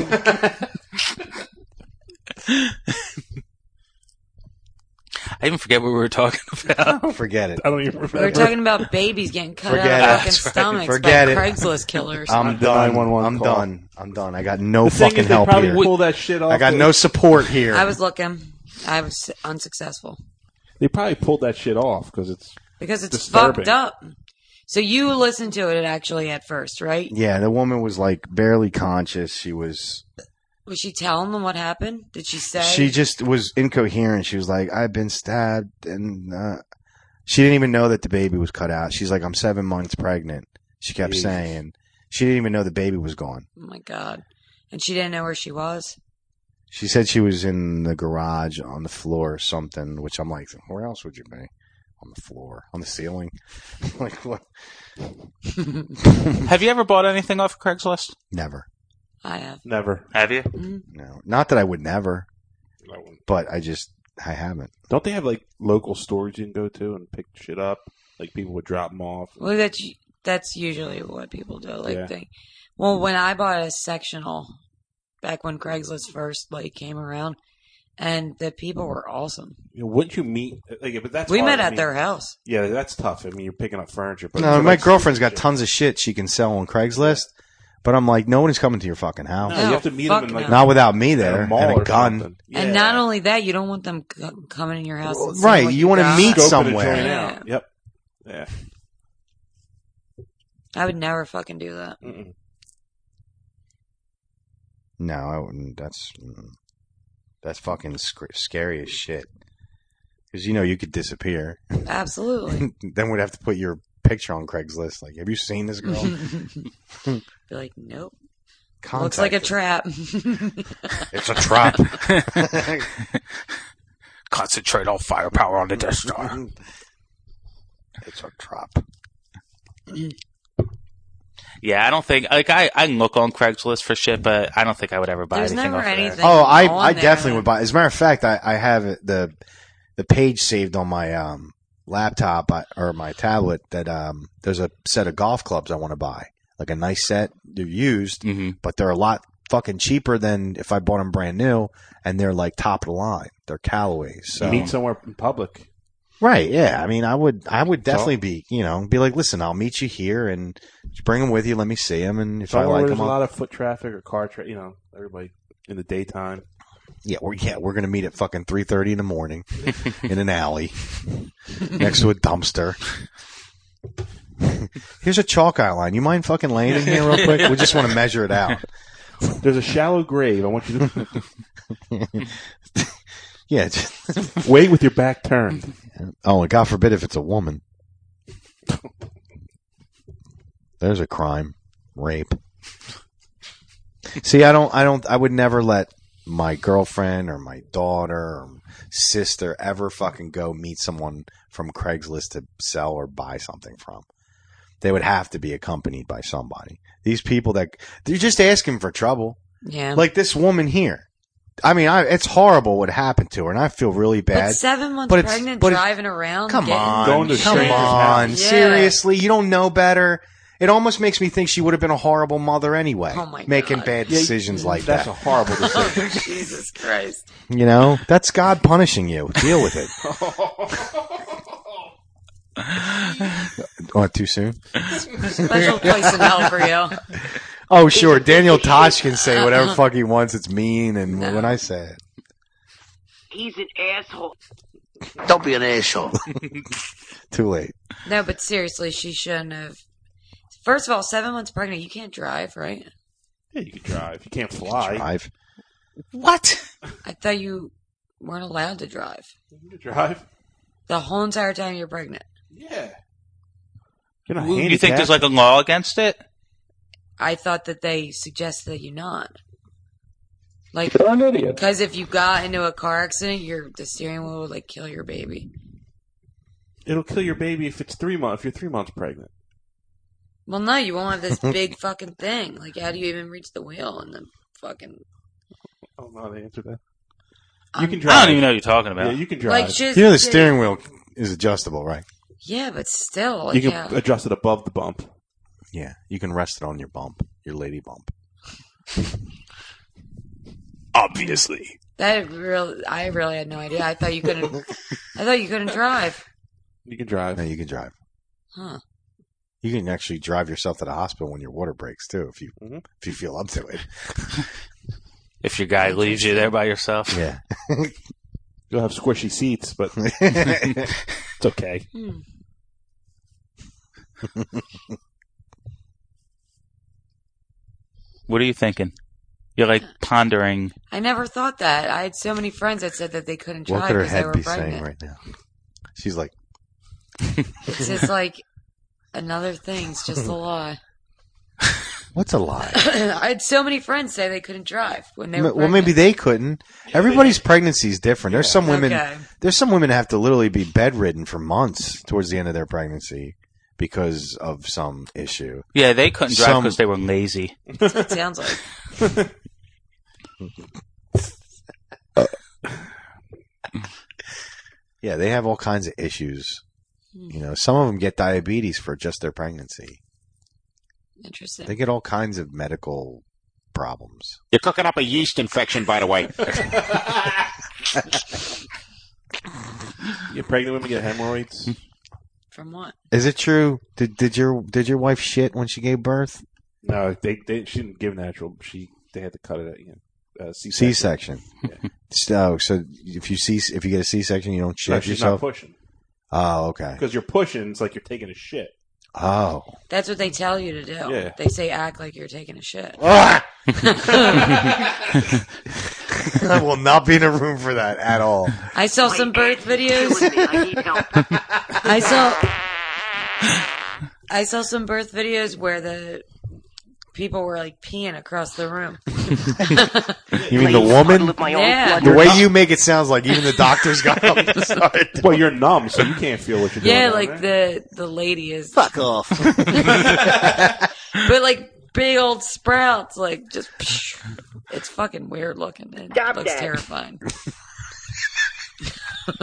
I even forget what we were talking about. Forget it. I don't even We remember. were talking about babies getting cut Forget out it. of fucking That's right. stomachs Forget by it. Craigslist killers. I'm The done. nine one one I'm call. done. I'm done. I got no The thing fucking is, they help probably here. pull that shit off. I got the- no support here. I was looking. I was unsuccessful. They probably pulled that shit off because it's Because it's disturbing. fucked up. So you listened to it actually at first, right? Yeah, the woman was like barely conscious. She was. Was she telling them what happened? Did she say? She just was incoherent. She was like, "I've been stabbed," and uh, she didn't even know that the baby was cut out. She's like, "I'm seven months pregnant." She kept Jeez. saying she didn't even know the baby was gone. Oh my god! And she didn't know where she was. She said she was in the garage on the floor or something. Which I'm like, where else would you be? On the floor, on the ceiling. Like what? Have you ever bought anything off of Craigslist? Never. I have. never. Have you? No, not that I would never, I wouldn't. but I just I haven't. Don't they have like local stores you can go to and pick shit up? Like people would drop them off. Well, that's that's usually what people do. Like Yeah. they, well, when I bought a sectional back when Craigslist first like came around, and the people were awesome. You know, wouldn't you meet? Like, but that's We hard. met I at mean, their house. Yeah, that's tough. I mean, you're picking up furniture. But No, for, my like, girlfriend's got shit. tons of shit she can sell on Craigslist, but I'm like, no one's coming to your fucking house. No, you have to meet fuck them in like no. Not without me at there a mall and a or gun. something. And Yeah. not only that, you don't want them c- coming in your house. and seeing Right, what you wanna got. meet Scoping a somewhere. joint Yeah. out. Yep. Yeah. I would never fucking do that. Mm-mm. No, I wouldn't. That's mm, that's fucking sc- scary as shit. Because you know you could disappear. Absolutely. Then we'd have to put your picture on Craigslist. Like, have you seen this girl? Be like, nope. Contact Looks like a her. trap. It's a trap. Concentrate all firepower on the Death Star. It's a trap. Yeah, I don't think like I, I can look on Craigslist for shit, but I don't think I would ever buy There's anything never off of there. anything. Oh, I on I there. definitely would buy. As a matter of fact, I, I have it, the the page saved on my um laptop I- or my tablet that um there's a set of golf clubs I want to buy. like a nice set. They're used, Mm-hmm. but they're a lot fucking cheaper than if I bought them brand new, and they're like top of the line. They're Callaways. So. You meet somewhere in public. Right, yeah. I mean, I would, I would definitely be, you know, be like, listen, I'll meet you here and just bring them with you. Let me see them, and if So I like there's them, a I'll- lot of foot traffic or car traffic. You know, everybody in the daytime. yeah, we're yeah, we're gonna meet at fucking three thirty in the morning in an alley next to a dumpster. Here's a chalk outline. You mind fucking laying in here real quick? We just want to measure it out. There's a shallow grave. I want you to Yeah. just- wait with your back turned. Oh, and God forbid if it's a woman. There's a crime, rape. See, I don't, I don't, I would never let my girlfriend or my daughter or sister ever fucking go meet someone from Craigslist to sell or buy something from. They would have to be accompanied by somebody. These people that they're just asking for trouble. Yeah. Like this woman here. I mean, I, it's horrible what happened to her, and I feel really bad. But seven months But it's- pregnant, but it's- driving around. Come getting, on, Going to come strangers' on, house. Yeah. seriously, you don't know better. It almost makes me think she would have been a horrible mother anyway, Oh my making God. bad Yeah, decisions like That's that. a horrible decision. Jesus Christ. You know, that's God punishing you. Deal with it. Oh, too soon? Special place in hell for you. Oh, sure. Daniel Tosh can say whatever fuck he wants. It's mean, and No. when I say it, He's an asshole. Don't be an asshole. too late. No, but seriously, she shouldn't have. First of all, seven months pregnant, you can't drive, right? Yeah, you can drive. You can't fly. Drive. What? I thought you weren't allowed to drive. You can drive. The whole entire time you're pregnant. Yeah. You're not You think handicapped. there's like a law against it? I thought that they suggested that you not. Like, You're an idiot. because if you got into a car accident, your the steering wheel would like kill your baby. It'll kill your baby if it's three months. If you're three months pregnant. Well, no, you won't have this big fucking thing. Like, how do you even reach the wheel and the fucking? Oh no, they answered that. I'm- You can drive. I don't even know what you're talking about. Yeah, you can drive. Like, just You know the steering wheel is adjustable, right? Yeah, but still, like, you can yeah. adjust it above the bump. Yeah, you can rest it on your bump, your lady bump. Obviously. That really, I really had no idea. I thought you couldn't. I thought you couldn't drive. You can drive. No, you can drive. Huh? You can actually drive yourself to the hospital when your water breaks too, if you Mhm. if you feel up to it. If your guy leaves you there by yourself. Yeah. You'll have squishy seats, but it's okay. Hmm. What are you thinking? You're like pondering. I never thought that. I had so many friends that said that they couldn't drive What could her because they head were be pregnant. saying right now? She's like, It's just like another thing. It's just a lie. "What's a lie?" I had so many friends say they couldn't drive when they were Well, maybe pregnant. they couldn't. Everybody's pregnancy is different. There's some women. Okay. There's some women that have to literally be bedridden for months towards the end of their pregnancy because of some issue. Yeah, they couldn't drive Some- because they were lazy. That's what it sounds like. Yeah, they have all kinds of issues. You know, some of them get diabetes for just their pregnancy. Interesting. They get all kinds of medical problems. You're cooking up a yeast infection, by the way. You pregnant women get hemorrhoids. From what? Is it true? Did did your did your wife shit when she gave birth? No, they, they she didn't give natural. She they had to cut it at you know, uh, C-section. C-section. So, so if you see if you get a C-section, you don't No, shit she's yourself. not pushing Oh, okay. because you're pushing. It's like you're taking a shit. Oh, That's what they tell you to do. Yeah. They say act like you're taking a shit. I will not be in a room for that at all. I saw some birth videos. I need help. I saw I saw some birth videos where the people were like peeing across the room. You mean the woman? Yeah. The way you make it sounds like even the doctors got up and started. Well, you're numb, so you can't feel what you're doing. Yeah, down like there. the the lady is Fuck off. but like big old sprouts, like just it's fucking weird looking. It Stop looks that. terrifying.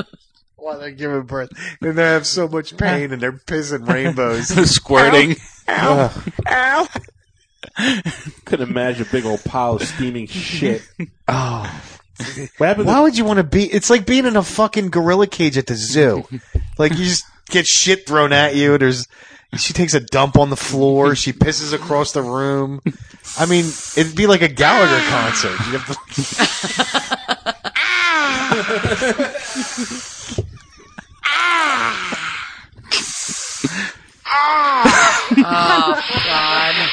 While they're giving birth, and they have so much pain, and they're pissing rainbows. Squirting. Ow. Ow. Couldn't imagine a big old pile of steaming shit. Oh. What happened Why to- would you want to be? It's like being in a fucking gorilla cage at the zoo. Like you just get shit thrown at you. There's, she takes a dump on the floor. She pisses across the room. I mean, it'd be like a Gallagher concert. You'd have Oh, God.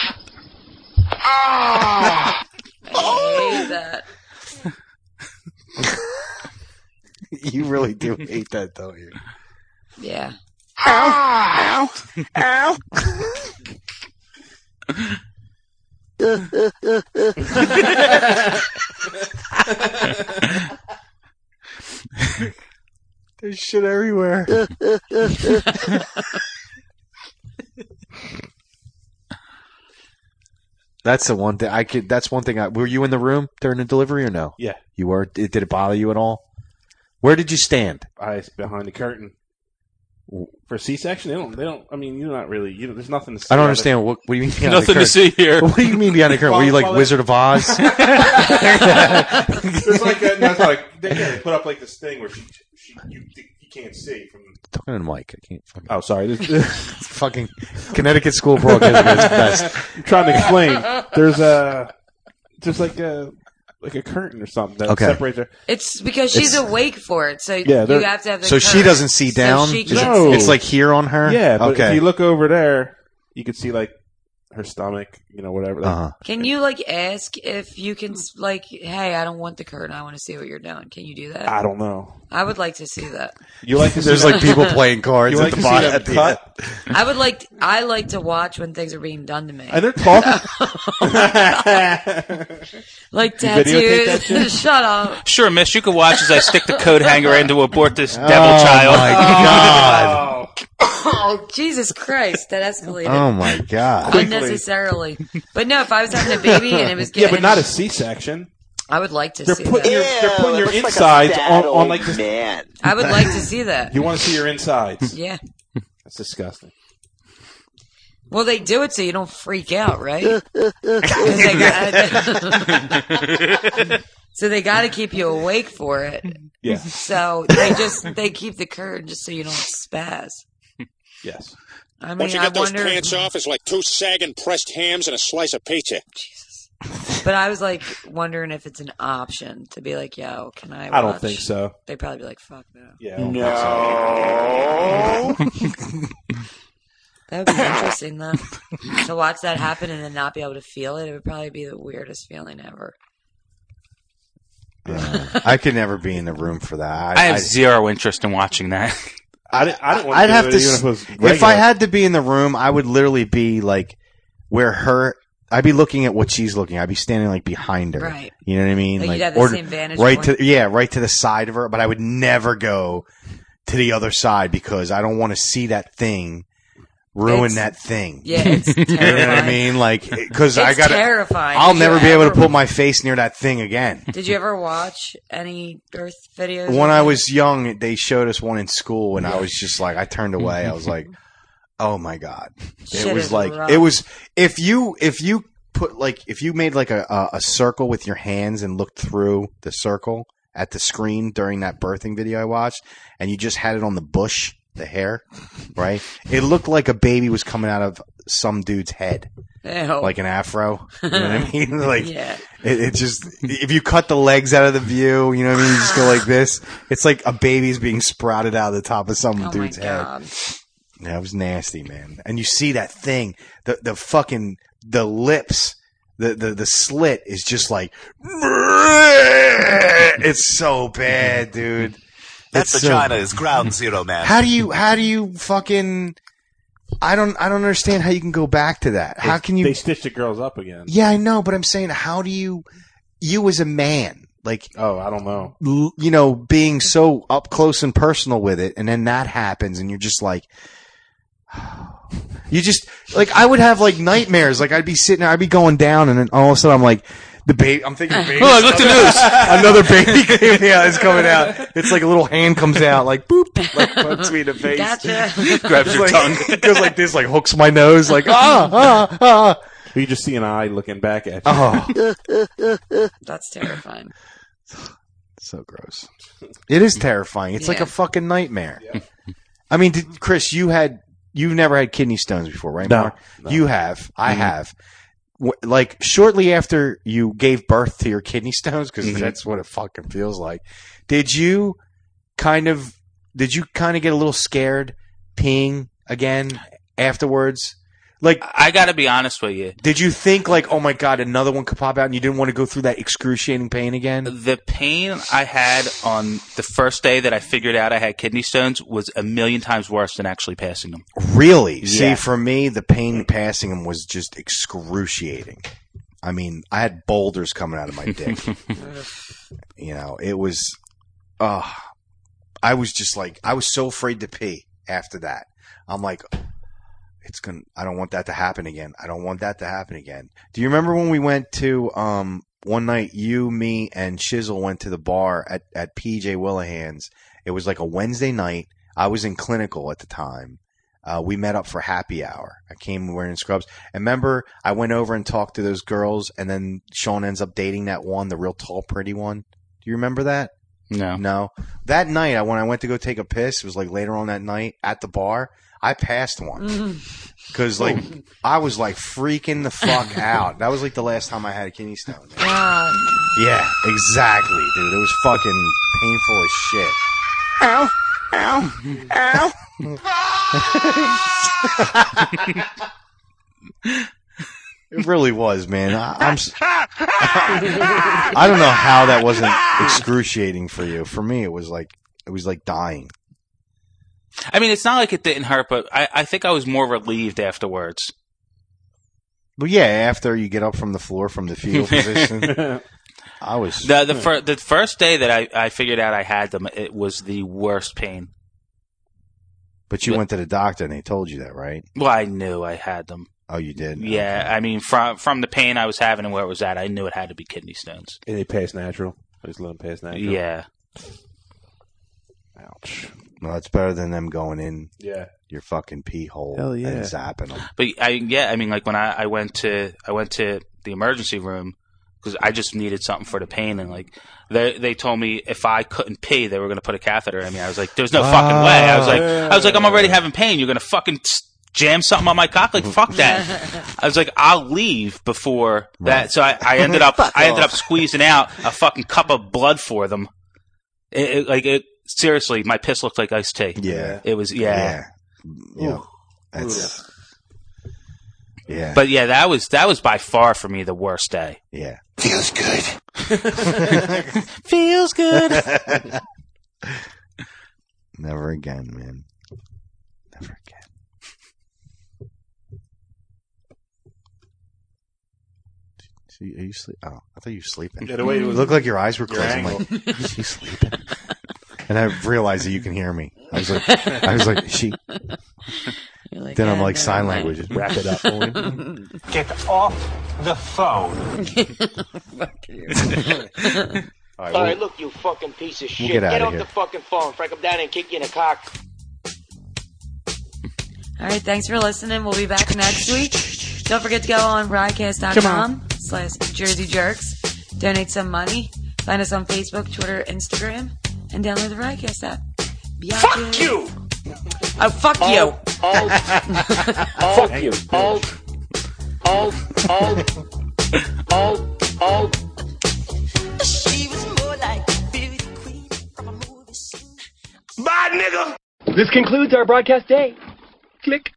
I hate that. You really do hate that, don't you? Yeah. Ow! Ow! There's shit everywhere. That's the one thing I could. That's one thing. I, were you in the room during the delivery or no? Yeah. You were. Did, did it bother you at all? Where did you stand? I was behind the curtain. For C-section, they don't. They don't. I mean, you're not really. You know, there's nothing to see. I don't out understand. of- What, what do you mean? Behind Nothing the to see here. What do you mean behind the curtain? Were you like Well, well, Wizard of Oz? There's like a, no, it's not like they, yeah, they put up like this thing where she, she you, you can't see from. Talking to the mic. I can't. Fucking, Oh, sorry. it's fucking Connecticut School of Broadcasting is the best. I'm trying to explain. There's a there's like a like a curtain or something that Okay. separates her. It's because she's It's- awake for it, so Yeah, you they're- have to have the So she curtain doesn't see so down. she Is it- can't No. it's like here on her. Yeah, but okay. if you look over there, you can see like her stomach, you know, whatever. Like, Uh-huh. Can you like ask if you can s- like, hey, I don't want the curtain. I want to see what you're doing. Can you do that? I don't know. I would like to see that. You like to see There's that- like people playing cards You at like the to see bottom. them At the cut? end. I would like. I like to watch when things are being done to me. And they're talking. Like You videotape that tattoos. shit? Shut up. Sure, miss. You can watch as I stick the coat hanger in to abort this devil Oh, child. my God. Oh, Jesus Christ! That escalated. Oh my God. Unnecessarily. But no, if I was having a baby and it was Yeah, getting, but not a C-section. I would like to They're see putting your that. they're putting your insides on, on like this. I would like to see that. You want to see your insides? Yeah. That's disgusting. Well, they do it so you don't freak out, right? 'Cause they gotta- so they got to keep you awake for it. Yeah. So they just they keep the curtain just so you don't spaz. Yes. I mean, Once you I get those wonder. pants off, it's like two sagging pressed hams and a slice of pizza. But I was like wondering if it's an option to be like, "Yo, can I?" I don't watch?" think so. They'd probably be like, "Fuck no." Yeah. I don't think so. That would be interesting, though. To watch that happen and then not be able to feel it, it would probably be the weirdest feeling ever. Uh, I could never be in the room for that. I have I- zero interest in watching that. I didn't, I didn't want I'd to have do to. it even s- if it was If regular. I had to be in the room, I would literally be like where her. I'd be looking at what she's looking. I'd be standing like behind her. Right. You know what I mean? Like, you'd have the same vantage right point. to yeah, right to the side of her. But I would never go to the other side because I don't want to see that thing ruin It's- that thing. Yeah, it's You know what I terrifying. mean? Like because I It's got terrifying. I'll Did you never be able to ever- put my face near that thing again. Did you ever watch any birth videos? When or I anything? was young, they showed us one in school, and I was just like, I turned away. I was like, "Oh my god!" Shit it was is like rough. it was if you if you put like if you made like a, a a circle with your hands and looked through the circle at the screen during that birthing video I watched, and you just had it on the bush, the hair, right? It looked like a baby was coming out of some dude's head, Ew. like an afro. You know what I mean? Like Yeah. it, it just if you cut the legs out of the view, you know what I mean? You just go like this. It's like a baby's being sprouted out of the top of some Oh dude's my head. god. Yeah, it was nasty, man. And you see that thing, the the fucking the lips, the the the slit is just like it's so bad, dude. That It's so- vagina is ground zero, man. How do you how do you fucking I don't I don't understand how you can go back to that. How They- can you They stitched the girls up again. Yeah, I know, but I'm saying how do you you as a man, like Oh, I don't know. l- you know, being so up close and personal with it, and then that happens, and you're just like, you just like I would have like nightmares. Like I'd be sitting there, I'd be going down, and then all of a sudden I'm like, The baby. I'm thinking baby. Oh, look at the news. Another baby came out. Is coming out. It's like a little hand comes out, like boop, like puts me in the face. Gotcha. Grabs your like, tongue. It goes like this, like hooks my nose, like ah ah ah. You just see an eye looking back at you. Oh, That's terrifying. so gross. It is terrifying. It's like Yeah. a fucking nightmare. I mean, did, Chris, you had you've never had kidney stones before, right? No, Mark? no. You have. I Mhm. have. W- Like shortly after you gave birth to your kidney stones, because Mhm. that's what it fucking feels like. Did you kind of? Did you kind of get a little scared peeing again afterwards? Like, I got to be honest with you. did you think like, oh my god, another one could pop out, and you didn't want to go through that excruciating pain again? The pain I had on the first day that I figured out I had kidney stones was a million times worse than actually passing them. Really? See, Yeah. for me, the pain passing him was just excruciating. I mean, I had boulders coming out of my dick. You know, it was, uh, I was just like, I was so afraid to pee after that. I'm like, it's gonna, I don't want that to happen again. I don't want that to happen again. Do you remember when we went to, um, one night, you, me, and Shizzle went to the bar at, at P J Willahan's. It was like a Wednesday night. I was in clinical at the time. Uh, we met up for happy hour. I came wearing scrubs. And remember, I went over and talked to those girls, and then Sean ends up dating that one, the real tall, pretty one. Do you remember that? No. No. That night, I, when I went to go take a piss, it was like later on that night at the bar, I passed one. Because, like, I was, like, freaking the fuck out. That was, like, the last time I had a kidney stone. Man. Wow. Yeah, exactly, dude. It was fucking painful as shit. Ow! Ow! Ow! It really was, man. I, I'm. s- I don't know how that wasn't excruciating for you. For me, it was like it was like dying. I mean, it's not like it didn't hurt, but I, I think I was more relieved afterwards. But yeah, after you get up from the floor from the fetal position, I was The the, fir- the first day that I, I figured out I had them, it was the worst pain. But you went to the doctor and they told you that, right? Well, I knew I had them. Oh, you did? Yeah, I mean, from from the pain I was having and where it was at, I knew it had to be kidney stones. And they pass natural. I just let them pass natural. Yeah. Ouch. Well, that's better than them going in Yeah. your fucking pee hole Hell yeah. and zapping them. But I yeah, I mean, like when I, I went to I went to the emergency room because I just needed something for the pain, and like they they told me if I couldn't pee, they were going to put a catheter in me. I was like, "There's no fucking way." I was like, I was like, I'm already having pain. You're going to fucking jam something on my cock? Like fuck that. I was like, I'll leave before that. So I, I ended up I ended up squeezing out a fucking cup of blood for them. It, it, like it seriously, my piss looked like iced tea. Yeah. It was yeah. Yeah. You know, that's, yeah. But yeah, that was that was by far for me the worst day. Yeah. Feels good. Feels good. Never again, man. Never again. See, are you sleep? Oh, I thought you were sleeping. Yeah, the way it You was- looked like your eyes were your closed. I'm angle. like, is she sleeping? And I realized that you can hear me. I was like, I was like, she. Like, then I'm yeah, like never sign mind. language. Just wrap it up for me. Get off the phone. Fuck you. All right, All well, right, look, you fucking piece of shit. get outta off here. the fucking phone. Frank, I'm down and kick you in the cock. All right, thanks for listening. We'll be back next week. Don't forget to go on riotcast dot com slash Jersey Jerks. Donate some money. Find us on Facebook, Twitter, Instagram, and download the Riotcast app. Be out Fuck there. you! Oh, fuck you! Alt, Fuck you. alt, alt, alt, alt, alt. She was more like a beauty queen from a movie scene. Bye, nigga! This concludes our broadcast day. Click.